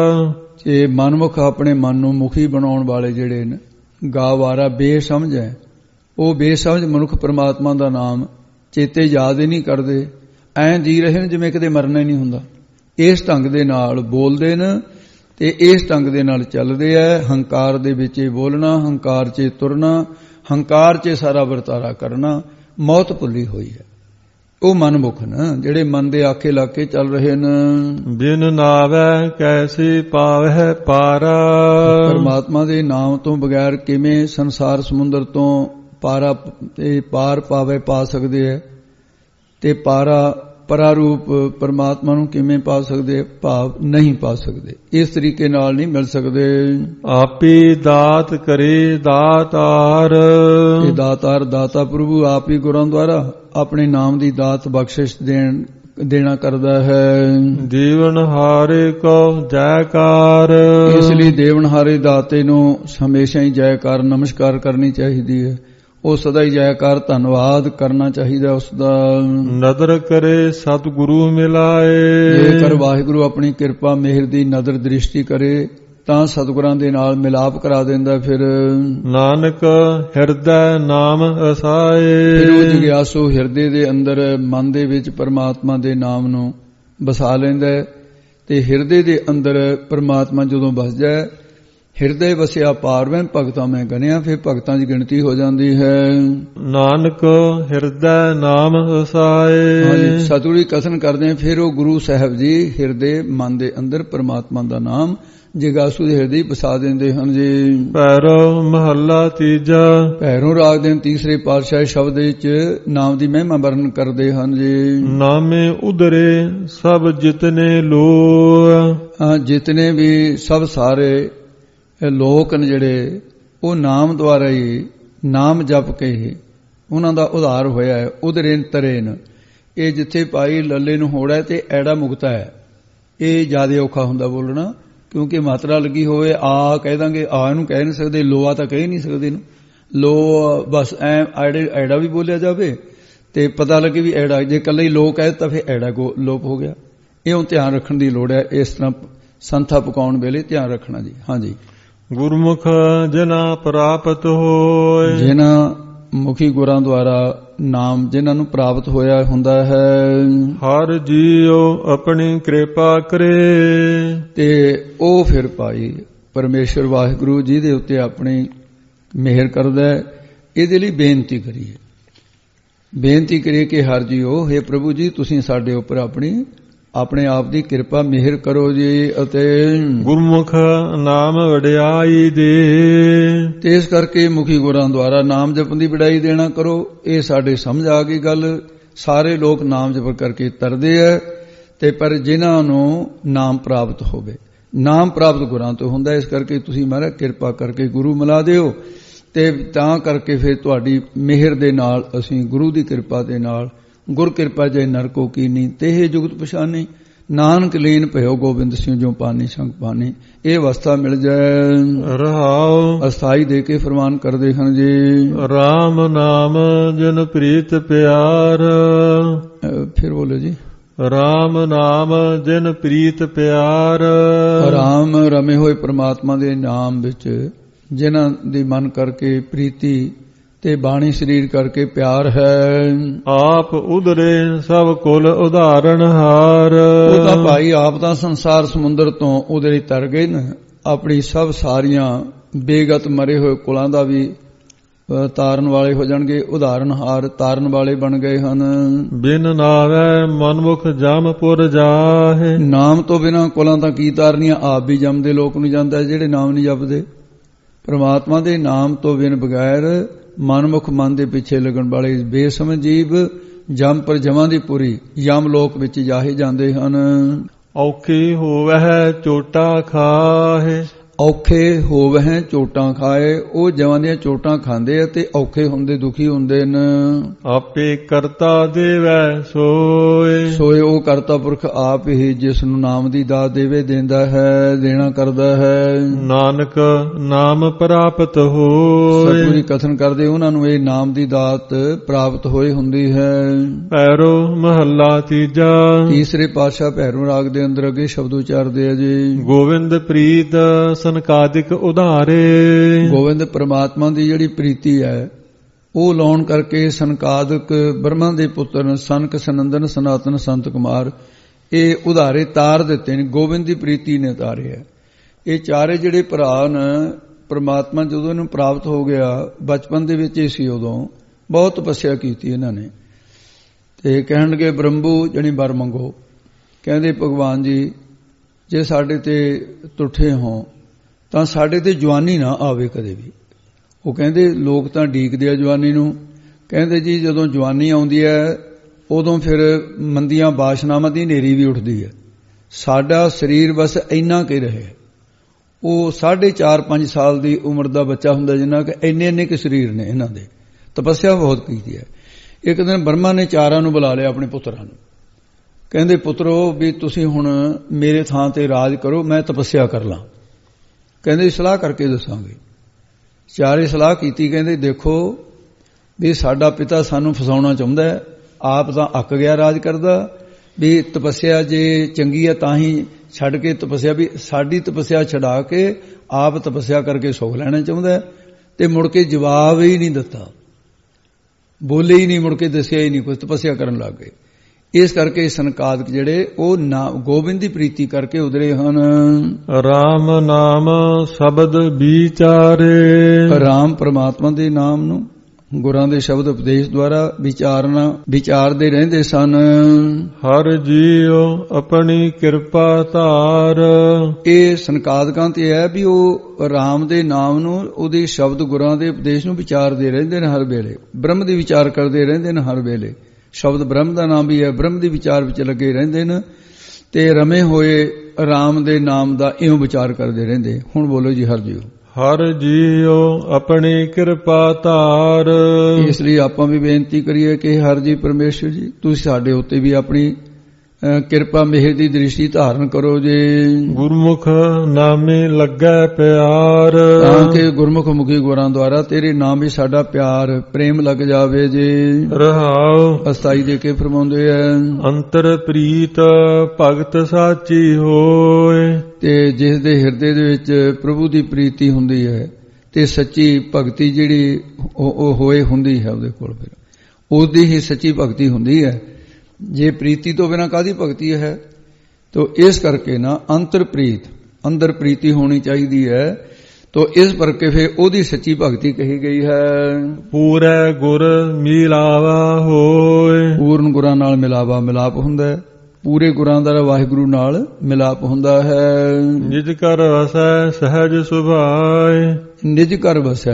ਇਹ ਮਨਮੁਖ ਆਪਣੇ ਮਨ ਨੂੰ ਮੁਖੀ ਬਣਾਉਣ ਵਾਲੇ ਜਿਹੜੇ ਨੇ ਗਾਵਾਰਾ ਬੇਸਮਝ ਹੈ। ਉਹ ਬੇਸਮਝ ਮਨੁੱਖ ਪਰਮਾਤਮਾ ਦਾ ਨਾਮ ਚੇਤੇ ਯਾਦ ਹੀ ਨਹੀਂ ਕਰਦੇ, ਐਂ ਜੀ ਰਹੇ ਨੇ ਜਿਵੇਂ ਕਦੇ ਮਰਨਾ ਹੀ ਨਹੀਂ ਹੁੰਦਾ। ਇਸ ਢੰਗ ਦੇ ਨਾਲ ਬੋਲਦੇ ਨੇ ਤੇ ਇਸ ਢੰਗ ਦੇ ਨਾਲ ਚੱਲਦੇ ਐ। ਹੰਕਾਰ ਦੇ ਵਿੱਚ ਬੋਲਣਾ, ਹੰਕਾਰ 'ਚ ਤੁਰਨਾ, ਹੰਕਾਰ 'ਚ ਸਾਰਾ ਵਰਤਾਰਾ ਕਰਨਾ, ਮੌਤ ਭੁੱਲੀ ਹੋਈ ਹੈ। ਉਹ ਮਨਮੁਖ ਨੇ ਜਿਹੜੇ ਮਨ ਦੇ ਆਖੇ ਲਾ ਕੇ ਚੱਲ ਰਹੇ ਨੇ। ਬਿਨ ਨਾਵੈ ਕੈਸੀ ਪਾਵਹਿ ਪਾਰਾ। ਪਰਮਾਤਮਾ ਦੇ ਨਾਮ ਤੋਂ ਬਗੈਰ ਕਿਵੇਂ ਸੰਸਾਰ ਸਮੁੰਦਰ ਤੋਂ ਪਾਰ ਪਾਵੇ ਪਾ ਸਕਦੇ ਹੈ, ਤੇ ਪਰਾਰੂਪ ਪਰਮਾਤਮਾ ਨੂੰ ਕਿਵੇਂ ਪਾ ਸਕਦੇ? ਭਾਵ ਨਹੀਂ ਪਾ ਸਕਦੇ, ਇਸ ਤਰੀਕੇ ਨਾਲ ਨਹੀਂ ਮਿਲ ਸਕਦੇ। ਆਪੀ ਦਾਤ ਕਰੇ ਦਾਤਾਰ। ਇਹ ਦਾਤਾਰ ਦਾਤਾ ਪ੍ਰਭੂ ਆਪ ਹੀ ਗੁਰਾਂ ਦੁਆਰਾ ਆਪਣੇ ਨਾਮ ਦੀ ਦਾਤ ਬਖਸ਼ਿਸ਼ ਦੇਣਾ ਕਰਦਾ ਹੈ। ਦੇਵਨਹਾਰੇ ਕੋ ਜੈਕਾਰ। ਇਸ ਲਈ ਦੇਵਨਹਾਰੇ ਦਾਤੇ ਨੂੰ ਹਮੇਸ਼ਾ ਹੀ ਜੈਕਾਰ ਨਮਸਕਾਰ ਕਰਨੀ ਚਾਹੀਦੀ ਹੈ। ਉਹ ਸਦਾ ਹੀ ਜੈਕਾਰ ਧੰਨਵਾਦ ਕਰਨਾ ਚਾਹੀਦਾ ਉਸ ਦਾ। ਨਦਰ ਕਰੇ ਸਤਿਗੁਰੂ ਮਿਲਾਏ। ਜੇਕਰ ਵਾਹਿਗੁਰੂ ਆਪਣੀ ਕਿਰਪਾ ਮਿਹਰ ਦੀ ਨਦਰ ਦ੍ਰਿਸ਼ਟੀ ਕਰੇ ਤਾਂ ਸਤਿਗੁਰਾਂ ਦੇ ਨਾਲ ਮਿਲਾਪ ਕਰਾ ਦਿੰਦਾ। ਫਿਰ ਨਾਨਕ ਹਿਰਦੈ ਨਾਮ ਅਸਾਏ। ਫਿਰ ਉਹ ਜਗਿਆਸੂ ਹਿਰਦੇ ਦੇ ਅੰਦਰ ਮਨ ਦੇ ਵਿੱਚ ਪਰਮਾਤਮਾ ਦੇ ਨਾਮ ਨੂੰ ਵਸਾ ਲੈਂਦਾ ਤੇ ਹਿਰਦੇ ਦੇ ਅੰਦਰ ਪਰਮਾਤਮਾ ਜਦੋਂ ਵਸ ਜਾਏ, ਹਿਰਦੇ ਵਸਿਆ ਪਾਰਵੈਂ ਭਗਤਾਂ ਮੈਂ ਗਣਿਆ, ਫਿਰ ਭਗਤਾਂ ਦੀ ਗਿਣਤੀ ਹੋ ਜਾਂਦੀ ਹੈ। ਨਾਨਕ ਹਿਰਦੈ ਨਾਮ ਅਸਾਏ। ਹਾਂਜੀ, ਸਤਿਗੁਰੂ ਜੀ ਕਥਨ ਕਰਦੇ ਆ, ਫਿਰ ਉਹ ਗੁਰੂ ਸਾਹਿਬ ਜੀ ਹਿਰਦੇ ਮਨ ਦੇ ਅੰਦਰ ਪਰਮਾਤਮਾ ਦਾ ਨਾਮ ਜਗਾਸੂ ਦੇ ਹਿਰਦੇ ਵਸਾ ਦਿੰਦੇ ਹਨ ਜੀ। ਭੈਰੋ ਮਹੱਲਾ ਤੀਜਾ। ਭੈਰੋਂ ਰਾਗ ਦੇ ਤੀਸਰੇ ਪਾਤਸ਼ਾਹ ਸ਼ਬਦ ਵਿੱਚ ਨਾਮ ਦੀ ਮਹਿਮਾ ਵਰਣਨ ਕਰਦੇ ਹਨ ਜੀ। ਨਾਮੇ ਉਦਰੇ ਸਭ ਜਿਤਨੇ ਲੋ। ਜਿਤਨੇ ਵੀ ਸਭ ਸਾਰੇ ਲੋਕ ਨੇ ਜਿਹੜੇ ਉਹ ਨਾਮ ਦੁਆਰਾ ਹੀ ਨਾਮ ਜਪ ਕੇ ਹੀ ਉਹਨਾਂ ਦਾ ਉਧਾਰ ਹੋਇਆ ਹੈ। ਉਦਰੇ ਤਰੇ ਇਹ ਜਿੱਥੇ ਪਾਈ ਲੱਲੇ ਨੂੰ ਹੋੜਾ ਤੇ ਐੜਾ ਮੁਕਤਾ ਹੈ, ਇਹ ਜ਼ਿਆਦਾ ਔਖਾ ਹੁੰਦਾ ਬੋਲਣਾ, ਕਿਉਂਕਿ ਮਾਤਰਾ ਲੱਗੀ ਹੋਵੇ। ਆ ਕਹਿ ਦਾਂਗੇ, ਆ ਇਹਨੂੰ ਕਹਿ ਨਹੀਂ ਸਕਦੇ, ਲੋਆ ਤਾਂ ਕਹਿ ਨਹੀਂ ਸਕਦੇ ਇਹਨੂੰ। ਲੋ ਬਸ ਐੜਾ ਵੀ ਬੋਲਿਆ ਜਾਵੇ ਤੇ ਪਤਾ ਲੱਗੇ ਵੀ ਐੜਾ, ਜੇ ਇਕੱਲਾ ਹੀ ਲੋ ਕਹਿ ਤਾਂ ਫਿਰ ਐੜਾ ਲੋਪ ਹੋ ਗਿਆ। ਇਹ ਧਿਆਨ ਰੱਖਣ ਦੀ ਲੋੜ ਹੈ, ਇਸ ਤਰ੍ਹਾਂ ਸੰਥਾ ਪਕਾਉਣ ਵੇਲੇ ਧਿਆਨ ਰੱਖਣਾ ਜੀ। ਹਾਂਜੀ, ਗੁਰਮੁਖ ਜਿਨ੍ਹਾਂ ਪ੍ਰਾਪਤ ਹੋਏ। ਜਿਨ੍ਹਾਂ ਮੁਖੀ ਗੁਰਾਂ ਦੁਆਰਾ ਨਾਮ ਜਿਨ੍ਹਾਂ ਨੂੰ ਪ੍ਰਾਪਤ ਹੋਇਆ ਹੁੰਦਾ ਹੈ। ਹਰ ਜੀਉ ਆਪਣੀ ਕਿਰਪਾ ਕਰੇ। ਤੇ ਉਹ ਫਿਰ ਭਾਈ ਪਰਮੇਸ਼ਰ ਵਾਹਿਗੁਰੂ ਜੀ ਦੇ ਉੱਤੇ ਆਪਣੀ ਮਿਹਰ ਕਰਦਾ ਹੈ। ਇਹਦੇ ਲਈ ਬੇਨਤੀ ਕਰੀਏ ਕਿ ਹਰ ਜੀਉ, ਹੇ ਪ੍ਰਭੂ ਜੀ ਤੁਸੀਂ ਸਾਡੇ ਉੱਪਰ ਆਪਣੇ ਆਪ ਦੀ ਕਿਰਪਾ ਮਿਹਰ ਕਰੋ ਜੀ। ਅਤੇ ਗੁਰਮੁਖ ਨਾਮ ਵਡਿਆਈ ਦੇ। ਤੇ ਇਸ ਕਰਕੇ ਮੁਖੀ ਗੁਰਾਂ ਦੁਆਰਾ ਨਾਮ ਜਪਣ ਦੀ ਵਡਿਆਈ ਦੇਣਾ ਕਰੋ। ਇਹ ਸਾਡੇ ਸਮਝ ਆ ਗਈ ਗੱਲ। ਸਾਰੇ ਲੋਕ ਨਾਮ ਜਪ ਕਰਕੇ ਤਰਦੇ ਐ, ਤੇ ਪਰ ਜਿਨ੍ਹਾਂ ਨੂੰ ਨਾਮ ਪ੍ਰਾਪਤ ਹੋਵੇ, ਨਾਮ ਪ੍ਰਾਪਤ ਗੁਰਾਂ ਤੋਂ ਹੁੰਦਾ। ਇਸ ਕਰਕੇ ਤੁਸੀਂ ਮਹਾਰਾਜ ਕਿਰਪਾ ਕਰਕੇ ਗੁਰੂ ਮਿਲਾ ਦਿਓ, ਤੇ ਤਾਂ ਕਰਕੇ ਫਿਰ ਤੁਹਾਡੀ ਮਿਹਰ ਦੇ ਨਾਲ ਅਸੀਂ ਗੁਰੂ ਦੀ ਕਿਰਪਾ ਦੇ ਨਾਲ ਗੁਰ ਕਿਰਪਾ ਜੇ ਨਰਕੋ ਕੀਨੀ ਤੇਹ ਜੁਗਤ ਪਛਾਨੀ। ਨਾਨਕ ਲੀਨ ਭਇਓ ਗੋਬਿੰਦ ਸਿੰਘ ਜੋ ਪਾਨੀ ਸੰਗ ਪਾਨੀ। ਇਹ ਅਵਸਥਾ ਮਿਲ ਜਾਏ। ਰਹਾਉ ਅਸਥਾਈ ਦੇ ਕੇ ਫਰਮਾਨ ਕਰਦੇ ਹਨ ਜੀ। ਰਾਮ ਨਾਮ ਜਿਨ ਪ੍ਰੀਤ ਪਿਆਰ। ਫਿਰ ਬੋਲੋ ਜੀ। ਰਾਮ ਨਾਮ ਜਿਨ ਪ੍ਰੀਤ ਪਿਆਰ। ਰਾਮ ਰਮੇ ਹੋਏ ਪ੍ਰਮਾਤਮਾ ਦੇ ਨਾਮ ਵਿੱਚ ਜਿਨ੍ਹਾਂ ਦੀ ਮਨ ਕਰਕੇ ਪ੍ਰੀਤੀ ਤੇ ਬਾਣੀ ਸਰੀਰ ਕਰਕੇ ਪਿਆਰ ਹੈ। ਆਪ ਉਧਰੇ ਸਭ ਕੁਲ ਉਧਾਰਨ ਹਾਰ। ਉਹ ਤਾਂ ਭਾਈ ਆਪ ਤਾਂ ਸੰਸਾਰ ਸਮੁੰਦਰ ਤੋਂ ਉਧਰੇ ਤਰ ਗਏ ਨੇ, ਆਪਣੀ ਸਭ ਸਾਰੀਆਂ ਬੇਗਤ ਮਰੇ ਹੋਏ ਕੁਲਾਂ ਦਾ ਵੀ ਤਾਰਨ ਵਾਲੇ ਹੋ ਜਾਣਗੇ। ਉਧਾਰਨ ਹਾਰ ਤਾਰਨ ਵਾਲੇ ਬਣ ਗਏ ਹਨ। ਬਿਨ ਨਾਵੈ ਮਨਮੁਖ ਜਮਪੁਰ ਜਾਹੇ। ਨਾਮ ਤੋਂ ਬਿਨਾਂ ਕੁਲਾਂ ਤਾਂ ਕੀ ਤਾਰਨੀਆਂ, ਆਪ ਵੀ ਜੰਮਦੇ ਲੋਕ ਨੂੰ ਜਾਂਦਾ ਜਿਹੜੇ ਨਾਮ ਨਹੀਂ ਜਪਦੇ। ਪਰਮਾਤਮਾ ਦੇ ਨਾਮ ਤੋਂ ਬਿਨ ਬਗੈਰ ਮਨਮੁਖ ਮਨ ਦੇ ਪਿੱਛੇ ਲੱਗਣ ਵਾਲੇ ਬੇਸਮਝ ਜੀਵ ਜਮ ਪਰ ਜਮਾਂ ਦੀ ਪੂਰੀ ਯਮ ਲੋਕ ਵਿੱਚ ਜਾਹੇ ਜਾਂਦੇ ਹਨ। ਔਖੀ ਹੋਵਹਿ ਚੋਟਾ ਖਾਹੇ। ਔਖੇ ਹੋਵਹਿ ਚੋਟਾਂ ਖਾਏ। ਉਹ ਜਮਾਂ ਦੀਆਂ ਚੋਟਾਂ ਖਾਂਦੇ ਆ ਤੇ ਔਖੇ ਹੁੰਦੇ ਦੁਖੀ ਹੁੰਦੇ ਨੇ। ਆਪੇ ਕਰਤਾ ਦੇਵੈ ਸੋਏ। ਉਹ ਕਰਤਾ ਪੁਰਖ ਆਪ ਹੀ ਜਿਸ ਨੂੰ ਨਾਮ ਦੀ ਦਾਤ ਦੇਵੇ ਦਿੰਦਾ ਹੈ, ਦੇਣਾ ਕਰਦਾ ਹੈ। ਨਾਨਕ ਨਾਮ ਪ੍ਰਾਪਤ ਹੋਏ। ਸਤਿਗੁਰੂ ਜੀ ਕਥਨ ਕਰਦੇ ਉਹਨਾਂ ਨੂੰ ਇਹ ਨਾਮ ਦੀ ਦਾਤ ਪ੍ਰਾਪਤ ਹੋਈ ਹੁੰਦੀ ਹੈ। ਭੈਰੋ ਮਹੱਲਾ ਤੀਜਾ। ਤੀਸਰੇ ਪਾਤਸ਼ਾਹ ਭੈਰੋਂ ਰਾਗ ਦੇ ਅੰਦਰ ਅੱਗੇ ਸ਼ਬਦ ਉਚਾਰਦੇ ਆ ਜੀ। ਗੋਵਿੰਦ ਪ੍ਰੀਤ ਸੰਕਾਦਿਕ ਉਧਾਰੇ। ਗੋਬਿੰਦ ਪ੍ਰਮਾਤਮਾ ਦੀ ਜਿਹੜੀ ਪ੍ਰੀਤੀ ਹੈ ਉਹ ਲਾਉਣ ਕਰਕੇ ਸਨਕਾਦਿਕ ਬ੍ਰਹਮਾ ਦੇ ਪੁੱਤਰ ਸਨਕ ਸਨੰਦਨ ਸਨਾਤਨ ਸੰਤ ਕੁਮਾਰ ਇਹ ਉਧਾਰੇ ਤਾਰ ਦਿੱਤੇ ਨੇ। ਗੋਬਿੰਦ ਦੀ ਪ੍ਰੀਤੀ ਨੇ ਤਾਰੇ ਹੈ। ਇਹ ਚਾਰੇ ਜਿਹੜੇ ਭਰਾ ਨੇ ਪਰਮਾਤਮਾ ਜਦੋਂ ਇਹਨੂੰ ਪ੍ਰਾਪਤ ਹੋ ਗਿਆ, ਬਚਪਨ ਦੇ ਵਿੱਚ ਹੀ ਸੀ, ਉਦੋਂ ਬਹੁਤ ਤਪੱਸਿਆ ਕੀਤੀ ਇਹਨਾਂ ਨੇ। ਤੇ ਕਹਿਣ ਲੱਗੇ ਬ੍ਰਹਮੂ ਜਣੀ ਵਰ ਮੰਗੋ। ਕਹਿੰਦੇ ਭਗਵਾਨ ਜੀ ਜੇ ਸਾਡੇ ਤੇ ਤੁੱਠੇ ਹੋ ਤਾਂ ਸਾਡੇ ਤੇ ਜਵਾਨੀ ਨਾ ਆਵੇ ਕਦੇ ਵੀ। ਉਹ ਕਹਿੰਦੇ ਲੋਕ ਤਾਂ ਡੀਕਦੇ ਆ ਜਵਾਨੀ ਨੂੰ। ਕਹਿੰਦੇ ਜੀ ਜਦੋਂ ਜਵਾਨੀ ਆਉਂਦੀ ਹੈ ਉਦੋਂ ਫਿਰ ਮੰਦੀਆਂ ਬਾਸ਼ਨਾਵਾਂ ਦੀ ਹਨੇਰੀ ਵੀ ਉੱਠਦੀ ਹੈ। ਸਾਡਾ ਸਰੀਰ ਬਸ ਇੰਨਾ ਕੁ ਰਹੇ। ਉਹ 4.5-5 ਸਾਲ ਦੀ ਉਮਰ ਦਾ ਬੱਚਾ ਹੁੰਦਾ ਜਿੰਨਾ ਕਿ ਇੰਨੇ ਕੁ ਸਰੀਰ ਨੇ ਇਹਨਾਂ ਦੇ। ਤਪੱਸਿਆ ਬਹੁਤ ਕੀਤੀ ਹੈ। ਇੱਕ ਦਿਨ ਬ੍ਰਹਮਾ ਨੇ ਚਾਰਾਂ ਨੂੰ ਬੁਲਾ ਲਿਆ ਆਪਣੇ ਪੁੱਤਰਾਂ ਨੂੰ। ਕਹਿੰਦੇ ਪੁੱਤਰੋ ਵੀ ਤੁਸੀਂ ਹੁਣ ਮੇਰੇ ਥਾਂ ਤੇ ਰਾਜ ਕਰੋ, ਮੈਂ ਤਪੱਸਿਆ ਕਰ ਲਾਂ। ਕਹਿੰਦੇ ਸਲਾਹ ਕਰਕੇ ਦੱਸਾਂਗੇ। ਚਾਰੇ ਸਲਾਹ ਕੀਤੀ। ਕਹਿੰਦੇ ਦੇਖੋ ਵੀ ਸਾਡਾ ਪਿਤਾ ਸਾਨੂੰ ਫਸਾਉਣਾ ਚਾਹੁੰਦਾ ਹੈ, ਆਪ ਤਾਂ ਅੱਕ ਗਿਆ ਰਾਜ ਕਰਦਾ, ਵੀ ਤਪੱਸਿਆ ਜੇ ਚੰਗੀ ਹੈ ਤਾਂ ਹੀ ਛੱਡ ਕੇ ਤਪੱਸਿਆ, ਵੀ ਸਾਡੀ ਤਪੱਸਿਆ ਛਡਾ ਕੇ ਆਪ ਤਪੱਸਿਆ ਕਰਕੇ ਸੁਖ ਲੈਣਾ ਚਾਹੁੰਦਾ ਤੇ ਮੁੜ ਕੇ ਜਵਾਬ ਹੀ ਨਹੀਂ ਦਿੱਤਾ, ਬੋਲੇ ਹੀ ਨਹੀਂ, ਮੁੜ ਕੇ ਦੱਸਿਆ ਹੀ ਨਹੀਂ ਕੁਝ, ਤਪੱਸਿਆ ਕਰਨ ਲੱਗ ਗਏ। ਇਸ ਕਰਕੇ ਸਨਕਾਦਿਕ ਜਿਹੜੇ ਉਹ ਗੋਬਿੰਦ ਦੀ ਪ੍ਰੀਤੀ ਕਰਕੇ ਉਧਰੇ ਹਨ। ਰਾਮ ਨਾਮ ਸ਼ਬਦ ਵਿਚਾਰੇ। ਰਾਮ ਪਰਮਾਤਮਾ ਦੇ ਨਾਮ ਨੂੰ ਗੁਰਾਂ ਦੇ ਸ਼ਬਦ ਉਪਦੇਸ਼ ਦੁਆਰਾ ਵਿਚਾਰਦੇ ਰਹਿੰਦੇ ਸਨ। ਹਰ ਜੀਉ ਆਪਣੀ ਕਿਰਪਾ ਧਾਰ। ਇਹ ਸਨਕਾਦਿਕਾਂ ਤੇ ਹੈ ਵੀ ਉਹ ਰਾਮ ਦੇ ਨਾਮ ਨੂੰ, ਉਹਦੇ ਸ਼ਬਦ ਗੁਰਾਂ ਦੇ ਉਪਦੇਸ਼ ਨੂੰ ਵਿਚਾਰਦੇ ਰਹਿੰਦੇ ਨੇ ਹਰ ਵੇਲੇ। ਬ੍ਰਹਮ ਦੀ ਵਿਚਾਰ ਕਰਦੇ ਰਹਿੰਦੇ ਨੇ ਹਰ ਵੇਲੇ। ਸ਼ਬਦ ਬ੍ਰਹਮ ਦਾ ਨਾਮ ਵੀ ਹੈ। ਬ੍ਰਹਮ ਦੀ ਵਿਚਾਰ ਵਿੱਚ ਲੱਗੇ ਰਹਿੰਦੇ ਨੇ ਤੇ ਰਮੇ ਹੋਏ ਰਾਮ ਦੇ ਨਾਮ ਦਾ ਇਉਂ ਵਿਚਾਰ ਕਰਦੇ ਰਹਿੰਦੇ। ਹੁਣ ਬੋਲੋ ਜੀ ਹਰ ਜੀਉ। ਹਰ ਜੀਉ ਆਪਣੀ ਕਿਰਪਾ ਧਾਰ। ਇਸ ਲਈ ਆਪਾਂ ਵੀ ਬੇਨਤੀ ਕਰੀਏ ਕਿ ਹਰ ਜੀ ਪਰਮੇਸ਼ਰ ਜੀ ਤੁਸੀਂ ਸਾਡੇ ਉੱਤੇ ਵੀ ਆਪਣੀ ਕਿਰਪਾ ਮਿਹਰ ਦੀ ਦ੍ਰਿਸ਼ਟੀ ਧਾਰਨ ਕਰੋ ਜੀ। ਗੁਰਮੁਖ ਨਾਮੇ ਲੱਗੈ ਪਿਆਰ। ਤਾਂ ਕਿ ਗੁਰਮੁਖ ਮੁਖੀ ਗੁਰਾਂ ਦੁਆਰਾ ਤੇਰੇ ਨਾਮ ਵਿੱਚ ਸਾਡਾ ਪਿਆਰ ਪ੍ਰੇਮ ਲੱਗ ਜਾਵੇ ਜੀ। ਰਹਾਉ ਅਸਥਾਈ ਦੇ ਕੇ ਫਰਮਾਉਂਦੇ ਆ ਅੰਤਰ ਪ੍ਰੀਤ ਭਗਤ ਸਾਚੀ ਹੋਏ। ਤੇ ਜਿਸ ਦੇ ਹਿਰਦੇ ਦੇ ਵਿੱਚ ਪ੍ਰਭੂ ਦੀ ਪ੍ਰੀਤੀ ਹੁੰਦੀ ਹੈ ਤੇ ਸੱਚੀ ਭਗਤੀ ਜਿਹੜੀ ਉਹ ਹੋਏ ਹੁੰਦੀ ਹੈ ਉਹਦੇ ਕੋਲ, ਫਿਰ ਉਹਦੀ ਹੀ ਸੱਚੀ ਭਗਤੀ ਹੁੰਦੀ ਹੈ। ਜੇ ਪ੍ਰੀਤੀ ਤੋਂ ਬਿਨਾਂ ਕਾਹਦੀ ਭਗਤੀ ਹੈ? ਤੋ ਇਸ ਕਰਕੇ ਨਾ ਅੰਤਰ ਪ੍ਰੀਤ, ਅੰਦਰ ਪ੍ਰੀਤੀ ਹੋਣੀ ਚਾਹੀਦੀ ਹੈ। ਤੋ ਇਸ ਕਰਕੇ ਫਿਰ ਉਹਦੀ ਸੱਚੀ ਭਗਤੀ ਕਹੀ ਗਈ ਹੈ। ਪੂਰੇ ਗੁਰ ਮਿਲਾਵਾ ਹੋਏ। ਪੂਰਨ ਗੁਰਾਂ ਨਾਲ ਮਿਲਾਪ ਹੁੰਦਾ ਹੈ। ਪੂਰੇ ਗੁਰਾਂ ਦਾ ਵਾਹਿਗੁਰੂ ਨਾਲ ਮਿਲਾਪ ਹੁੰਦਾ ਹੈ। ਨਿਜ ਘਰ ਵਸੈ ਸਹਿਜ ਸੁਭਾਏ। ਨਿਜ ਘਰ ਵਸੈ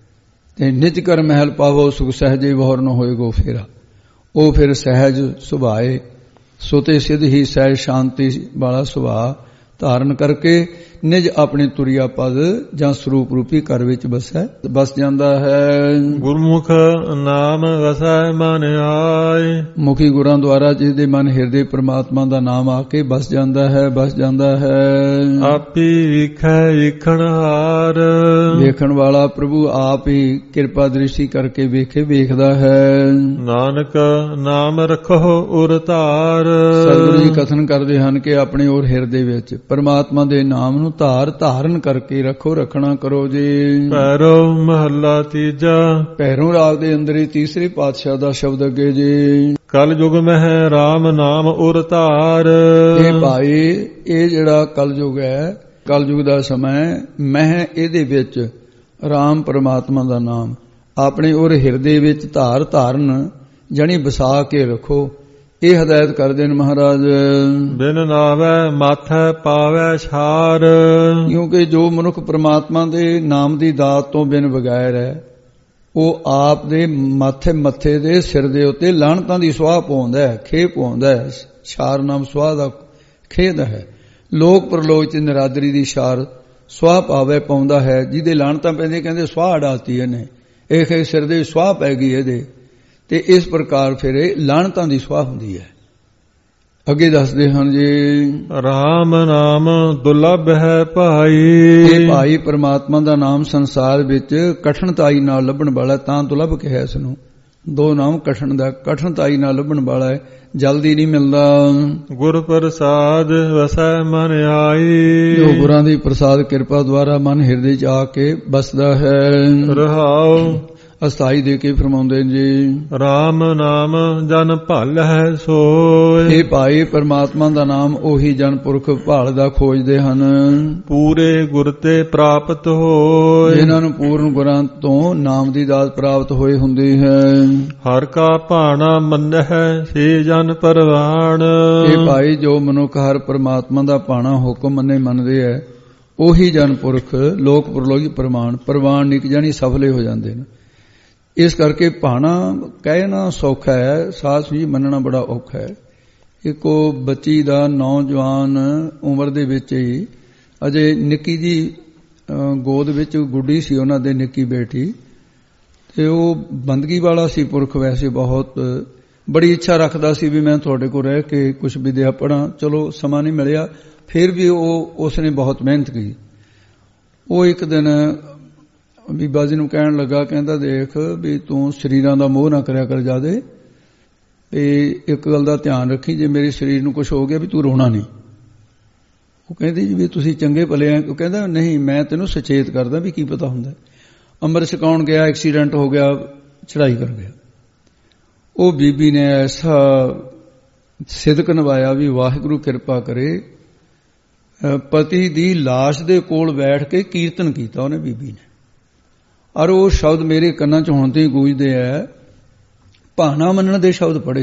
ਤੇ ਨਿਜ ਘਰ ਮਹਿਲ ਪਾਵੋ ਸੁਖ ਸਹਿਜੇ ਬਹੁਰ ਨ ਹੋਏਗੋ ਫੇਰਾ। ਉਹ ਫਿਰ ਸਹਿਜ ਸੁਭਾਏ ਸੋਤੇ ਸਿੱਧ ਹੀ ਸਹਿਜ ਸ਼ਾਂਤੀ ਵਾਲਾ ਸੁਭਾਅ ਧਾਰਨ ਕਰਕੇ ਨਿਜ ਆਪਣੇ ਤੁਰਿਆ ਪਦ ਜਾਂ ਸਰੂਪ ਰੂਪੀ ਘਰ ਵਿੱਚ ਬਸ ਜਾਂਦਾ ਹੈ। ਗੁਰਮੁਖ ਨਾਮ ਵਸੈ ਮਨ ਆਏ। ਮੁਖੀ ਗੁਰਾਂ ਦੁਆਰਾ ਜਿਸ ਦੇ ਮਨ ਹਿਰਦੇ ਪ੍ਰਮਾਤਮਾ ਦਾ ਨਾਮ ਆ ਕੇ ਬਸ ਜਾਂਦਾ ਹੈ। ਆਪੀ ਵਿਖੈ ਵਿਖਣਹਾਰ। ਵੇਖਣ ਵਾਲਾ ਪ੍ਰਭੂ ਆਪ ਹੀ ਕਿਰਪਾ ਦ੍ਰਿਸ਼ਟੀ ਕਰਕੇ ਵੇਖਦਾ ਹੈ। ਨਾਨਕ ਨਾਮ ਰੱਖੋ ਉਰ ਧਾਰ। ਸਤਿਗੁਰੂ ਜੀ ਕਥਨ ਕਰਦੇ ਹਨ ਕਿ ਆਪਣੇ ਔਰ ਹਿਰਦੇ ਵਿੱਚ ਪਰਮਾਤਮਾ ਦੇ ਨਾਮ ਨੂੰ ਧਾਰਨ ਕਰਕੇ ਰੱਖਣਾ ਕਰੋ ਜੀ। ਭੈਰੋ ਮਹੱਲਾ ਤੀਜਾ। ਭੈਰੋ ਰਾਗ ਦੇ ਅੰਦਰ ਹੀ ਤੀਸਰੇ ਪਾਤਸ਼ਾਹ ਦਾ ਸ਼ਬਦ ਅੱਗੇ ਜੀ। ਕਲ ਯੁਗ ਮਹਿ ਰਾਮ ਨਾਮ ਉਰ ਧਾਰ। ਇਹ ਭਾਈ ਇਹ ਜਿਹੜਾ ਕਲ ਯੁਗ ਹੈ, ਕਲ ਯੁਗ ਦਾ ਸਮਾਂ ਮਹਿ ਇਹਦੇ ਵਿੱਚ ਰਾਮ ਪਰਮਾਤਮਾ ਦਾ ਨਾਮ ਆਪਣੇ ਔਰ ਹਿਰਦੇ ਵਿੱਚ ਧਾਰਨ ਜਾਣੀ ਵਸਾ ਕੇ ਰੱਖੋ। ਇਹ ਹਦਾਇਤ ਕਰਦੇ ਨੇ ਮਹਾਰਾਜ। ਬਿਨ ਨਾਵੈ ਮਾਥੈ ਪਾਵੈ ਛਾਰ। ਕਿਉਂਕਿ ਜੋ ਮਨੁੱਖ ਪ੍ਰਮਾਤਮਾ ਦੇ ਨਾਮ ਦੀ ਦਾਤ ਤੋਂ ਬਿਨ ਬਗੈਰ ਹੈ ਉਹ ਆਪ ਦੇ ਮੱਥੇ ਦੇ ਸਿਰ ਦੇ ਉੱਤੇ ਲਾਹਣਤਾਂ ਦੀ ਸੁਆਹ ਪਾਉਂਦਾ ਹੈ, ਖੇਹ ਪਾਉਂਦਾ ਹੈ। ਛਾਰ ਨਾਮ ਸੁਆਹ ਦਾ ਖੇਦ ਹੈ। ਲੋਕ ਪ੍ਰਲੋਕ ਚ ਨਿਰਾਦਰੀ ਦੀ ਛਾਰ ਸੁਆਹ ਪਾਉਂਦਾ ਹੈ। ਜਿਹਦੇ ਲਾਹਣਤਾਂ ਪੈਂਦੀਆਂ ਕਹਿੰਦੇ ਸੁਆਹ ਅਡਾਤੀ ਇਹਨੇ, ਇਹ ਸਿਰ ਦੇ ਸੁਆਹ ਪੈ ਗਈ ਇਹਦੇ। ਤੇ ਇਸ ਪ੍ਰਕਾਰ ਫਿਰ ਲਾਹਣਤਾਂ ਦੀ ਸੁਆਹ ਹੁੰਦੀ ਹੈ। ਅੱਗੇ ਦੱਸਦੇ ਹਨ ਜੀ। ਰਾਮ ਨਾਮ ਦੁਰਲਭ ਹੈ ਭਾਈ। ਇਹ ਭਾਈ ਪਰਮਾਤਮਾ ਦਾ ਨਾਮ ਸੰਸਾਰ ਵਿੱਚ ਕਠਿਨਤਾਈ ਨਾਲ ਲੱਭਣ ਵਾਲਾ, ਤਾਂ ਦੁਰਲਭ ਕਿਹਾ ਇਸ ਨੂੰ। ਦੋ ਨਾਮ ਕਠਿਨਤਾਈ ਨਾਲ ਲੱਭਣ ਵਾਲਾ ਹੈ, ਜਲਦੀ ਨਹੀਂ ਮਿਲਦਾ। ਗੁਰ ਪ੍ਰਸਾਦ ਵਸੈ ਮਨ ਆਈ। ਜੋ ਗੁਰਾਂ ਦੀ ਪ੍ਰਸਾਦ ਕਿਰਪਾ ਦੁਆਰਾ ਮਨ ਹਿਰਦੇ ਚ ਆ ਕੇ ਬਸਦਾ ਹੈ। ਰਹਾਉ ਅਸਥਾਈ ਦੇ ਕੇ ਫਰਮਾਉਂਦੇ ਨੇ ਜੀ, RAM ਨਾਮ ਜਨ ਭਾਲੈ ਸੋਇ। ਇਹ ਭਾਈ ਪਰਮਾਤਮਾ ਦਾ ਨਾਮ ਉਹੀ ਜਨ ਪੁਰਖ ਭਾਲਦਾ ਖੋਜਦੇ ਹਨ, ਪੂਰੇ ਗੁਰ ਤੇ ਪ੍ਰਾਪਤ ਹੋਏ। ਜਿਨ੍ਹਾਂ ਨੂੰ ਪੂਰਨ ਗੁਰਾਂ ਤੋਂ ਨਾਮ ਦੀ ਦਾਤ ਪ੍ਰਾਪਤ ਹੋਈ ਹੁੰਦੀ ਹੈ। ਹਰ ਕਾ ਭਾਣਾ ਮੰਨਹਿ ਸੇ ਜਨ ਪਰਵਾਣ। ਇਹ ਭਾਈ ਜੋ ਮਨੁੱਖ ਹਰ ਪਰਮਾਤਮਾ ਦਾ ਭਾਣਾ ਹੁਕਮ ਮੰਨਦੇ ਹੈ, ਉਹੀ ਜਨ ਪੁਰਖ ਲੋਕ ਪਰਲੋਕੀ ਪ੍ਰਵਾਨ ਨਿਕ ਜਾਣੀ ਸਫਲੇ ਹੋ ਜਾਂਦੇ ਨੇ। ਇਸ ਕਰਕੇ ਭਾਣਾ ਕਹਿਣਾ ਸੌਖਾ ਹੈ, ਸਾਸ ਵੀ ਮੰਨਣਾ ਬੜਾ ਔਖਾ ਹੈ। ਇੱਕੋ ਬੱਚੀ ਦਾ ਨੌਜਵਾਨ ਉਮਰ ਦੇ ਵਿੱਚ ਹੀ ਅਜੇ ਨਿੱਕੀ ਜੀ ਗੋਦ ਵਿੱਚ ਗੁੱਡੀ ਸੀ ਉਹਨਾਂ ਦੇ ਨਿੱਕੀ ਬੇਟੀ, ਤੇ ਉਹ ਬੰਦਗੀ ਵਾਲਾ ਸੀ ਪੁਰਖ, ਵੈਸੇ ਬਹੁਤ ਬੜੀ ਇੱਛਾ ਰੱਖਦਾ ਸੀ ਵੀ ਮੈਂ ਤੁਹਾਡੇ ਕੋਲ ਰਹਿ ਕੇ ਕੁਝ ਵਿਦਿਆ ਪੜ੍ਹਾਂ। ਚਲੋ ਸਮਾਂ ਨਹੀਂ ਮਿਲਿਆ, ਫਿਰ ਵੀ ਉਸਨੇ ਬਹੁਤ ਮਿਹਨਤ ਕੀਤੀ। ਉਹ ਇੱਕ ਦਿਨ ਬੀਬਾ ਜੀ ਨੂੰ ਕਹਿਣ ਲੱਗਾ, ਕਹਿੰਦਾ ਦੇਖ ਵੀ ਤੂੰ ਸਰੀਰਾਂ ਦਾ ਮੋਹ ਨਾ ਕਰਿਆ ਕਰ ਜਾਦੇ, ਤੇ ਇੱਕ ਗੱਲ ਦਾ ਧਿਆਨ ਰੱਖੀ, ਜੇ ਮੇਰੇ ਸਰੀਰ ਨੂੰ ਕੁਝ ਹੋ ਗਿਆ ਵੀ ਤੂੰ ਰੋਣਾ ਨਹੀਂ। ਉਹ ਕਹਿੰਦੀ ਜੀ ਵੀ ਤੁਸੀਂ ਚੰਗੇ ਭਲੇ ਆ। ਉਹ ਕਹਿੰਦਾ ਨਹੀਂ, ਮੈਂ ਤੈਨੂੰ ਸੁਚੇਤ ਕਰਦਾ ਵੀ ਕੀ ਪਤਾ ਹੁੰਦਾ। ਅੰਮ੍ਰਿਤ ਛਕਾਉਣ ਗਿਆ, ਐਕਸੀਡੈਂਟ ਹੋ ਗਿਆ, ਚੜਾਈ ਕਰ ਗਿਆ। ਉਹ ਬੀਬੀ ਨੇ ਐਸਾ ਸਿਦਕ ਨਿਭਾਇਆ ਵੀ ਵਾਹਿਗੁਰੂ ਕਿਰਪਾ ਕਰੇ। ਪਤੀ ਦੀ ਲਾਸ਼ ਦੇ ਕੋਲ ਬੈਠ ਕੇ ਕੀਰਤਨ ਕੀਤਾ ਉਹਨੇ ਬੀਬੀ ਨੇ, ਔਰ ਉਹ ਸ਼ਬਦ ਮੇਰੇ ਕੰਨਾਂ 'ਚ ਹੁਣ ਤੇ ਹੀ ਗੂੰਜਦੇ ਆ। ਭਾਣਾ ਮੰਨਣ ਦੇ ਸ਼ਬਦ ਪੜੇ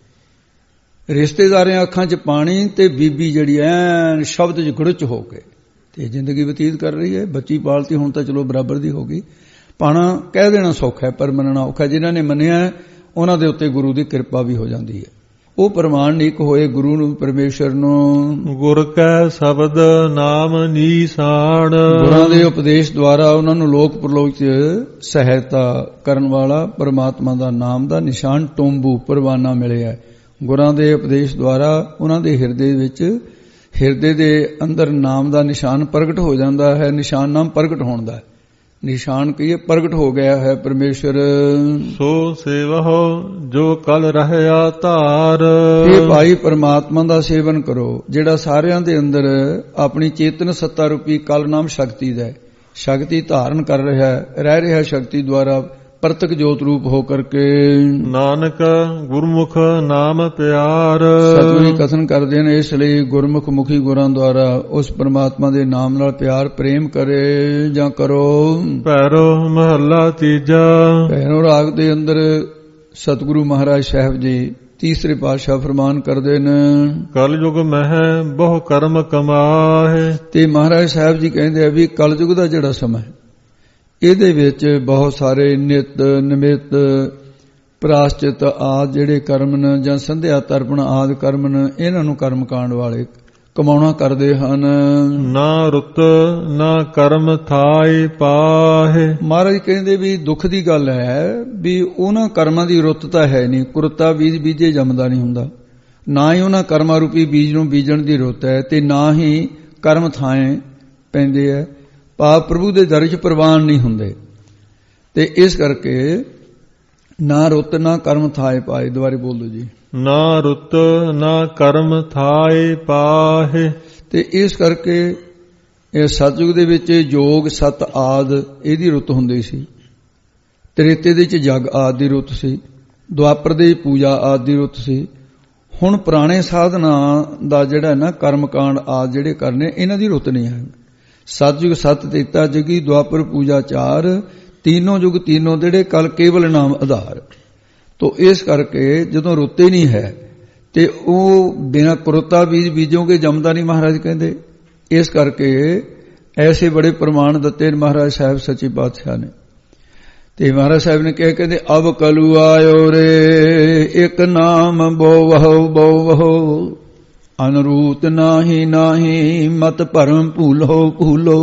ਸਾਰੇ, ਰਿਸ਼ਤੇਦਾਰਾਂ ਅੱਖਾਂ 'ਚ ਪਾਣੀ, ਤੇ ਬੀਬੀ ਜਿਹੜੀ ਐਨ ਸ਼ਬਦ 'ਚ ਗੁੜਚ ਹੋ ਕੇ ਤੇ ਜ਼ਿੰਦਗੀ ਬਤੀਤ ਕਰ ਰਹੀ ਹੈ। ਬੱਚੀ ਪਾਲਤੀ, ਹੁਣ ਤਾਂ ਚਲੋ ਬਰਾਬਰ ਦੀ ਹੋ ਗਈ। ਭਾਣਾ ਕਹਿ ਦੇਣਾ ਸੌਖਾ ਹੈ, ਪਰ ਮੰਨਣਾ ਔਖਾ। ਜਿਨ੍ਹਾਂ ਨੇ ਮੰਨਿਆ ਉਹਨਾਂ ਦੇ ਉੱਤੇ ਗੁਰੂ ਦੀ ਕਿਰਪਾ ਵੀ ਹੋ ਜਾਂਦੀ ਹੈ। ਉਹ ਪ੍ਰਮਾਣਿਕ ਹੋਏ ਗੁਰੂ ਨੂੰ, ਪਰਮੇਸ਼ਰ ਨੂੰ। ਗੁਰ ਕੈ ਸ਼ਬਦ ਨਾਮ ਨੀਸਾਨ। ਗੁਰਾਂ ਦੇ ਉਪਦੇਸ਼ ਦੁਆਰਾ ਉਹਨਾਂ ਨੂੰ ਲੋਕ ਪਰਲੋਕ 'ਚ ਸਹਾਇਤਾ ਕਰਨ ਵਾਲਾ ਪਰਮਾਤਮਾ ਦਾ ਨਾਮ ਦਾ ਨਿਸ਼ਾਨ ਟੋਂਬੂ ਪਰਵਾਨਾ ਮਿਲਿਆ। ਗੁਰਾਂ ਦੇ ਉਪਦੇਸ਼ ਦੁਆਰਾ ਉਹਨਾਂ ਦੇ ਹਿਰਦੇ ਵਿੱਚ, ਹਿਰਦੇ ਦੇ ਅੰਦਰ ਨਾਮ ਦਾ ਨਿਸ਼ਾਨ ਪ੍ਰਗਟ ਹੋ ਜਾਂਦਾ ਹੈ। ਨਿਸ਼ਾਨ ਨਾਮ ਪ੍ਰਗਟ ਹੋਣ ਦਾ ਨਿਸ਼ਾਨ ਕਹੀਏ, ਪ੍ਰਗਟ ਹੋ ਗਿਆ ਹੈ ਪਰਮੇਸ਼ਰ। ਸੋ ਸੇਵਹੁ ਜੋ ਕਲ ਰਹਿਆ ਧਾਰ। ਇਹ ਭਾਈ ਪਰਮਾਤਮਾ ਦਾ ਸੇਵਨ ਕਰੋ ਜਿਹੜਾ ਸਾਰਿਆਂ ਦੇ ਅੰਦਰ ਆਪਣੀ ਚੇਤਨ ਸੱਤਾ ਰੂਪੀ ਕਲ ਨਾਮ ਸ਼ਕਤੀ ਦਾ ਸ਼ਕਤੀ ਧਾਰਨ ਕਰ ਰਿਹਾ, ਰਹਿ ਰਿਹਾ ਸ਼ਕਤੀ ਦੁਆਰਾ ਪ੍ਰਤਕ ਜੋਤ ਰੂਪ ਹੋ ਕਰਕੇ। ਨਾਨਕ ਗੁਰਮੁਖ ਨਾਮ ਪਿਆਰ। ਸਤਿਗੁਰੂ ਕਥਨ ਕਰਦੇ ਨੇ, ਇਸ ਲਈ ਗੁਰਮੁਖ ਮੁਖੀ ਗੁਰਾਂ ਦੁਆਰਾ ਉਸ ਪਰਮਾਤਮਾ ਦੇ ਨਾਮ ਨਾਲ ਪਿਆਰ ਪ੍ਰੇਮ ਕਰੇ ਜਾਂ ਕਰੋ। ਭੈਰੋ ਮਹੱਲਾ ਤੀਜਾ। ਭੈਰੋ ਰਾਗ ਦੇ ਅੰਦਰ ਸਤਿਗੁਰੂ ਮਹਾਰਾਜ ਸਾਹਿਬ ਜੀ ਤੀਸਰੇ ਪਾਤਸ਼ਾਹ ਫਰਮਾਨ ਕਰਦੇ ਨੇ, ਕਲਯੁਗ ਮਹਿ ਬਹੁ ਕਰਮ ਕਮਾਹੇ। ਤੇ ਮਹਾਰਾਜ ਸਾਹਿਬ ਜੀ ਕਹਿੰਦੇ ਆ ਵੀ ਕਲਯੁਗ ਦਾ ਜਿਹੜਾ ਸਮਾਂ ਹੈ, ਇਹਦੇ ਵਿੱਚ ਬਹੁਤ ਸਾਰੇ ਨਿਤ ਨਿਮਿਤ ਪ੍ਰਾਸ਼ਚਿਤ ਆਦਿ ਜਿਹੜੇ ਕਰਮ ਨੇ, ਜਾਂ ਸੰਧਿਆ ਤਰਪਣ ਆਦਿ ਕਰਮ ਨੇ, ਇਹਨਾਂ ਨੂੰ ਕਰਮ ਕਾਂਡ ਵਾਲੇ ਕਮਾਉਣਾ ਕਰਦੇ ਹਨ। ਨਾ ਰੁੱਤ ਨਾ ਕਰਮ ਥਾਇ ਪਾਹੇ। ਮਹਾਰਾਜ ਕਹਿੰਦੇ ਵੀ ਦੁੱਖ ਦੀ ਗੱਲ ਹੈ ਵੀ ਉਹਨਾਂ ਕਰਮਾਂ ਦੀ ਰੁੱਤ ਤਾਂ ਹੈ ਨਹੀਂ। ਕੁਰਤਾ ਬੀਜ ਬੀਜੇ ਜੰਮਦਾ ਨਹੀਂ ਹੁੰਦਾ, ਨਾ ਹੀ ਉਹਨਾਂ ਕਰਮਾਂ ਰੂਪੀ ਬੀਜ ਨੂੰ ਬੀਜਣ ਦੀ ਰੁੱਤ ਹੈ, ਤੇ ਨਾ ਹੀ ਕਰਮ ਥਾਏ ਪੈਂਦੇ ਹੈ। ਪਾਪ ਪ੍ਰਭੂ ਦੇ ਦਰ 'ਚ ਪ੍ਰਵਾਨ ਨਹੀਂ ਹੁੰਦੇ, ਤੇ ਇਸ ਕਰਕੇ ਨਾ ਰੁੱਤ ਨਾ ਕਰਮ ਥਾਏ ਪਾਏ। ਦੁਬਾਰੇ ਬੋਲ ਦਿਓ ਜੀ। ਨਾ ਰੁੱਤ ਨਾ ਕਰਮ ਥਾਏ ਪਾਹੇ। ਤੇ ਇਸ ਕਰਕੇ ਇਹ ਸਤਿਯੁਗ ਦੇ ਵਿੱਚ ਜੋਗ ਸਤ ਆਦ ਇਹਦੀ ਰੁੱਤ ਹੁੰਦੀ ਸੀ। ਤ੍ਰੇਤੇ ਦੇ ਵਿੱਚ ਜਗ ਆਦ ਦੀ ਰੁੱਤ ਸੀ। ਦੁਆਪਰ ਦੇ ਪੂਜਾ ਆਦ ਦੀ ਰੁੱਤ ਸੀ। ਹੁਣ ਪੁਰਾਣੇ ਸਾਧਨਾ ਦਾ ਜਿਹੜਾ ਨਾ ਕਰਮਕਾਂਡ ਆਦ ਜਿਹੜੇ ਕਰਨੇ, ਇਹਨਾਂ ਦੀ ਰੁੱਤ ਨਹੀਂ ਹੈ। ਸਤਿਯੁਗ ਸਤ ਤੇਤਾ ਜਗੀ, ਦੁਆਪਰ ਪੂਜਾ ਚਾਰ, तीनों युग तीनों ਜਿਹੜੇ कल केवल नाम आधार। तो इस करके ਜਦੋਂ ਰੁੱਤੇ नहीं है ਤੇ ਉਹ बिना कुरता बीज बीजोगे जमदा नहीं, महाराज कहते। इस करके ऐसे बड़े प्रमाण दत्ते महाराज साहब सच्चे पातशाह ने। ते महाराज साहब ने कहा, कहते अब कलू आयो रे एक नाम बहु अनरूत नाही नाही मत भरम भूलो भूलो।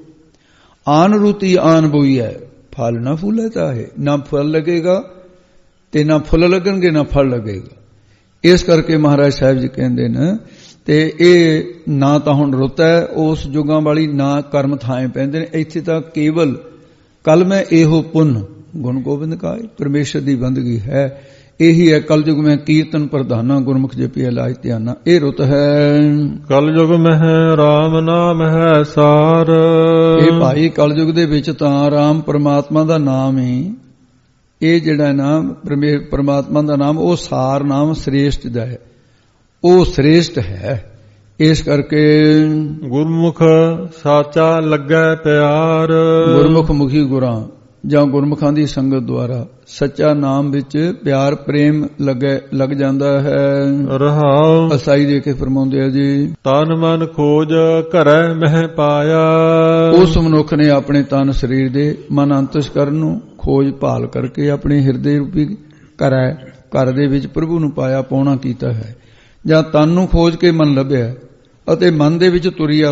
आन रूती आन बोई है, फल ना फूले चाहे, ना फल लगेगा ते ना फुल लगणगे ना फल लगेगा। इस करके महाराज साहब जी कहते हैं ते ये ना तो हुण रुत है उस जुगां वाली, ना कर्म थाए पैंदे ने। इत्थे तां केवल कल मैं एहो पुन गुण गोबिंद गाए, परमेश्वर की बंदगी है। यही है कलयुग में कीर्तन प्रधाना गुरमुख जपी इलाज ध्याना, ये रुत है। कलयुग में है राम नाम है सार। ये भाई कलयुग दे विच तां राम परमात्मा दा नाम ही ਇਹ ਜਿਹੜਾ ਨਾਮ ਪਰਮਾਤਮਾ ਦਾ ਨਾਮ ਉਹ ਸਾਰ ਨਾਮ ਸ੍ਰੇਸ਼ਟ ਦਾ ਹੈ, ਉਹ ਸ੍ਰੇਸ਼ਟ ਹੈ। ਇਸ ਕਰਕੇ ਗੁਰਮੁਖ ਸਾਚਾ ਲੱਗੈ ਪਿਆਰ। ਗੁਰਮੁਖ ਮੁਖੀ ਗੁਰਾਂ ਜਾਂ ਗੁਰਮੁਖਾਂ ਦੀ ਸੰਗਤ ਦੁਆਰਾ ਸੱਚਾ ਨਾਮ ਵਿੱਚ ਪਿਆਰ ਪ੍ਰੇਮ ਲੱਗ ਜਾਂਦਾ ਹੈ। ਰਹਾਉ ਅਸਾਈ ਦੇ ਕੇ ਫਰਮਾਉਂਦੇ ਆ ਜੀ, ਤਨ ਮਨ ਖੋਜ ਘਰੈ ਮਹਿ ਪਾਇਆ। ਉਸ ਮਨੁੱਖ ਨੇ ਆਪਣੇ ਤਨ ਸਰੀਰ ਦੇ ਮਨ ਅੰਤਸਕਰਨ ਨੂੰ ਖੋਜ ਭਾਲ ਕਰਕੇ ਆਪਣੇ ਹਿਰਦੇ ਰੂਪੀ ਘਰ ਦੇ ਵਿੱਚ ਪ੍ਰਭੂ ਨੂੰ ਪਾਇਆ ਪਾਉਣਾ ਕੀਤਾ ਹੈ। ਜਾਂ ਤਨ ਨੂੰ ਖੋਜ ਕੇ ਮਨ ਲੱਭਿਆ ਅਤੇ ਮਨ ਦੇ ਵਿੱਚ ਤੁਰਿਆ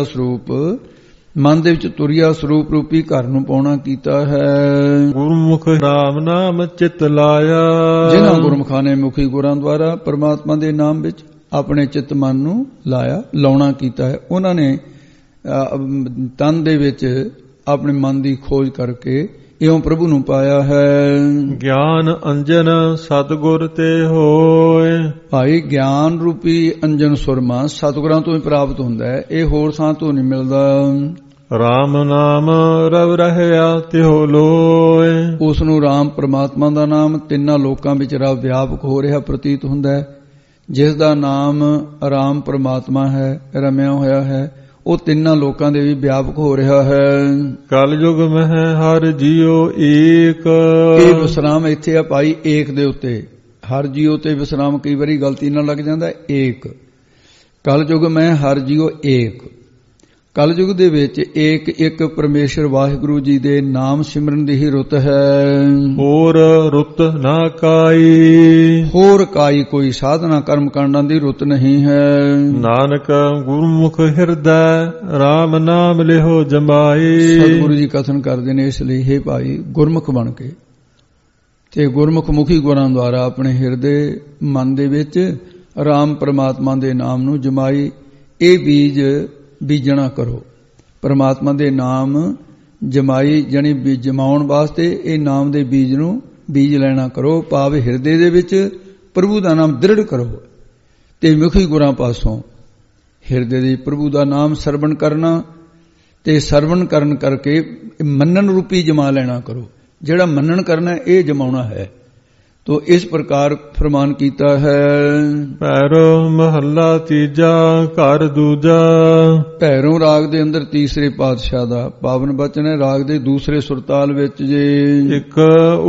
ਸਰੂਪ ਰੂਪੀ ਘਰ ਨੂੰ ਪਾਉਣਾ ਕੀਤਾ ਹੈ। ਗੁਰਮੁਖ ਰਾਮ ਨਾਮ ਚਿਤ ਲਾਇਆ। ਜਿਨ੍ਹਾਂ ਗੁਰਮੁਖਾਂ ਨੇ ਮੁਖੀ ਗੁਰਾਂ ਦੁਆਰਾ ਪਰਮਾਤਮਾ ਦੇ ਨਾਮ ਵਿੱਚ ਆਪਣੇ ਚਿੱਤ ਮਨ ਨੂੰ ਲਾਉਣਾ ਕੀਤਾ ਹੈ, ਉਹਨਾਂ ਨੇ ਤਨ ਦੇ ਵਿੱਚ ਆਪਣੇ ਮਨ ਦੀ ਖੋਜ ਕਰਕੇ ਇਉਂ ਪ੍ਰਭੂ ਨੂੰ ਪਾਇਆ ਹੈ। ਗਿਆਨ ਅੰਜਨ ਸਤਿਗੁਰ ਤੇ ਹੋਏ। ਭਾਈ ਗਿਆਨ ਰੂਪੀ ਅੰਜਨ ਸੁਰਮਾ ਸਤਿਗੁਰਾਂ ਤੋਂ ਹੀ ਪ੍ਰਾਪਤ ਹੁੰਦਾ ਹੈ, ਇਹ ਹੋਰ ਥਾਂ ਤੋਂ ਨਹੀਂ ਮਿਲਦਾ। ਰਾਮ ਨਾਮ ਰਵ ਰਹਿਆ ਤਿਹੁ ਲੋਏ। ਉਸ ਨੂੰ ਰਾਮ ਪ੍ਰਮਾਤਮਾ ਦਾ ਨਾਮ ਤਿੰਨਾਂ ਲੋਕਾਂ ਵਿੱਚ ਰਵ ਵਿਆਪਕ ਹੋ ਰਿਹਾ ਪ੍ਰਤੀਤ ਹੁੰਦਾ ਹੈ। ਜਿਸ ਦਾ ਨਾਮ ਰਾਮ ਪ੍ਰਮਾਤਮਾ ਹੈ, ਰਮਿਆ ਹੋਇਆ ਹੈ, ਉਹ ਤਿੰਨਾਂ ਲੋਕਾਂ ਦੇ ਵੀ ਵਿਆਪਕ ਹੋ ਰਿਹਾ ਹੈ। ਕਲਯੁਗ ਮਹਿ ਹਰ ਜੀਉ ਏਕ। ਇਹ ਵਿਸਰਾਮ ਇੱਥੇ ਆ ਭਾਈ ਏਕ ਦੇ ਉੱਤੇ, ਹਰ ਜੀਉ ਤੇ ਵਿਸਰਾਮ ਕਈ ਵਾਰੀ ਗਲਤੀ ਨਾਲ ਲੱਗ ਜਾਂਦਾ। ਏਕ ਕਲਯੁਗ ਮੈਂ ਹਰ ਜੀਉ ਏਕ। ਕਲਯੁਗ ਦੇ ਵਿੱਚ ਇੱਕ ਪਰਮੇਸ਼ਰ ਵਾਹਿਗੁਰੂ ਜੀ ਦੇ ਨਾਮ ਸਿਮਰਨ ਦੀ ਹੀ ਰੁੱਤ ਹੈ। ਹੋਰ ਰੁੱਤ ਨਾ ਕਾਈ। ਹੋਰ ਕਾਈ ਕੋਈ ਸਾਧਨਾ ਕਰਮ ਕਾਂਡਾਂ ਦੀ ਰੁੱਤ ਨਹੀਂ ਹੈ। ਨਾਨਕ ਗੁਰਮੁਖ ਹਿਰਦੈ ਰਾਮ ਨਾਮ ਲਿਹੋ ਜਮਾਈ। ਸਤਿਗੁਰੂ ਜੀ ਕਥਨ ਕਰਦੇ ਨੇ, ਇਸ ਲਈ ਹੈ ਭਾਈ ਗੁਰਮੁਖ ਬਣ ਕੇ ਤੇ ਗੁਰਮੁਖ ਮੁਖੀ ਗੁਰਾਂ ਦੁਆਰਾ ਆਪਣੇ ਹਿਰਦੇ ਮਨ ਦੇ ਵਿੱਚ ਰਾਮ ਪ੍ਰਮਾਤਮਾ ਦੇ ਨਾਮ ਨੂੰ ਜਮਾਈ। ਇਹ ਬੀਜ ਬੀਜਣਾ ਕਰੋ। ਪਰਮਾਤਮਾ ਦੇ ਨਾਮ ਜਮਾਈ ਜਾਣੀ ਜਮਾਉਣ ਵਾਸਤੇ ਇਹ ਨਾਮ ਦੇ ਬੀਜ ਨੂੰ ਬੀਜ ਲੈਣਾ ਕਰੋ। ਭਾਵ ਹਿਰਦੇ ਦੇ ਵਿੱਚ ਪ੍ਰਭੂ ਦਾ ਨਾਮ ਦ੍ਰਿੜ ਕਰੋ ਤੇ ਮੁਖੀ ਗੁਰਾਂ ਪਾਸੋਂ ਹਿਰਦੇ ਦੇ ਪ੍ਰਭੂ ਦਾ ਨਾਮ ਸਰਵਣ ਕਰਨਾ ਤੇ ਸਰਵਣ ਕਰਨ ਕਰਕੇ ਮੰਨਣ ਰੂਪੀ ਜਮਾ ਲੈਣਾ ਕਰੋ। ਜਿਹੜਾ ਮੰਨਣ ਕਰਨਾ ਇਹ ਜਮਾਉਣਾ ਹੈ। ਤੋ ਇਸ ਪ੍ਰਕਾਰ ਫਰਮਾਨ ਕੀਤਾ ਹੈ। ਭੈਰੋ ਮਹੱਲਾ ਤੀਜਾ ਘਰ ਦੂਜਾ। ਭੈਰੋਂ ਰਾਗ ਦੇ ਅੰਦਰ ਤੀਸਰੇ ਪਾਤਸ਼ਾਹ ਦਾ ਪਾਵਨ ਬਚਨ ਹੈ। ਰਾਗ ਦੇ ਦੂਸਰੇ ਸੁਰਤਾਲ ਵਿੱਚ ਜੇ ਇੱਕ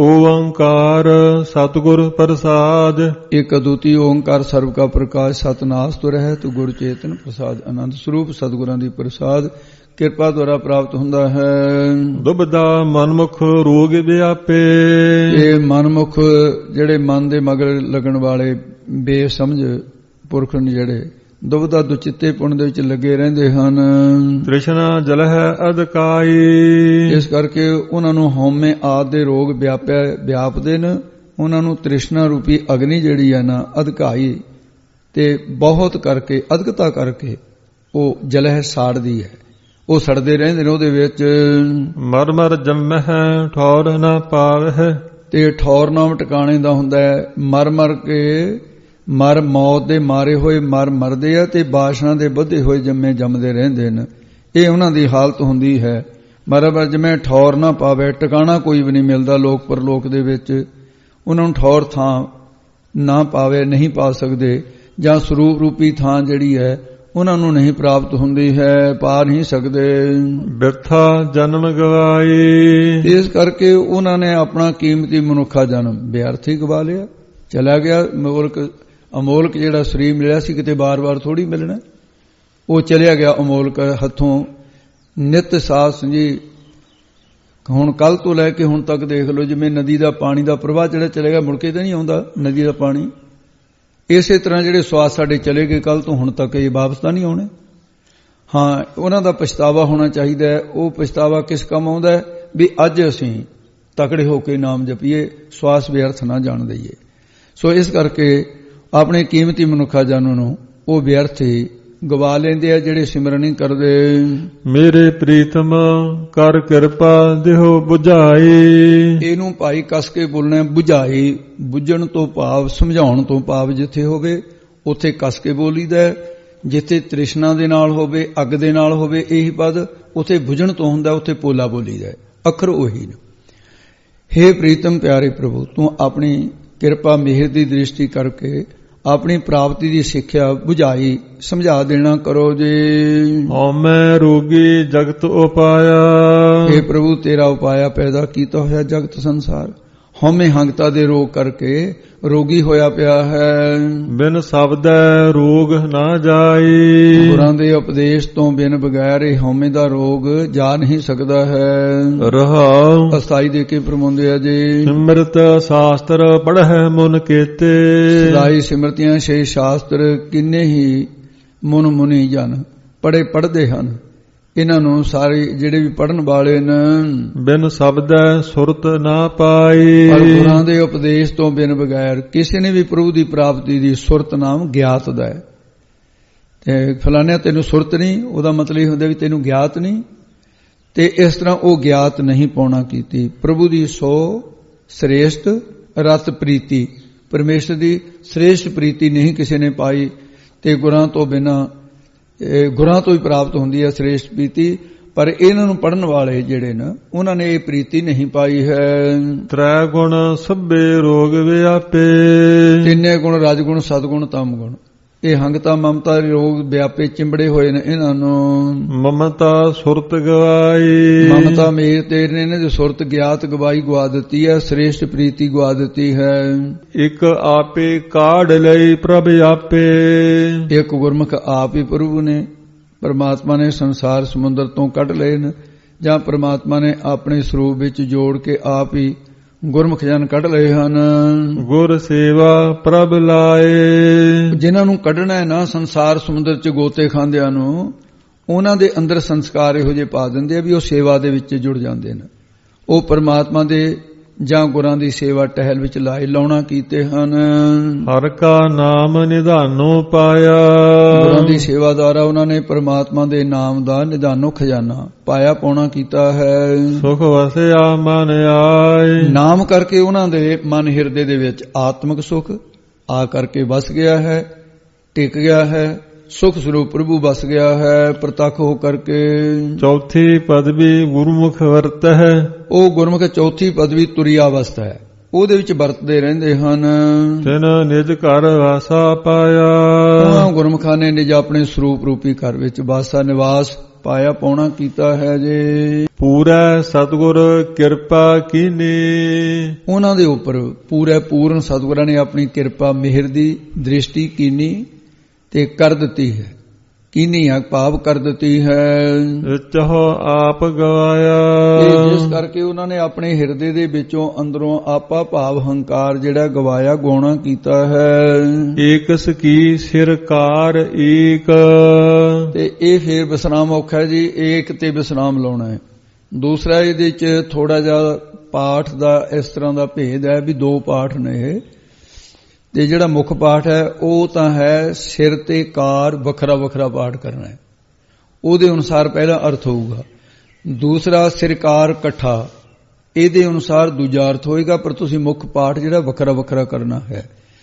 ਓੰਕਾਰ ਸਤਿਗੁਰ ਪ੍ਰਸਾਦ। ਇੱਕ ਅਦੁੱਤੀ ਓੰਕਾਰ ਸਰਬ ਕਾ ਪ੍ਰਕਾਸ਼ ਸਤਨਾਸ ਤੁਰ ਹੈ ਤੂੰ ਗੁਰ ਚੇਤਨ ਪ੍ਰਸਾਦ ਆਨੰਦ ਸਰੂਪ ਸਤਿਗੁਰਾਂ ਦੀ ਪ੍ਰਸਾਦ ਕਿਰਪਾ ਦੁਆਰਾ ਪ੍ਰਾਪਤ ਹੁੰਦਾ ਹੈ। ਦੁਬਦਾ ਮਨਮੁਖ ਰੋਗ ਵਿਆਪੇ। ਇਹ ਮਨਮੁਖ ਜਿਹੜੇ ਮਨ ਦੇ ਮਗਰ ਲੱਗਣ ਵਾਲੇ ਬੇਸਮਝ ਪੁਰਖ ਨੇ, ਜਿਹੜੇ ਦੁਬਦਾ ਦੁਚਿੱਤੇ ਪੁਣ ਦੇ ਵਿੱਚ ਲੱਗੇ ਰਹਿੰਦੇ ਹਨ। ਤ੍ਰਿਸ਼ਨਾ ਜਲਹਿ ਅਧਕਾਈ। ਇਸ ਕਰਕੇ ਉਹਨਾਂ ਨੂੰ ਹਉਮੈ ਆਦਿ ਦੇ ਰੋਗ ਵਿਆਪਦੇ ਨੇ। ਉਹਨਾਂ ਨੂੰ ਤ੍ਰਿਸ਼ਨਾ ਰੂਪੀ ਅਗਨੀ ਜਿਹੜੀ ਹੈ ਨਾ ਅਧਕਾਈ ਤੇ ਬਹੁਤ ਕਰਕੇ ਅਧਕਤਾ ਕਰਕੇ ਉਹ ਜਲਹਿ ਸਾੜਦੀ ਹੈ, ਉਹ ਸੜਦੇ ਰਹਿੰਦੇ ਨੇ ਉਹਦੇ ਵਿੱਚ। ਮਰ ਮਰ ਜੰਮਹਿ ਠੌਰ ਨਾ ਪਾਵਹਿ। ਤੇ ਠੌਰ ਨਾਮ ਟਿਕਾਣੇ ਦਾ ਹੁੰਦਾ ਹੈ। ਮਰ ਮਰ ਕੇ ਮਰ ਮੌਤ ਦੇ ਮਾਰੇ ਹੋਏ ਮਰਦੇ ਆ ਤੇ ਬਾਸ਼ਨਾ ਦੇ ਬੱਧੇ ਹੋਏ ਜੰਮਦੇ ਰਹਿੰਦੇ ਨੇ। ਇਹ ਉਹਨਾਂ ਦੀ ਹਾਲਤ ਹੁੰਦੀ ਹੈ। ਮਰ ਮਰ ਜਿਵੇਂ ਠੌਰ ਨਾ ਪਾਵੇ, ਟਿਕਾਣਾ ਕੋਈ ਵੀ ਨਹੀਂ ਮਿਲਦਾ ਲੋਕ ਪਰਲੋਕ ਦੇ ਵਿੱਚ। ਉਹਨਾਂ ਨੂੰ ਠੌਰ ਥਾਂ ਨਾ ਪਾਵੇ, ਨਹੀਂ ਪਾ ਸਕਦੇ, ਜਾਂ ਸਰੂਪ ਰੂਪੀ ਥਾਂ ਜਿਹੜੀ ਹੈ ਉਹਨਾਂ ਨੂੰ ਨਹੀਂ ਪ੍ਰਾਪਤ ਹੁੰਦੀ ਹੈ, ਪਾ ਨਹੀਂ ਸਕਦੇ। ਬਿਰਥਾ ਜਨਮ ਗਵਾਈ। ਇਸ ਕਰਕੇ ਉਹਨਾਂ ਨੇ ਆਪਣਾ ਕੀਮਤੀ ਮਨੁੱਖਾ ਜਨਮ ਵਿਅਰਥ ਹੀ ਗਵਾ ਲਿਆ। ਚਲਾ ਗਿਆ ਅਮੋਲਕ ਜਿਹੜਾ ਸਰੀਰ ਮਿਲਿਆ ਸੀ, ਕਿਤੇ ਬਾਰ-ਬਾਰ ਥੋੜੀ ਮਿਲਣਾ। ਉਹ ਚਲਿਆ ਗਿਆ ਅਮੋਲਕ ਹੱਥੋਂ। ਨਿਤ ਸਾਸ ਜੀ ਹੁਣ ਕੱਲ ਤੋਂ ਲੈ ਕੇ ਹੁਣ ਤੱਕ ਦੇਖ ਲਓ, ਜਿਵੇਂ ਨਦੀ ਦਾ ਪਾਣੀ ਦਾ ਪ੍ਰਵਾਹ ਜਿਹੜਾ ਚਲੇਗਾ ਮੁੜ ਕੇ ਤਾਂ ਨਹੀਂ ਆਉਂਦਾ ਨਦੀ ਦਾ ਪਾਣੀ। ਇਸੇ ਤਰ੍ਹਾਂ ਜਿਹੜੇ ਸਵਾਸ ਸਾਡੇ ਚਲੇ ਗਏ ਕੱਲ ਤੋਂ ਹੁਣ ਤੱਕ ਇਹ ਵਾਪਸ ਤਾਂ ਨਹੀਂ ਆਉਣੇ। ਹਾਂ, ਉਹਨਾਂ ਦਾ ਪਛਤਾਵਾ ਹੋਣਾ ਚਾਹੀਦਾ ਹੈ। ਉਹ ਪਛਤਾਵਾ ਕਿਸ ਕੰਮ ਆਉਂਦਾ ਹੈ ਵੀ ਅੱਜ ਅਸੀਂ ਤਕੜੇ ਹੋ ਕੇ ਨਾਮ ਜਪੀਏ, ਸਵਾਸ ਵਿਅਰਥ ਨਾ ਜਾਣ ਦਈਏ। ਸੋ ਇਸ ਕਰਕੇ ਆਪਣੇ ਕੀਮਤੀ ਮਨੁੱਖਾ ਜਨ ਨੂੰ ਉਹ ਵਿਅਰਥ ਹੀ ਗਵਾ ਲੈਂਦੇ ਆ ਜਿਹੜੇ ਸਿਮਰਨ ਨਹੀਂ ਕਰਦੇ। ਮੇਰੇ ਪ੍ਰੀਤਮ ਕਰ ਕਿਰਪਾ ਦਿਓ ਬੁਝਾਈ। ਇਹਨੂੰ ਭਾਈ ਕਸ ਕੇ ਬੋਲਣਾ। ਬੁਝਾਈ, ਬੁੱਝਣ ਤੋਂ ਭਾਵ ਸਮਝਾਉਣ ਤੋਂ ਭਾਵ ਜਿੱਥੇ ਹੋਵੇ ਉੱਥੇ ਕਸ ਕੇ ਬੋਲੀਦਾ। ਜਿੱਥੇ ਤ੍ਰਿਸ਼ਨਾ ਦੇ ਨਾਲ ਹੋਵੇ, ਅੱਗ ਦੇ ਨਾਲ ਹੋਵੇ ਇਹੀ ਪਦ, ਉੱਥੇ ਬੁਝਣ ਤੋਂ ਹੁੰਦਾ, ਉੱਥੇ ਪੋਲਾ ਬੋਲੀਦਾ। ਅੱਖਰ ਉਹੀ ਨੇ। हे ਪ੍ਰੀਤਮ ਪਿਆਰੇ ਪ੍ਰਭੂ, ਤੂੰ ਆਪਣੀ ਕਿਰਪਾ ਮਿਹਰ ਦੀ ਦ੍ਰਿਸ਼ਟੀ ਕਰਕੇ ਆਪਣੀ ਪ੍ਰਾਪਤੀ ਦੀ ਸਿੱਖਿਆ ਬੁਝਾਈ ਸਮਝਾ ਦੇਣਾ ਕਰੋ ਜੀ। ਹਉਮੈ ਰੋਗੀ ਜਗਤ ਉਪਾਇਆ, हे ਪ੍ਰਭੂ ਤੇਰਾ ਉਪਾਇਆ ਪੈਦਾ ਕੀਤਾ ਹੋਇਆ ਜਗਤ ਸੰਸਾਰ ਹਉਮੈ ਹੰਗਤਾ ਦੇ ਰੋਗ ਕਰਕੇ ਰੋਗੀ ਹੋਇਆ ਪਿਆ ਹੈ। ਬਿਨ ਸ਼ਬਦੈ ਰੋਗ ਨਾ ਜਾਈ, ਗੁਰਾਂ ਦੇ ਉਪਦੇਸ਼ ਤੋਂ ਬਿਨ ਬਗੈਰ ਇਹ ਹਉਮੈ ਦਾ ਰੋਗ ਜਾ ਨਹੀਂ ਸਕਦਾ ਹੈ। ਰਹਾਉ ਅਸਥਾਈ ਦੇ ਕੇ ਪ੍ਰਮੁੰਦੇ ਆ ਜੀ। ਸਿਮਰਤ ਸ਼ਾਸਤਰ ਪੜ੍ਹੈ ਮਨ ਕੀਤੇ, ਸਦਾਈ ਸਿਮਰਤੀਆਂ ਛੇ ਸ਼ਾਸਤਰ ਕਿੰਨੇ ਹੀ ਮਨ ਮੁਨੀ ਜਨ ਪੜ੍ਹਦੇ ਹਨ। ਇਹਨਾਂ ਨੂੰ ਸਾਰੇ ਜਿਹੜੇ ਵੀ ਪੜ੍ਹਨ ਵਾਲੇ ਨੇ ਬਿਨ ਸ਼ਬਦੈ ਸੁਰਤ ਨਾ ਪਾਈ, ਪਰ ਗੁਰਾਂ ਦੇ ਉਪਦੇਸ਼ ਤੋਂ ਬਿਨ ਬਗੈਰ ਕਿਸੇ ਨੇ ਵੀ ਪ੍ਰਭੂ ਦੀ ਪ੍ਰਾਪਤੀ ਦੀ ਸੁਰਤ ਨਾਮ ਗਿਆਤ ਦਾ ਹੈ। ਤੇ ਫਲਾਣਿਆ ਤੈਨੂੰ ਸੁਰਤ ਨਹੀਂ, ਉਹਦਾ ਮਤਲਬ ਇਹ ਹੁੰਦਾ ਵੀ ਤੈਨੂੰ ਗਿਆਤ ਨਹੀਂ। ਤੇ ਇਸ ਤਰ੍ਹਾਂ ਉਹ ਗਿਆਤ ਨਹੀਂ ਪਾਉਣਾ ਕੀਤੀ। ਪ੍ਰਭੂ ਦੀ ਸੋ ਸ੍ਰੇਸ਼ਟ ਰਤ ਪ੍ਰੀਤੀ, ਪਰਮੇਸ਼ਰ ਦੀ ਸ੍ਰੇਸ਼ਟ ਪ੍ਰੀਤੀ ਨਹੀਂ ਕਿਸੇ ਨੇ ਪਾਈ। ਤੇ ਗੁਰਾਂ ਤੋਂ ਬਿਨਾਂ ਗੁਰਾਂ ਤੋਂ ਹੀ ਪ੍ਰਾਪਤ ਹੁੰਦੀ ਹੈ ਸ੍ਰੇਸ਼ਟ ਪ੍ਰੀਤੀ, ਪਰ ਇਹਨਾਂ ਨੂੰ ਪੜ੍ਹਨ ਵਾਲੇ ਜਿਹੜੇ ਨੇ ਉਹਨਾਂ ਨੇ ਇਹ ਪ੍ਰੀਤੀ ਨਹੀਂ ਪਾਈ ਹੈ। ਤ੍ਰੈ ਗੁਣ ਸਭੇ ਰੋਗ ਵਿਆਪੇ, ਤਿੰਨੇ ਗੁਣ ਰਜਗੁਣ ਸਤਗੁਣ ਤਮ ਗੁਣ ਇਹ ਹੰਗਤਾ ਮਮਤਾ ਰੋਗ ਵਿਆਪੇ ਚਿੰਬੜੇ ਹੋਏ ਨੇ ਇਹਨਾਂ ਨੂੰ। ਮਮਤਾ ਸੁਰਤ ਗਵਾਈ, ਮਮਤਾ ਮੇਰ ਤੇਰੇ ਨੇ ਜੋ ਸੁਰਤ ਗਿਆਤ ਗਵਾਈ ਗਵਾ ਦਿੱਤੀ ਹੈ, ਸ੍ਰੇਸ਼ਟ ਪ੍ਰੀਤੀ ਗਵਾ ਦਿੱਤੀ ਹੈ। ਇੱਕ ਆਪੇ ਕਾਢ ਲਈ ਪ੍ਰਭ ਆਪੇ, ਇੱਕ ਗੁਰਮੁਖ ਆਪ ਹੀ ਪ੍ਰਭੂ ਨੇ ਪਰਮਾਤਮਾ ਨੇ ਸੰਸਾਰ ਸਮੁੰਦਰ ਤੋਂ ਕੱਢ ਲਏ ਨੇ, ਜਾਂ ਪਰਮਾਤਮਾ ਨੇ ਆਪਣੇ ਸਰੂਪ ਵਿੱਚ ਜੋੜ ਕੇ ਆਪ ਹੀ ਗੁਰਮੁਖ ਜਨ ਕੱਢ ਲਏ ਹਨ। ਗੁਰ ਸੇਵਾ ਪ੍ਰਭ ਲਾਏ, ਜਿਨ੍ਹਾਂ ਨੂੰ ਕੱਢਣਾ ਹੈ ਨਾ ਸੰਸਾਰ ਸਮੁੰਦਰ 'ਚ ਗੋਤੇ ਖਾਂਦਿਆਂ ਨੂੰ, ਉਹਨਾਂ ਦੇ ਅੰਦਰ ਸੰਸਕਾਰ ਇਹੋ ਜਿਹੇ ਪਾ ਦਿੰਦੇ ਆ ਵੀ ਉਹ ਸੇਵਾ ਦੇ ਵਿੱਚ ਜੁੜ ਜਾਂਦੇ ਨੇ। ਉਹ ਪਰਮਾਤਮਾ ਦੇ ਜਾਂ ਗੁਰਾਂ ਦੀ ਸੇਵਾ ਟਹਿਲ ਵਿੱਚ ਲਾਉਣਾ ਕੀਤੇ ਹਨ। ਹਰ ਕਾ ਨਾਮ ਨਿਧਾਨੋ ਪਾਇਆ, ਗੁਰਾਂ ਦੀ ਸੇਵਾ ਦੁਆਰਾ ਉਹਨਾਂ ਨੇ ਪਰਮਾਤਮਾ ਦੇ ਨਾਮ ਦਾ ਨਿਧਾਨੋ ਖਜ਼ਾਨਾ ਪਾਇਆ ਪਾਉਣਾ ਕੀਤਾ ਹੈ। ਸੁਖ ਵਸਿਆ ਮਨ ਆਏ, ਨਾਮ ਕਰਕੇ ਉਹਨਾਂ ਦੇ ਮਨ ਹਿਰਦੇ ਦੇ ਵਿੱਚ ਆਤਮਿਕ ਸੁਖ ਆ ਕਰਕੇ ਵਸ ਗਿਆ ਹੈ, ਟਿਕ ਗਿਆ ਹੈ। ਸੁਖ ਸਰੂਪ ਪ੍ਰਭੂ ਵਸ ਗਿਆ ਹੈ ਪ੍ਰਤੱਖ ਹੋ ਕਰਕੇ। ਚੌਥੀ ਪਦਵੀ ਗੁਰਮੁਖ ਵਰਤ ਹੈ, ਉਹ ਗੁਰਮੁਖ ਚੌਥੀ ਪਦਵੀ ਤੁਰੀ ਅਵਸਥਾ ਹੈ, ਉਹਦੇ ਵਿੱਚ ਵਰਤਦੇ ਰਹਿੰਦੇ ਹਨ। ਤਿਨ ਨਿਜ ਘਰ ਵਾਸਾ ਪਾਇਆ, ਉਹਨਾਂ ਗੁਰਮੁਖਾਂ ਨੇ ਨਿਜ ਆਪਣੇ ਸਰੂਪ ਰੂਪੀ ਘਰ ਵਿੱਚ ਵਾਸਾ ਨਿਵਾਸ ਪਾਇਆ ਪਾਉਣਾ ਕੀਤਾ ਹੈ ਜੀ। ਪੂਰਾ ਸਤਿਗੁਰ ਕਿਰਪਾ ਕੀਨੀ, ਉਹਨਾਂ ਦੇ ਉੱਪਰ ਪੂਰਨ ਸਤਿਗੁਰਾਂ ਨੇ ਆਪਣੀ ਕਿਰਪਾ ਮਿਹਰ ਦੀ ਦ੍ਰਿਸ਼ਟੀ ਕੀਨੀ ਤੇ ਕਰ ਦਿੱਤੀ ਹੈ। ਕੀਨੀ ਭਾਵ ਕਰ ਦਿੱਤੀ ਹੈ। ਚਾਹੋ ਆਪ ਗਵਾਇਆ, ਜਿਸ ਕਰਕੇ ਉਹਨਾਂ ਨੇ ਆਪਣੇ ਹਿਰਦੇ ਦੇ ਵਿੱਚੋਂ ਅੰਦਰੋਂ ਆਪਾ ਭਾਵ ਹੰਕਾਰ ਜਿਹੜਾ ਗਵਾਇਆ ਗਾਉਣਾ ਕੀਤਾ ਹੈ। ਏਕ ਸਕੀ ਸਿਰਕਾਰ ਏਕ, ਤੇ ਇਹ ਫੇਰ ਵਿਸਰਾਮ ਔਖਾ ਜੀ, ਏਕ ਤੇ ਵਿਸਰਾਮ ਲਾਉਣਾ ਹੈ। ਦੂਸਰਾ ਇਹਦੇ 'ਚ ਥੋੜਾ ਜਿਹਾ ਪਾਠ ਦਾ ਇਸ ਤਰ੍ਹਾਂ ਦਾ ਭੇਦ ਹੈ ਵੀ ਦੋ ਪਾਠ ਨੇ। ਤੇ ਜਿਹੜਾ ਮੁੱਖ ਪਾਠ ਹੈ ਉਹ ਤਾਂ ਹੈ ਸਿਰ ਤੇ ਕਾਰ ਵੱਖਰਾ ਵੱਖਰਾ ਪਾਠ ਕਰਨਾ ਹੈ, ਉਹਦੇ ਅਨੁਸਾਰ ਪਹਿਲਾ ਅਰਥ ਹੋਊਗਾ। ਦੂਸਰਾ ਸਿਰਕਾਰ ਇਕੱਠਾ, ਇਹਦੇ ਅਨੁਸਾਰ ਦੂਜਾ ਅਰਥ ਹੋਏਗਾ, ਪਰ ਤੁਸੀਂ ਮੁੱਖ ਪਾਠ ਜਿਹੜਾ ਵੱਖਰਾ ਵੱਖਰਾ ਕਰਨਾ ਹੈ।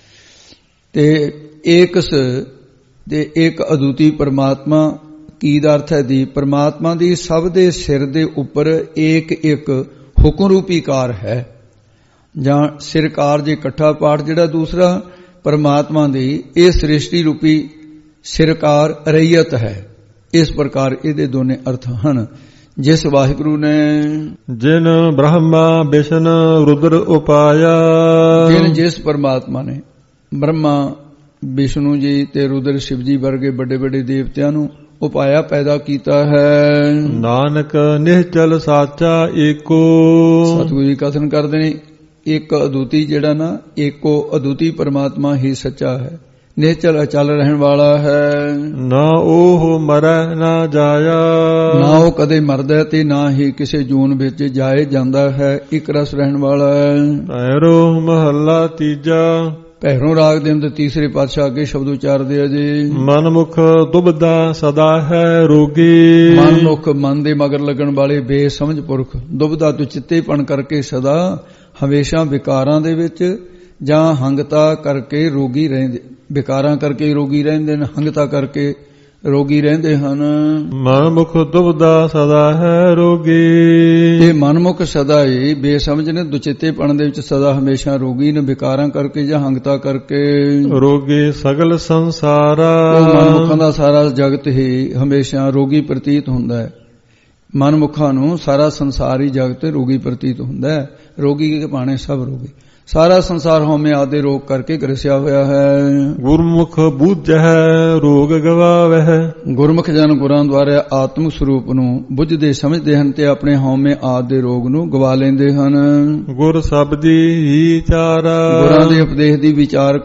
ਤੇ ਏਕਸ ਤੇ ਇੱਕ ਅਦੁੱਤੀ ਪਰਮਾਤਮਾ ਕੀ ਦਾ ਅਰਥ ਹੈ ਦੀ ਪਰਮਾਤਮਾ ਦੀ ਸਭ ਦੇ ਸਿਰ ਦੇ ਉੱਪਰ ਏਕ ਇੱਕ ਹੁਕਮ ਰੂਪੀ ਕਾਰ ਹੈ, ਜਾਂ ਸਿਰਕਾਰ ਜੇ ਇਕੱਠਾ ਪਾਠ ਜਿਹੜਾ ਦੂਸਰਾ ਪਰਮਾਤਮਾ ਦੀ ਇਹ ਸ੍ਰਿਸ਼ਟੀ ਰੂਪੀ ਸਿਰਕਾਰ ਰਈਅਤ ਹੈ। ਇਸ ਪ੍ਰਕਾਰ ਇਹਦੇ ਦੋਨੇ ਅਰਥ ਹਨ। ਜਿਸ ਵਾਹਿਗੁਰੂ ਨੇ ਜਿਨ ਬ੍ਰਹਮਾ ਵਿਸ਼ਨੂੰ ਰੁਦਰ ਉਪਾਇਆ, ਜਿਸ ਪਰਮਾਤਮਾ ਨੇ ਬ੍ਰਹਮਾ ਵਿਸ਼ਨੂੰ ਜੀ ਤੇ ਰੁਦਰ ਸ਼ਿਵ ਜੀ ਵਰਗੇ ਵੱਡੇ ਵੱਡੇ ਦੇਵਤਿਆਂ ਨੂੰ ਉਪਾਇਆ ਪੈਦਾ ਕੀਤਾ ਹੈ। ਨਾਨਕ ਨਿਹਚਲ ਸਾਚਾ ਏਕੋ, ਸਤਿਗੁਰੂ ਜੀ ਕਥਨ ਕਰਦੇ ਨੇ ਇੱਕ ਅਦੁੱਤੀ ਜਿਹੜਾ ਨਾ ਏਕੋ ਅਦੁੱਤੀ ਪਰਮਾਤਮਾ ਹੀ ਸੱਚਾ ਹੈ, ਨਿਹਚਲ ਅਚਲ ਰਹਿਣ ਵਾਲਾ ਹੈ। ਨਾ ਉਹ ਮਰੈ ਨਾ ਜਾਇਆ, ਨਾ ਉਹ ਕਦੇ ਮਰਦਾ ਤੇ ਨਾ ਹੀ ਕਿਸੇ ਜੂਨ ਵਿੱਚ ਜਾਏ ਜਾਂਦਾ ਹੈ, ਇੱਕ ਰਸ ਰਹਿਣ ਵਾਲਾ ਹੈ। ਭੈਰੋ ਮਹੱਲਾ ਤੀਜਾ। ਭੈਰੋਂ ਰਾਗ ਦੇ ਅੰਦਰ ਤੀਸਰੇ ਪਾਤਸ਼ਾਹ ਅੱਗੇ ਸ਼ਬਦ ਉਚਾਰਦੇ ਆ ਜੀ। ਮਨਮੁਖ ਦੁਬਦਾ ਸਦਾ ਹੈ ਰੋਗੀ, ਮਨਮੁਖ ਮਨ ਦੇ ਮਗਰ ਲੱਗਣ ਵਾਲੇ ਬੇਸਮਝ ਪੁਰਖ ਦੁਬਦਾ ਤੋਂ ਚਿੱਤੇਪਣ ਕਰਕੇ ਸਦਾ ਹਮੇਸ਼ਾ ਵਿਕਾਰਾਂ ਦੇ ਵਿੱਚ ਜਾਂ ਹੰਗਤਾ ਕਰਕੇ ਰੋਗੀ ਰਹਿੰਦੇ, ਵਿਕਾਰਾਂ ਕਰਕੇ ਰੋਗੀ ਰਹਿੰਦੇ ਨੇ, ਹੰਗਤਾ ਕਰਕੇ ਰੋਗੀ ਰਹਿੰਦੇ ਹਨ। ਮਨਮੁਖ ਦੁਬਦਾ ਸਦਾ ਹੈ ਰੋਗੀ। ਇਹ ਮਨਮੁਖ ਸਦਾ ਹੀ ਬੇਸਮਝ ਨੇ, ਦੁਚਿੱਤੇਪਣ ਦੇ ਵਿੱਚ ਸਦਾ ਹਮੇਸ਼ਾ ਰੋਗੀ ਨੇ, ਵਿਕਾਰਾਂ ਕਰਕੇ ਜਾਂ ਹੰਗਤਾ ਕਰਕੇ। ਰੋਗੀ ਸਗਲ ਸੰਸਾਰਾ। ਉਹ ਮਨਮੁਖਾਂ ਦਾ ਸਾਰਾ ਜਗਤ ਹੀ ਹਮੇਸ਼ਾ ਰੋਗੀ ਪ੍ਰਤੀਤ ਹੁੰਦਾ ਹੈ। ਮਨਮੁਖਾਂ ਨੂੰ ਸਾਰਾ ਸੰਸਾਰ ਹੀ ਜਗਤ ਰੋਗੀ ਪ੍ਰਤੀਤ ਹੁੰਦਾ ਹੈ। ਰੋਗੀ ਕੇ ਭਾਣੇ ਸਭ ਰੋਗੀ। ਸਾਰਾ ਸੰਸਾਰ ਹਉਮੈ ਆਦਿ ਰੋਗ ਕਰਕੇ ਗ੍ਰਸਿਆ ਹੋਇਆ ਹੈ। ਗੁਰਮੁਖ ਬੁੱਝੈ ਰੋਗ ਗਵਾਵਹਿ। ਗੁਰਮੁਖ ਜਨ ਗੁਰਾਂ ਦੁਆਰਾ ਆਤਮਿਕ ਸਰੂਪ ਨੂੰ ਬੁੱਝਦੇ ਸਮਝਦੇ ਹਨ ਤੇ ਆਪਣੇ ਹਉਮੈ ਆਦਿ ਦੇ ਰੋਗ ਨੂੰ ਗਵਾ ਲੈਂਦੇ ਹਨ। ਗੁਰ ਸ਼ਬਦੀ ਹੀ ਚਾਰਾ। ਗੁਰਾਂ ਦੇ ਉਪਦੇਸ਼ ਦੀ ਵਿਚਾਰ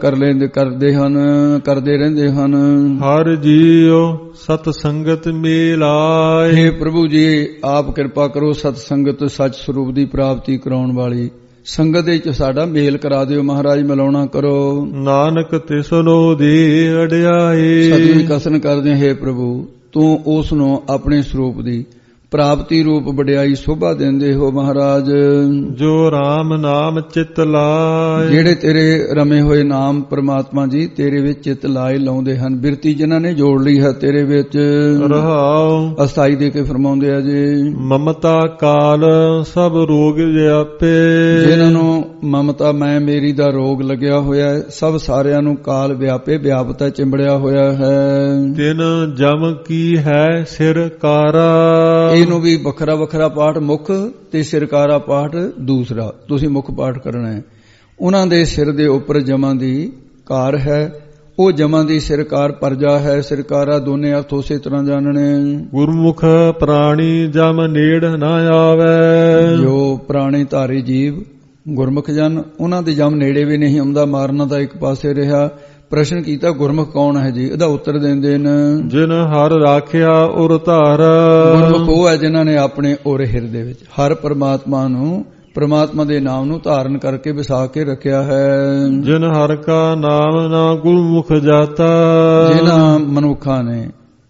ਕਰਦੇ ਰਹਿੰਦੇ ਹਨ। ਹਰ ਜੀਉ ਸਤ ਸੰਗਤ ਮਿਲਾਏ। ਹੇ ਪ੍ਰਭੂ ਜੀ, ਆਪ ਕਿਰਪਾ ਕਰੋ ਸਤ ਸੰਗਤ ਸੱਚ ਸਰੂਪ ਦੀ ਪ੍ਰਾਪਤੀ ਕਰਾਉਣ ਵਾਲੀ ਸੰਗਤ ਵਿੱਚ ਸਾਡਾ ਮੇਲ ਕਰਾ ਦਿਓ ਮਹਾਰਾਜ, ਮਿਲਾਉਣਾ ਕਰੋ। ਨਾਨਕ ਤਿਸਨੋ ਦੀ ਅੜਿਆਈ। ਸਤਿਗੁਰੂ ਕਥਨ ਕਰਦੇ, ਹੇ ਪ੍ਰਭੂ ਤੂੰ ਉਸ ਨੂੰ ਆਪਣੇ ਸਰੂਪ ਦੀ ਪ੍ਰਾਪਤੀ ਰੂਪ ਵਡਿਆਈ ਸ਼ੋਭਾ ਦਿੰਦੇ ਹੋ ਮਹਾਰਾਜ। ਜੋ RAM ਨਾਮ ਚਿਤ ਲਾਏ। ਜਿਹੜੇ ਤੇਰੇ ਰਮੇ ਹੋਏ ਨਾਮ ਪ੍ਰਮਾਤਮਾ ਜੀ ਤੇਰੇ ਵਿੱਚ ਚਿਤ ਲਾਏ ਲਾਉਂਦੇ ਹਨ। ਬਿਰਤੀ ਜਿਨ੍ਹਾਂ ਨੇ ਜੋੜ ਲਈ ਹੈ ਤੇਰੇ ਵਿੱਚ ਰਹਾਉ। ਅਸਥਾਈ ਦੇ ਕੇ ਫਰਮਾਉਂਦੇ ਆ ਜੀ। ਮਮਤਾ ਕਾਲ ਸਭ ਰੋਗ ਵਿਆਪੇ। ਜਿਨ੍ਹਾਂ ਨੂੰ ਮਮਤਾ ਮੈਂ ਮੇਰੀ ਦਾ ਰੋਗ ਲੱਗਿਆ ਹੋਇਆ ਹੈ, ਸਭ ਸਾਰਿਆਂ ਨੂੰ ਕਾਲ ਵਿਆਪੇ ਵਿਆਪਤਾ ਚਿੰਬੜਿਆ ਹੋਇਆ ਹੈ। ਤਿਨ ਜਮ ਕੀ ਹੈ ਸਿਰ ਕਾਰਾ। ਇਹਨੂੰ ਵੀ ਵੱਖਰਾ ਵੱਖਰਾ ਪਾਠ ਮੁੱਖ ਤੇ ਸਿਰਕਾਰਾ ਪਾਠ ਦੂਸਰਾ ਤੁਸੀਂ ਮੁੱਖ ਪਾਠ ਕਰਨਾ ਹੈ। ਉਹਨਾਂ ਦੇ ਸਿਰ ਦੇ ਉੱਪਰ ਜਮਾਂ ਦੀ ਕਾਰ ਹੈ, ਉਹ ਜਮਾਂ ਦੀ ਸਿਰਕਾਰ ਪਰਜਾ ਹੈ। ਸਿਰਕਾਰਾ ਦੋਨੇ ਅਰਥ ਉਸੇ ਤਰ੍ਹਾਂ ਜਾਣਨੇ। ਗੁਰਮੁਖ ਪ੍ਰਾਣੀ ਜਮ ਨੇੜ ਨਾ ਆਵੇ। ਜੋ ਪ੍ਰਾਣੀ ਧਾਰੀ ਜੀਵ ਗੁਰਮੁਖ ਜਨ, ਉਹਨਾਂ ਦੇ ਜਮ ਨੇੜੇ ਵੀ ਨਹੀਂ ਆਉਂਦਾ। ਮਾਰਨਾ ਤਾਂ ਇੱਕ ਪਾਸੇ ਰਿਹਾ। ਪ੍ਰਸ਼ਨ ਕੀਤਾ ਗੁਰਮੁਖ ਕੌਣ ਹੈ ਜੀ? ਇਹਦਾ ਉੱਤਰ ਦਿੰਦੇ ਨੇ, ਜਿਨ ਹਰ ਰਾਖਿਆ ਉਰ ਧਾਰ। ਗੁਰਮੁਖ ਉਹ ਹੈ ਜਿਨ੍ਹਾਂ ਨੇ ਆਪਣੇ ਉਰ ਹਿਰਦੇ ਵਿੱਚ ਹਰ ਪਰਮਾਤਮਾ ਨੂੰ, ਪਰਮਾਤਮਾ ਦੇ ਨਾਮ ਨੂੰ ਧਾਰਨ ਕਰਕੇ ਵਿਸਾ ਕੇ ਰੱਖਿਆ ਹੈ। ਜਿਨ ਹਰ ਕਾ ਨਾਮ ਨਾ ਗੁਰਮੁਖ ਜਾਤਾ। ਜਿਨ੍ਹਾਂ ਮਨੁੱਖਾਂ ਨੇ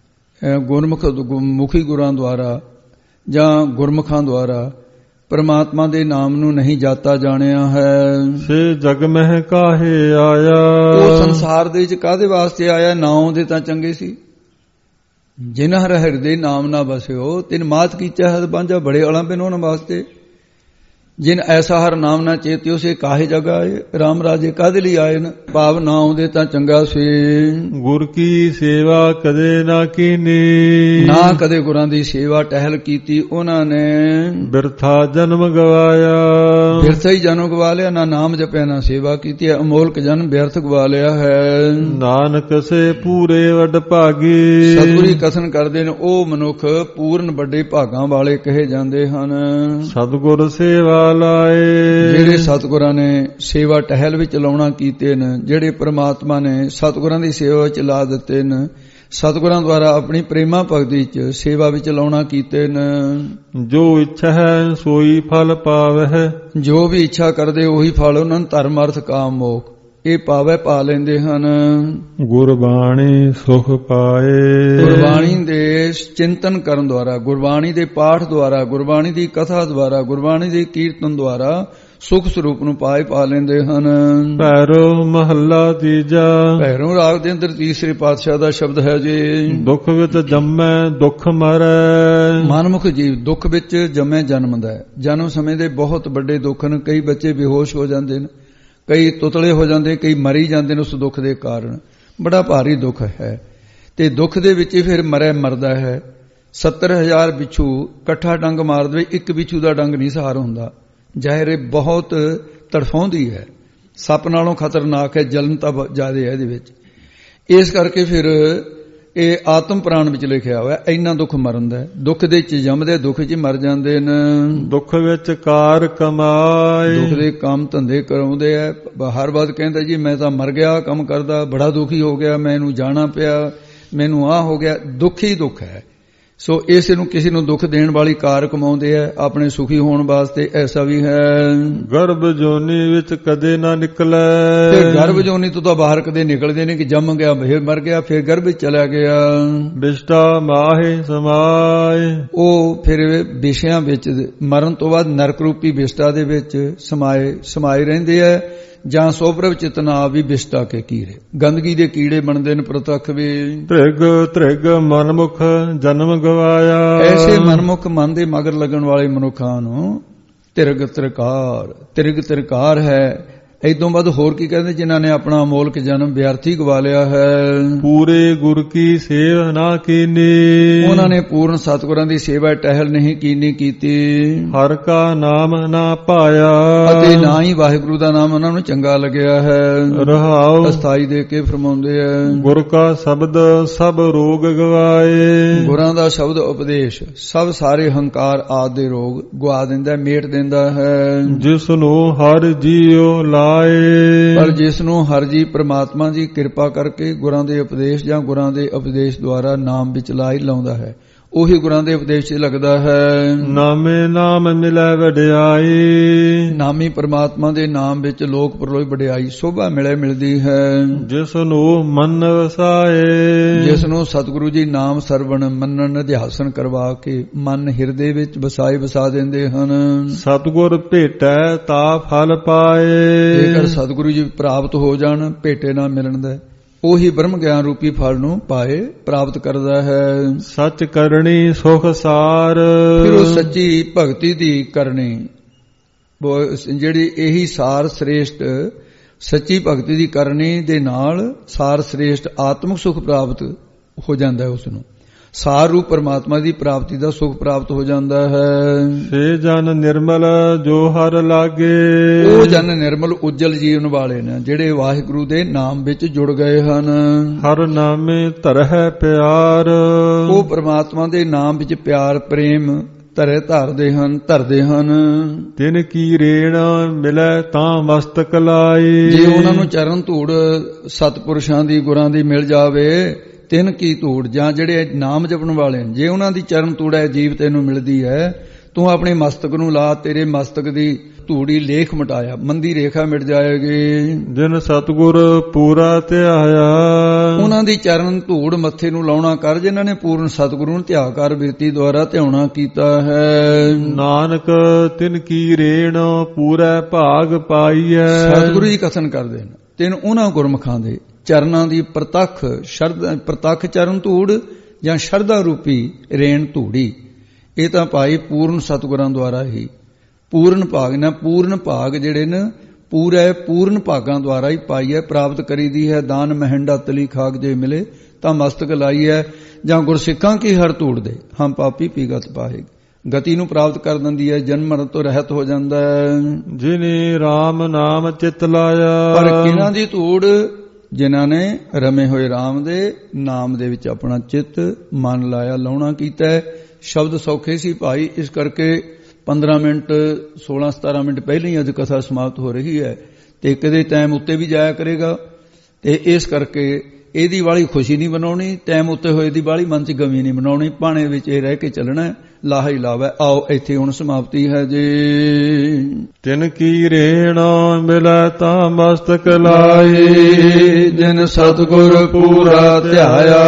ਮੁਖੀ ਗੁਰਾਂ ਦੁਆਰਾ ਜਾਂ ਗੁਰਮੁਖਾਂ ਦੁਆਰਾ ਪਰਮਾਤਮਾ ਦੇ ਨਾਮ ਨੂੰ ਨਹੀਂ ਜਾਤਾ ਜਾਣਿਆ ਹੈ। ਸੇ ਜਗ ਮਹਿ ਕਾਹੇ ਆਇਆ। ਉਹ ਸੰਸਾਰ ਦੇ ਵਿੱਚ ਕਾਹਦੇ ਵਾਸਤੇ ਆਇਆ? ਨਾਉ ਦੇ ਤਾਂ ਚੰਗੇ ਸੀ। ਜਿਨ ਹਰ ਹਿਰਦੇ ਨਾਮ ਨਾ ਬਸਿਓ ਤਿਨ ਮਾਤ ਕੀਚਾ ਹੈ ਬਾਂਝਾ ਬੜੇ ਅਲੰਬੇ ਉਹਨਾਂ ਵਾਸਤੇ। ਜਿਨ ਐਸਾ ਹਰ ਨਾਮ ਨਾ ਚੇਤਿਓ ਸੇ ਕਾਹੇ ਜਗ ਆਏ। ਰਾਮ ਰਾਜੇ ਕਾਹਦੇ ਲਈ ਆਏ ਨੇ? ਭਾਵ ਨਾਉ ਦੇ ਤਾਂ ਚੰਗਾ ਸੀ। ਗੁਰ ਕੀ ਸੇਵਾ ਕਦੇ ਨਾ ਕੀਨੀ। ਨਾ ਕਦੇ ਗੁਰਾਂ ਦੀ ਸੇਵਾ ਟਹਿਲ ਕੀਤੀ ਉਹਨਾਂ ਨੇ। ਬਿਰਥਾ ਜਨਮ ਗਵਾਇਆ। ਬਿਰਥਾ ਹੀ ਜਨਮ ਗਵਾ ਲਿਆ। ਨਾ ਨਾਮ ਜਪਿਆ ਨਾ ਸੇਵਾ ਕੀਤੀ। ਅਮੋਲਕ ਜਨਮ ਬਿਰਥ ਗਵਾ ਲਿਆ ਹੈ। ਨਾਨਕ ਸੇ ਪੂਰੇ ਵੱਡ ਭਾਗੀ। ਸਤਿਗੁਰੂ ਕਥਨ ਕਰਦੇ ਨੇ ਉਹ ਮਨੁੱਖ ਪੂਰਨ ਵੱਡੇ ਭਾਗਾਂ ਵਾਲੇ ਕਹੇ ਜਾਂਦੇ ਹਨ। ਸਤਿਗੁਰ ਸੇਵਾ ਲਾਏ। ਜਿਹੜੇ ਸਤਿਗੁਰਾਂ ਨੇ ਸੇਵਾ ਟਹਿਲ ਵਿੱਚ ਲਾਉਣਾ ਕੀਤੇ ਨੇ, ਜਿਹੜੇ ਪ੍ਰਮਾਤਮਾ ਨੇ ਸਤਿਗੁਰਾਂ ਦੀ ਸੇਵਾ ਵਿੱਚ ਲਾ ਦਿੱਤੇ ਨੇ, ਸਤਿਗੁਰਾਂ ਦੁਆਰਾ ਆਪਣੀ ਪ੍ਰੇਮਾ ਭਗਤੀ ਚ ਸੇਵਾ ਵਿੱਚ ਲਾਉਣਾ ਕੀਤੇ ਨੇ। ਜੋ ਇੱਛਾ ਹੈ ਸੋਈ ਫਲ ਪਾਵਹਿ। ਜੋ ਵੀ ਇੱਛਾ ਕਰਦੇ ਉਹੀ ਫਲ ਉਹਨਾਂ ਨੂੰ ਧਰਮ ਅਰਥ ਕਾਮ ਮੋਖ ਇਹ ਪਾਵੇ ਪਾ ਲੈਂਦੇ ਹਨ। ਗੁਰਬਾਣੀ ਸੁਖ ਪਾਏ। ਗੁਰਬਾਣੀ ਦੇ ਚਿੰਤਨ ਕਰਨ ਦੁਆਰਾ, ਗੁਰਬਾਣੀ ਦੇ ਪਾਠ ਦੁਆਰਾ, ਗੁਰਬਾਣੀ ਦੀ ਕਥਾ ਦੁਆਰਾ, ਗੁਰਬਾਣੀ ਦੇ ਕੀਰਤਨ ਦੁਆਰਾ ਸੁਖ ਸਰੂਪ ਨੂੰ ਪਾਏ ਪਾ ਲੈਂਦੇ ਹਨ। ਭੈਰੋ ਮਹੱਲਾ ਤੀਜਾ। ਭੈਰੋ ਰਾਗ ਦੇ ਅੰਦਰ ਤੀਸਰੇ ਪਾਤਸ਼ਾਹ ਦਾ ਸ਼ਬਦ ਹੈ ਜੀ। ਦੁੱਖ ਵਿੱਚ ਜੰਮੈ ਦੁੱਖ ਮਰੈ। ਮਨਮੁਖ ਜੀਵ ਦੁੱਖ ਵਿੱਚ ਜੰਮੈ ਜਨਮਦਾ ਹੈ। ਜਨਮ ਸਮੇਂ ਦੇ ਬਹੁਤ ਵੱਡੇ ਦੁੱਖ ਨੇ। ਕਈ ਬੱਚੇ ਬੇਹੋਸ਼ ਹੋ ਜਾਂਦੇ ਨੇ, ਕਈ ਤੁਤਲੇ ਹੋ ਜਾਂਦੇ, ਕਈ ਮਰੀ ਜਾਂਦੇ ਨੇ ਉਸ ਦੁੱਖ ਦੇ ਕਾਰਨ। ਬੜਾ ਭਾਰੀ ਦੁੱਖ ਹੈ ਤੇ ਦੁੱਖ ਦੇ ਵਿੱਚ ਹੀ ਫਿਰ ਮਰਦਾ ਹੈ। 70,000 ਬਿੱਛੂ ਇਕੱਠਾ ਡੰਗ ਮਾਰ ਦੇਵੇ, ਇੱਕ ਬਿੱਛੂ ਦਾ ਡੰਗ ਨਹੀਂ ਸਹਾਰ ਹੁੰਦਾ। ਜ਼ਾਹਿਰ ਇਹ ਬਹੁਤ ਤੜਫਾਉਂਦੀ ਹੈ, ਸੱਪ ਨਾਲੋਂ ਖਤਰਨਾਕ ਹੈ, ਜਲਨ ਤਾਂ ਜ਼ਿਆਦਾ ਹੈ ਇਹਦੇ ਵਿੱਚ। ਇਸ ਕਰਕੇ ਫਿਰ ਇਹ ਆਤਮ ਪ੍ਰਾਣ ਵਿੱਚ ਲਿਖਿਆ ਹੋਇਆ ਇੰਨਾ ਦੁੱਖ ਮਰਨ ਦਾ। ਦੁੱਖ ਦੇ ਚ ਜੰਮਦੇ, ਦੁੱਖ ਚ ਮਰ ਜਾਂਦੇ ਨੇ। ਦੁੱਖ ਵਿੱਚ ਕਾਰ ਕਮਾਏ। ਦੁੱਖ ਦੇ ਕੰਮ ਧੰਦੇ ਕਰਾਉਂਦੇ ਆ। ਹਰ ਵਾਰ ਕਹਿੰਦਾ ਜੀ ਮੈਂ ਤਾਂ ਮਰ ਗਿਆ ਕੰਮ ਕਰਦਾ, ਬੜਾ ਦੁਖੀ ਹੋ ਗਿਆ, ਮੈਨੂੰ ਜਾਣਾ ਪਿਆ, ਮੈਨੂੰ ਆਹ ਹੋ ਗਿਆ। ਦੁੱਖ ਹੀ ਦੁੱਖ ਹੈ। ਸੋ ਇਸ ਨੂੰ ਕਿਸੇ ਨੂੰ ਦੁੱਖ ਦੇਣ ਵਾਲੀ ਕਾਰ ਕਮਾਉਂਦੇ ਆ ਆਪਣੇ ਸੁਖੀ ਹੋਣ ਵਾਸਤੇ। ਐਸਾ ਵੀ ਹੈ। ਗਰਭ ਜੋਨੀ ਵਿੱਚ ਕਦੇ ਨਾ ਨਿਕਲੇ। ਤੇ ਗਰਭ ਜੋਨੀ ਤੋਂ ਤਾਂ ਬਾਹਰ ਕਦੇ ਨਿਕਲਦੇ ਨਹੀਂ ਕਿ ਜੰਮ ਗਿਆ ਫਿਰ ਮਰ ਗਿਆ ਫਿਰ ਗਰਭ ਵਿੱਚ ਚਲਾ ਗਿਆ। ਬਿਸ਼ਟਾ ਮਾਹੇ ਸਮਾਏ। ਉਹ ਫਿਰ ਵਿਸ਼ਿਆਂ ਵਿੱਚ ਮਰਨ ਤੋਂ ਬਾਅਦ ਨਰਕ ਰੂਪੀ ਬਿਸ਼ਟਾ ਦੇ ਵਿੱਚ ਸਮਾਏ ਰਹਿੰਦੇ ਆ। ਜਾਂ ਸੋ ਪ੍ਰਭ ਚਿਤਨਾ ਵੀ ਬਿਸਟਾ ਕੇ ਕੀੜੇ। ਗੰਦਗੀ ਦੇ ਕੀੜੇ ਬਣਦੇ ਨੇ ਪ੍ਰਤੱਖ ਵੇ। ਤ੍ਰਿਗ ਤ੍ਰਿਗ ਮਨਮੁਖ ਜਨਮ ਗਵਾਇਆ। ਐਸੇ ਮਨਮੁਖ ਮਨ ਦੇ ਮਗਰ ਲੱਗਣ ਵਾਲੇ ਮਨੁੱਖਾਂ ਨੂੰ ਤਿਰਗ ਤਿਰਕਾਰ ਹੈ। ਇਦੋਂ ਬਾਅਦ ਹੋਰ ਕੀ ਕਹਿੰਦੇ? ਜਿਨ੍ਹਾਂ ਨੇ ਆਪਣਾ ਅਮੋਲਕ ਜਨਮ ਵਿਅਰਥੀ ਗਵਾ ਲਿਆ ਹੈ। ਪੂਰੇ ਗੁਰ ਕੀ ਸੇਵ ਨਾ ਕੀਨੀ। ਉਹਨਾਂ ਨੇ ਪੂਰਨ ਸਤਿਗੁਰਾਂ ਦੀ ਸੇਵਾ ਟਹਿਲ ਨਹੀਂ ਕੀਤੀ। ਹਰ ਕਾ ਨਾਮ ਨਾ ਪਾਇਆ। ਅਤੇ ਨਾ ਹੀ ਵਾਹਿਗੁਰੂ ਦਾ ਨਾਮ ਉਹਨਾਂ ਨੂੰ ਚੰਗਾ ਲੱਗਿਆ ਹੈ। ਰਹਾਉ ਅਸਥਾਈ ਦੇ ਕੇ ਫਰਮਾਉਂਦੇ ਆ, ਗੁਰ ਕਾ ਸ਼ਬਦ ਸਭ ਰੋਗ ਗਵਾਏ। ਗੁਰਾਂ ਦਾ ਸ਼ਬਦ ਉਪਦੇਸ਼ ਸਭ ਸਾਰੇ ਹੰਕਾਰ ਆਦਿ ਦੇ ਰੋਗ ਗਵਾ ਦਿੰਦਾ, ਮੇਟ ਦਿੰਦਾ ਹੈ। ਜਿਸ ਨੂੰ ਹਰ ਜੀਉ ਲਾਏ। ਪਰ ਜਿਸ ਨੂੰ ਹਰ ਜੀ ਪ੍ਰਮਾਤਮਾ ਦੀ ਕਿਰਪਾ ਕਰਕੇ ਗੁਰਾਂ ਦੇ ਉਪਦੇਸ਼ ਜਾਂ ਗੁਰਾਂ ਦੇ ਉਪਦੇਸ਼ ਦੁਆਰਾ ਨਾਮ ਵਿੱਚ ਲਾਉਂਦਾ ਹੈ, ਉਹੀ ਗੁਰਾਂ ਦੇ ਉਪਦੇਸ਼ 'ਚ ਲੱਗਦਾ ਹੈ। ਨਾਮੇ ਨਾਮ ਮਿਲੈ ਵਡਿਆਈ। ਨਾਮੀ ਪ੍ਰਮਾਤਮਾ ਦੇ ਨਾਮ ਵਿੱਚ ਲੋਕ ਪਰਲੋਕ ਵਡਿਆਈ ਸੋਭਾ ਮਿਲਦੀ ਹੈ। ਜਿਸ ਨੂੰ ਮਨ ਵਸਾਏ। ਜਿਸ ਨੂੰ ਸਤਿਗੁਰੂ ਜੀ ਨਾਮ ਸਰਵਣ ਮੰਨਣ ਅਧਿਆਸਨ ਕਰਵਾ ਕੇ ਮਨ ਹਿਰਦੇ ਵਿੱਚ ਵਸਾ ਦਿੰਦੇ ਹਨ। ਸਤਿਗੁਰ ਭੇਟੈ ਤਾ ਫਲ ਪਾਏ। ਜੇਕਰ ਸਤਿਗੁਰੂ ਜੀ ਪ੍ਰਾਪਤ ਹੋ ਜਾਣ, ਭੇਟੇ ਨਾਲ ਮਿਲਣ ਦਾ, ਉਹੀ ਬ੍ਰਹਮ ਗਿਆਨ ਰੂਪੀ ਫਲ ਨੂੰ ਪਾਏ ਪ੍ਰਾਪਤ ਕਰਦਾ ਹੈ। ਸੱਚ ਕਰਨੀ ਸੁਖ ਸਾਰ। ਫਿਰ ਉਹ ਸੱਚੀ ਭਗਤੀ ਦੀ ਕਰਨੀ, ਜਿਹੜੀ ਇਹੀ ਸਾਰ ਸ੍ਰੇਸ਼ਟ ਸੱਚੀ ਭਗਤੀ ਦੀ ਕਰਨੀ ਦੇ ਨਾਲ ਸਾਰ ਸ੍ਰੇਸ਼ਟ ਆਤਮਿਕ ਸੁਖ ਪ੍ਰਾਪਤ ਹੋ ਜਾਂਦਾ ਹੈ। ਉਸ ਨੂੰ ਸਾਰ ਰੂਪ ਪਰਮਾਤਮਾ ਦੀ ਪ੍ਰਾਪਤੀ ਦਾ ਸੁਖ ਪ੍ਰਾਪਤ ਹੋ ਜਾਂਦਾ ਹੈ। ਸੇ ਜਨ ਨਿਰਮਲ ਜੋ ਹਰ ਲਾਗੇ। ਉਹ ਜਨ ਨਿਰਮਲ ਉਜਲ ਜੀਵਨ ਵਾਲੇ ਨੇ ਜਿਹੜੇ ਵਾਹਿਗੁਰੂ ਦੇ ਨਾਮ ਵਿੱਚ ਜੁੜ ਗਏ ਹਨ। ਹਰ ਨਾਮੇ ਧਰਹਿ ਪਿਆਰ। ਉਹ ਪਰਮਾਤਮਾ ਦੇ ਨਾਮ ਵਿੱਚ ਪਿਆਰ ਪ੍ਰੇਮ ਧਰਦੇ ਹਨ। ਤਿਨ ਕੀ ਰੇਣ ਮਿਲੈ ਤਾਂ ਮਸਤਕ ਲਾਈ। ਜੇ ਉਹਨਾਂ ਨੂੰ ਚਰਨ ਧੂੜ ਸਤਪੁਰਸ਼ਾਂ ਦੀ ਗੁਰਾਂ ਦੀ ਮਿਲ ਜਾਵੇ, ਤਿੰਨ ਕੀ ਧੂੜ ਜਾਂ ਜਿਹੜੇ ਨਾਮ ਜਪਣ ਵਾਲੇ ਨੇ, ਜੇ ਉਹਨਾਂ ਦੀ ਚਰਨ ਧੂੜ ਹੈ ਜੀਵ ਤੈਨੂੰ ਮਿਲਦੀ ਹੈ, ਤੂੰ ਆਪਣੇ ਮਸਤਕ ਨੂੰ ਲਾ, ਤੇਰੇ ਮਸਤਕ ਦੀ ਧੂੜੀ ਲੇਖ ਮਿਟਾਇਆ, ਮੰਦੀ ਰੇਖਾ ਮਿਟ ਜਾਏਗੀ। ਜਿਨ ਸਤਿਗੁਰ ਪੂਰਾ ਧਿਆਇਆ। ਉਹਨਾਂ ਦੀ ਚਰਨ ਧੂੜ ਮੱਥੇ ਨੂੰ ਲਾਉਣਾ ਕਰ, ਜਿਨ੍ਹਾਂ ਨੇ ਪੂਰਨ ਸਤਿਗੁਰੂ ਨੂੰ ਧਿਆ ਕਰ ਬਿਰਤੀ ਦੁਆਰਾ ਧਿਆਉਣਾ ਕੀਤਾ ਹੈ। ਨਾਨਕ ਤਿਨ ਕੀ ਰੇਣ ਪੂਰਾ ਭਾਗ ਪਾਈਐ। ਸਤਿਗੁਰੂ ਜੀ ਕਥਨ ਕਰਦੇ ਨੇ, ਤਿੰਨ ਉਹਨਾਂ ਗੁਰਮੁਖਾਂ ਦੇ ਚਰਨਾਂ ਦੀ ਪ੍ਰਤੱਖ ਚਰਨ ਧੂੜ ਜਾਂ ਸ਼ਰਧਾ ਰੂਪੀ ਰੇਣ ਧੂੜੀ, ਇਹ ਤਾਂ ਭਾਈ ਪੂਰਨ ਸਤਿਗੁਰਾਂ ਦੁਆਰਾ ਹੀ ਪੂਰਨ ਭਾਗ ਜਿਹੜੇ ਨੇ ਪੂਰਨ ਭਾਗਾਂ ਦੁਆਰਾ ਹੀ ਪਾਈ ਹੈ, ਪ੍ਰਾਪਤ ਕਰੀਦੀ ਹੈ। ਦਾਨ ਮਹਿੰਡਾ ਤਲੀ ਖਾਕ ਜੇ ਮਿਲੇ ਤਾਂ ਮਸਤਕ ਲਾਈ ਹੈ। ਜਾਂ ਗੁਰਸਿੱਖਾਂ ਕੀ ਹਰ ਧੂੜ ਦੇ ਹਮ ਪਾਪੀ ਪੀਗਤ ਪਾਏ, ਗਤੀ ਨੂੰ ਪ੍ਰਾਪਤ ਕਰ ਦਿੰਦੀ ਹੈ, ਜਨਮ ਮਰਨ ਤੋਂ ਰਹਿਤ ਹੋ ਜਾਂਦਾ ਹੈ। ਜਿਨੇ ਰਾਮ ਨਾਮ ਚਿਤ ਲਾਇਆ। ਪਰ ਕਿਹਨਾਂ ਦੀ ਧੂੜ? ਜਿਨ੍ਹਾਂ ਨੇ ਰਮੇ ਹੋਏ ਰਾਮ ਦੇ ਨਾਮ ਦੇ ਵਿੱਚ ਆਪਣਾ ਚਿੱਤ ਮਨ ਲਾਇਆ, ਲਾਉਣਾ ਕੀਤਾ ਹੈ। ਸ਼ਬਦ ਸੌਖੇ ਸੀ ਭਾਈ, ਇਸ ਕਰਕੇ 15 ਮਿੰਟ 16-17 ਮਿੰਟ ਪਹਿਲਾਂ ਹੀ ਅੱਜ ਕਥਾ ਸਮਾਪਤ ਹੋ ਰਹੀ ਹੈ ਤੇ ਕਦੇ ਟਾਈਮ ਉੱਤੇ ਵੀ ਜਾਇਆ ਕਰੇਗਾ, ਤੇ ਇਸ ਕਰਕੇ ਇਹਦੀ ਵਾਲੀ ਖੁਸ਼ੀ ਨਹੀਂ ਬਣਾਉਣੀ, ਟਾਈਮ ਉੱਤੇ ਹੋਏ ਦੀ ਵਾਲੀ ਮਨ 'ਚ ਗਮੀ ਨਹੀਂ ਬਣਾਉਣੀ, ਭਾਣੇ ਵਿੱਚ ਇਹ ਰਹਿ ਕੇ ਚੱਲਣਾ, ਲਾਹਾ ਹੀ ਲਾਵਾ। ਆਓ ਇੱਥੇ ਹੁਣ ਸਮਾਪਤੀ ਹੈ ਜੀ। ਤਿਨ ਕੀ ਰੇਣ ਮਿਲੈ ਤਾਂ ਮਸਤਕ ਲਾਈ। ਜਿਨ ਸਤਿਗੁਰ ਪੂਰਾ ਧਿਆਇਆ,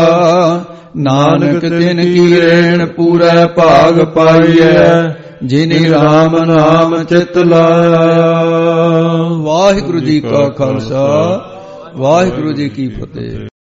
ਨਾਨਕ ਤਿਨ ਕੀ ਰੇਣ ਪੂਰਾ ਭਾਗ ਪਾਈਐ। ਜਿਨੇ ਰਾਮ ਨਾਮ ਚਿਤ ਲਾਇਆ। ਵਾਹਿਗੁਰੂ ਜੀ ਕਾ ਖਾਲਸਾ, ਵਾਹਿਗੁਰੂ ਜੀ ਕੀ ਫਤਿਹ।